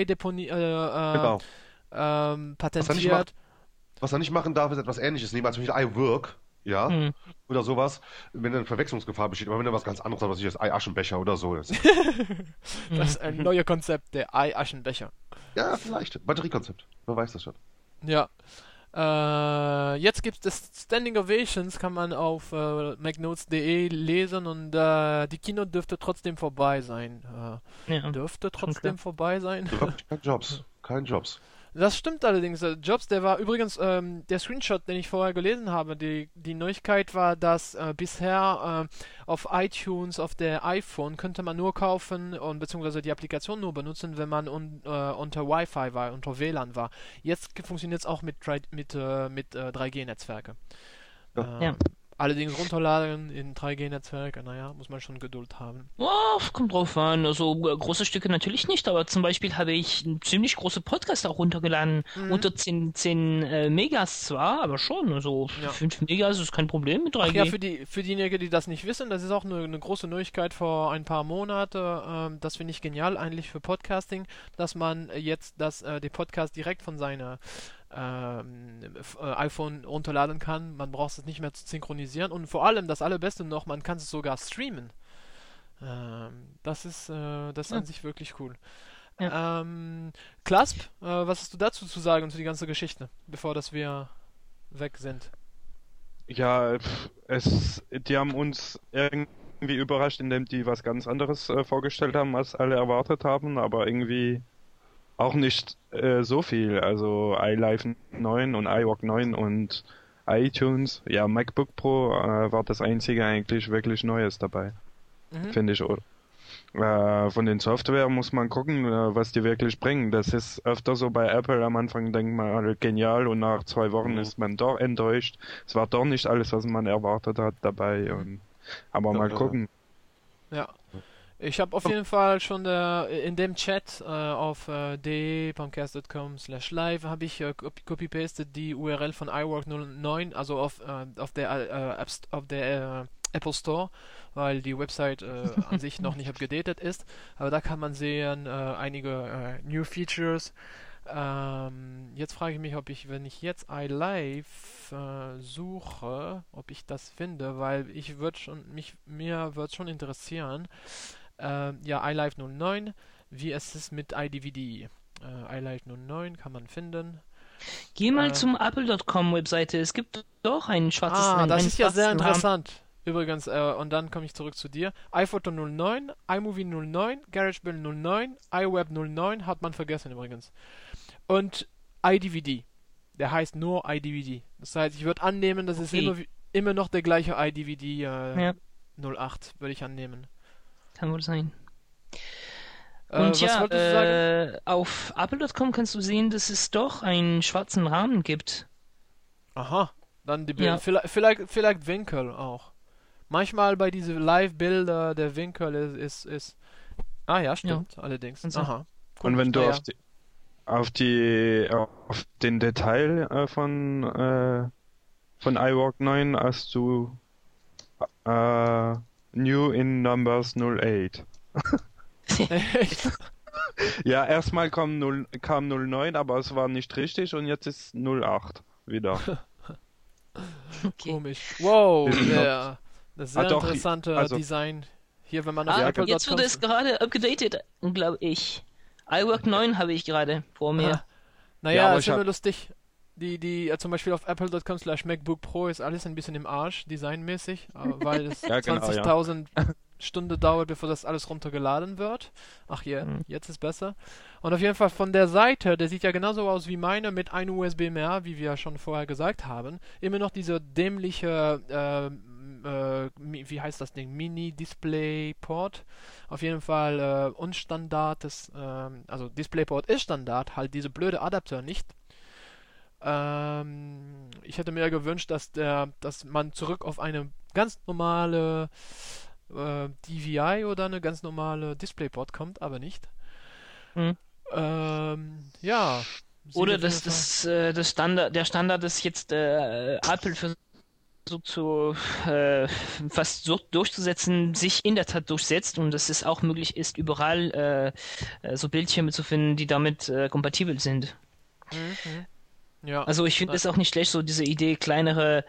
patentiert.
Was er nicht machen darf, ist etwas Ähnliches nehmen, als zum Beispiel iWork, oder sowas, wenn eine Verwechslungsgefahr besteht. Aber wenn er was ganz anderes hat, was ich das Ei-Aschenbecher oder so ist.
Das ist ein neues Konzept, der Ei-Aschenbecher.
Ja, vielleicht. Batteriekonzept. Wer weiß das schon.
Ja. Jetzt gibt es Standing Ovations, kann man auf macnotes.de lesen und die Keynote dürfte trotzdem vorbei sein. Dürfte trotzdem vorbei sein.
Kein Jobs.
Das stimmt allerdings. Jobs, der war übrigens der Screenshot, den ich vorher gelesen habe. Die Neuigkeit war, dass bisher auf iTunes, auf der iPhone, könnte man nur kaufen und beziehungsweise die Applikation nur benutzen, wenn man unter Wi-Fi war, unter WLAN war. Jetzt funktioniert es auch mit 3G-Netzwerke. Allerdings runterladen in 3G-Netzwerke, muss man schon Geduld haben.
Oh, kommt drauf an. Also große Stücke natürlich nicht, aber zum Beispiel habe ich einen ziemlich großen Podcast auch runtergeladen. Unter 10 Megas zwar, aber schon. Also 5 Megas ist kein Problem mit 3G.
Ach ja, für diejenigen, die das nicht wissen, das ist auch eine große Neuigkeit vor ein paar Monaten. Das finde ich genial eigentlich für Podcasting, dass man jetzt den Podcast direkt von seiner iPhone runterladen kann. Man braucht es nicht mehr zu synchronisieren und vor allem das Allerbeste noch, man kann es sogar streamen. Das ist an sich wirklich cool. Ja. Clasp, was hast du dazu zu sagen zu die ganze Geschichte, bevor dass wir weg sind?
Ja, die haben uns irgendwie überrascht, indem die was ganz anderes vorgestellt haben, als alle erwartet haben, aber irgendwie auch nicht so viel. Also iLife 9 und iWork 9 und iTunes. Ja, MacBook Pro war das einzige eigentlich wirklich Neues dabei. Finde ich, oder? Von den Software muss man gucken, was die wirklich bringen. Das ist öfter so bei Apple. Am Anfang denkt man, genial, und nach 2 Wochen ist man doch enttäuscht. Es war doch nicht alles, was man erwartet hat dabei. Aber mal gucken.
Ja. Ich habe auf jeden Fall schon in dem Chat auf de.pumpcast.com/live habe ich copy-pasted die URL von iWork 09, also auf der Apple Store, weil die Website an sich noch nicht abgedatet ist. Aber da kann man sehen einige New Features. Jetzt frage ich mich, wenn ich jetzt iLive suche, ob ich das finde, weil mir wird schon interessieren. iLive 09, wie es ist mit iDVD. iLive 09 kann man finden.
Geh mal zum Apple.com Webseite, es gibt doch ein schwarzes
das ist ja sehr interessant. Übrigens, und dann komme ich zurück zu dir. iPhoto 09, iMovie 09, GarageBand 09, iWeb 09, hat man vergessen übrigens. Und iDVD. Der heißt nur iDVD. Das heißt, ich würde annehmen, das ist immer noch der gleiche iDVD 08, würde ich annehmen.
Kann wohl sein. Und
was wolltest du sagen?
Auf Apple.com kannst du sehen, dass es doch einen schwarzen Rahmen gibt.
Aha, dann die Bilder. Vielleicht Winkel auch. Manchmal bei diesen Live-Bilder der Winkel ist. Ah ja, stimmt, allerdings.
Und so.
Aha.
Und wenn du auf den Detail von iWork 9 hast du New in Numbers 08.
Echt?
Ja, erstmal kam 09, aber es war nicht richtig, und jetzt ist 08 wieder.
Okay.
Komisch. Wow, das sehr interessante
also,
Design. Hier, wenn man auf Apple.com...
Jetzt wurde es gerade upgedatet, glaube ich. iWork 9 habe ich gerade vor mir.
Naja, ist immer lustig. Die zum Beispiel auf apple.com/MacBook Pro ist alles ein bisschen im Arsch, designmäßig, weil es 20.000 Stunden dauert, bevor das alles runtergeladen wird. Ach ja, jetzt ist besser. Und auf jeden Fall von der Seite, der sieht ja genauso aus wie meine, mit einem USB mehr, wie wir schon vorher gesagt haben. Immer noch diese dämliche, wie heißt das Ding? Mini-Display-Port. Auf jeden Fall unstandard, also DisplayPort ist Standard, halt diese blöde Adapter nicht. Ich hätte mir gewünscht, dass man zurück auf eine ganz normale DVI oder eine ganz normale DisplayPort kommt, aber nicht. Ja.
Oder der Standard ist jetzt Apple versucht fast durchzusetzen, sich in der Tat durchsetzt, und dass es auch möglich ist, überall so Bildschirme zu finden, die damit kompatibel sind.
Ja.
Also ich finde es auch nicht schlecht, so diese Idee, kleinere,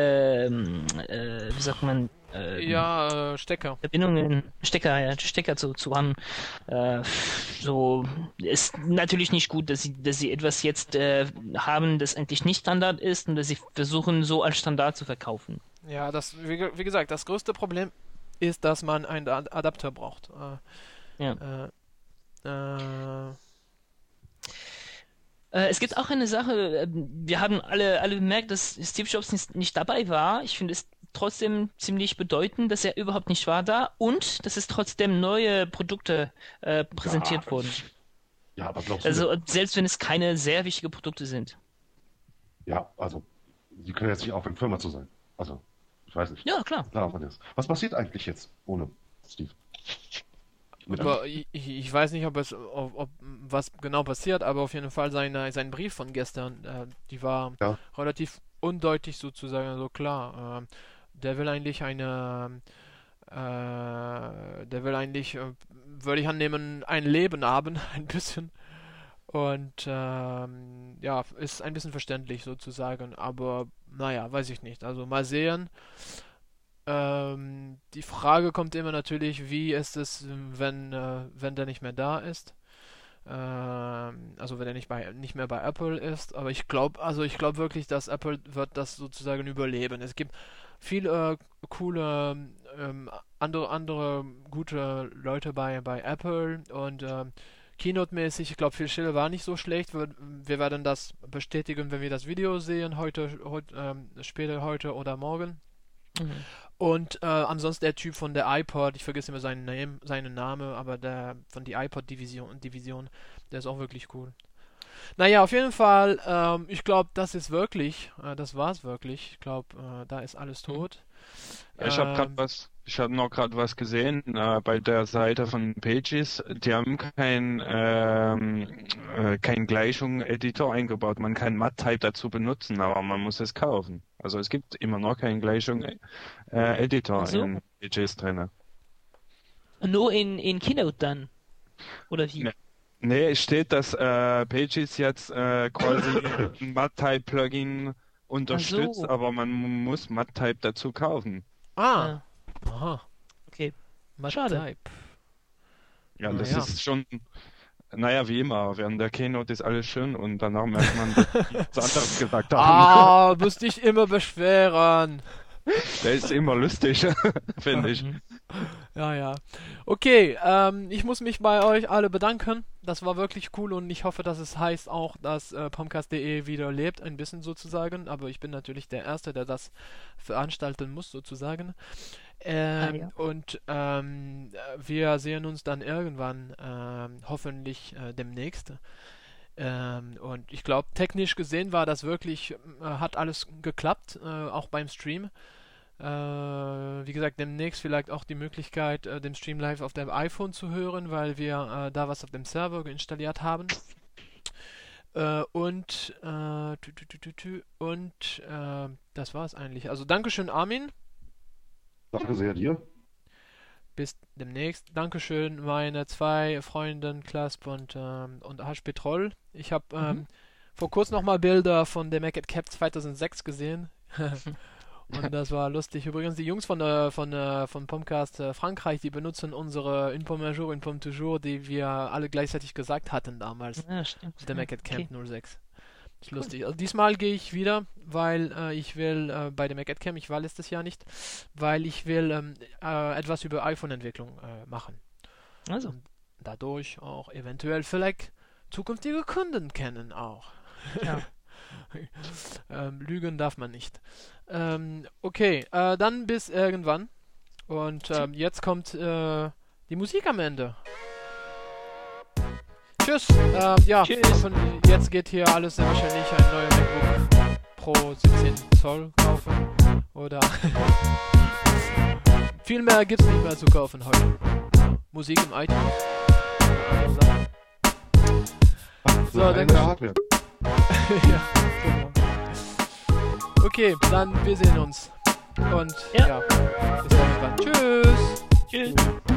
wie sagt man,
Stecker.
Verbindungen, Stecker zu haben. So ist natürlich nicht gut, dass sie etwas jetzt haben, das eigentlich nicht Standard ist, und dass sie versuchen, so als Standard zu verkaufen.
Ja, wie gesagt, das größte Problem ist, dass man einen Adapter braucht.
Es gibt auch eine Sache, wir haben alle bemerkt, dass Steve Jobs nicht dabei war. Ich finde es trotzdem ziemlich bedeutend, dass er überhaupt nicht war da, und dass es trotzdem neue Produkte präsentiert wurden.
Ja, aber glaubst du...
Also selbst wenn es keine sehr wichtigen Produkte sind.
Ja, also sie können jetzt nicht aufhören, Firma zu sein. Also, ich weiß nicht.
Ja, klar.
Was passiert eigentlich jetzt ohne Steve?
Aber ich weiß nicht, ob was genau passiert, aber auf jeden Fall sein Brief von gestern, die war relativ undeutlich sozusagen, also klar. Der will eigentlich würde ich annehmen, ein Leben haben, ein bisschen. Und ist ein bisschen verständlich sozusagen, aber naja, weiß ich nicht. Also mal sehen. Die Frage kommt immer natürlich, wie ist es, wenn der nicht mehr da ist. Also wenn er nicht mehr bei Apple ist. Aber ich glaube wirklich, dass Apple wird das sozusagen überleben. Es gibt viele coole andere gute Leute bei Apple, und Keynote-mäßig, ich glaube, Phil Schiller war nicht so schlecht. Wir werden das bestätigen, wenn wir das Video sehen, später heute oder morgen. Und ansonsten der Typ von der iPod, ich vergesse immer seinen Namen, aber der von die iPod-Division, der ist auch wirklich cool. Naja, auf jeden Fall, ich glaube, das war's wirklich. Ich glaube, da ist alles tot.
Ja, ich habe noch gerade was gesehen bei der Seite von Pages. Die haben kein Gleichung-Editor eingebaut. Man kann Matt-Type dazu benutzen, aber man muss es kaufen. Also es gibt immer noch keinen Gleichung-Editor in Pages drin.
Nur in Keynote dann? Oder wie?
Nee, es steht, dass Pages jetzt quasi ein Matt-Type-Plugin unterstützt, aber man muss Matt-Type dazu kaufen.
Aha.
Okay.
Matt-Type.
Ja, das ist schon, wie immer, während der Keynote ist alles schön und danach merkt man, dass die was anderes gesagt haben.
Musst dich immer beschweren.
Der ist immer lustig, finde ich.
Ja. Okay, ich muss mich bei euch alle bedanken. Das war wirklich cool und ich hoffe, dass es heißt auch, dass Pomcast.de wieder lebt, ein bisschen sozusagen. Aber ich bin natürlich der Erste, der das veranstalten muss, sozusagen. Und wir sehen uns dann irgendwann, hoffentlich demnächst. Und ich glaube, technisch gesehen war das wirklich, hat alles geklappt, auch beim Stream. Wie gesagt, demnächst vielleicht auch die Möglichkeit, den Stream live auf dem iPhone zu hören, weil wir da was auf dem Server installiert haben. Und das war's eigentlich. Also Dankeschön, Armin.
Danke sehr dir.
Bis demnächst. Dankeschön, meine zwei Freunde, Clasp und HP Troll. Ich habe vor kurzem nochmal Bilder von der Make It Cap 2006 gesehen. Und das war lustig. Übrigens, die Jungs von Pomcast Frankreich, die benutzen unsere Une Pomme un jour, une pomme toujours, die wir alle gleichzeitig gesagt hatten damals.
Ja, stimmt.
Der Make It Camp 06. Das ist lustig. Also diesmal gehe ich wieder, weil ich will bei der Make It Camp, ich war letztes Jahr nicht, weil ich will etwas über iPhone-Entwicklung machen.
Also.
Und dadurch auch eventuell vielleicht zukünftige Kunden kennen auch.
Ja.
Lügen darf man nicht. Okay, dann bis irgendwann. Und jetzt kommt die Musik am Ende. Tschüss. Tschüss. Jetzt geht hier alles sehr wahrscheinlich ein neuer MacBook Pro 17 Zoll kaufen. Oder viel mehr gibt's nicht mehr zu kaufen heute. Musik im iTunes. So, dann
Hardware.
ja, genau. Okay, dann wir sehen uns. Und bis irgendwann. Tschüss.
Tschüss.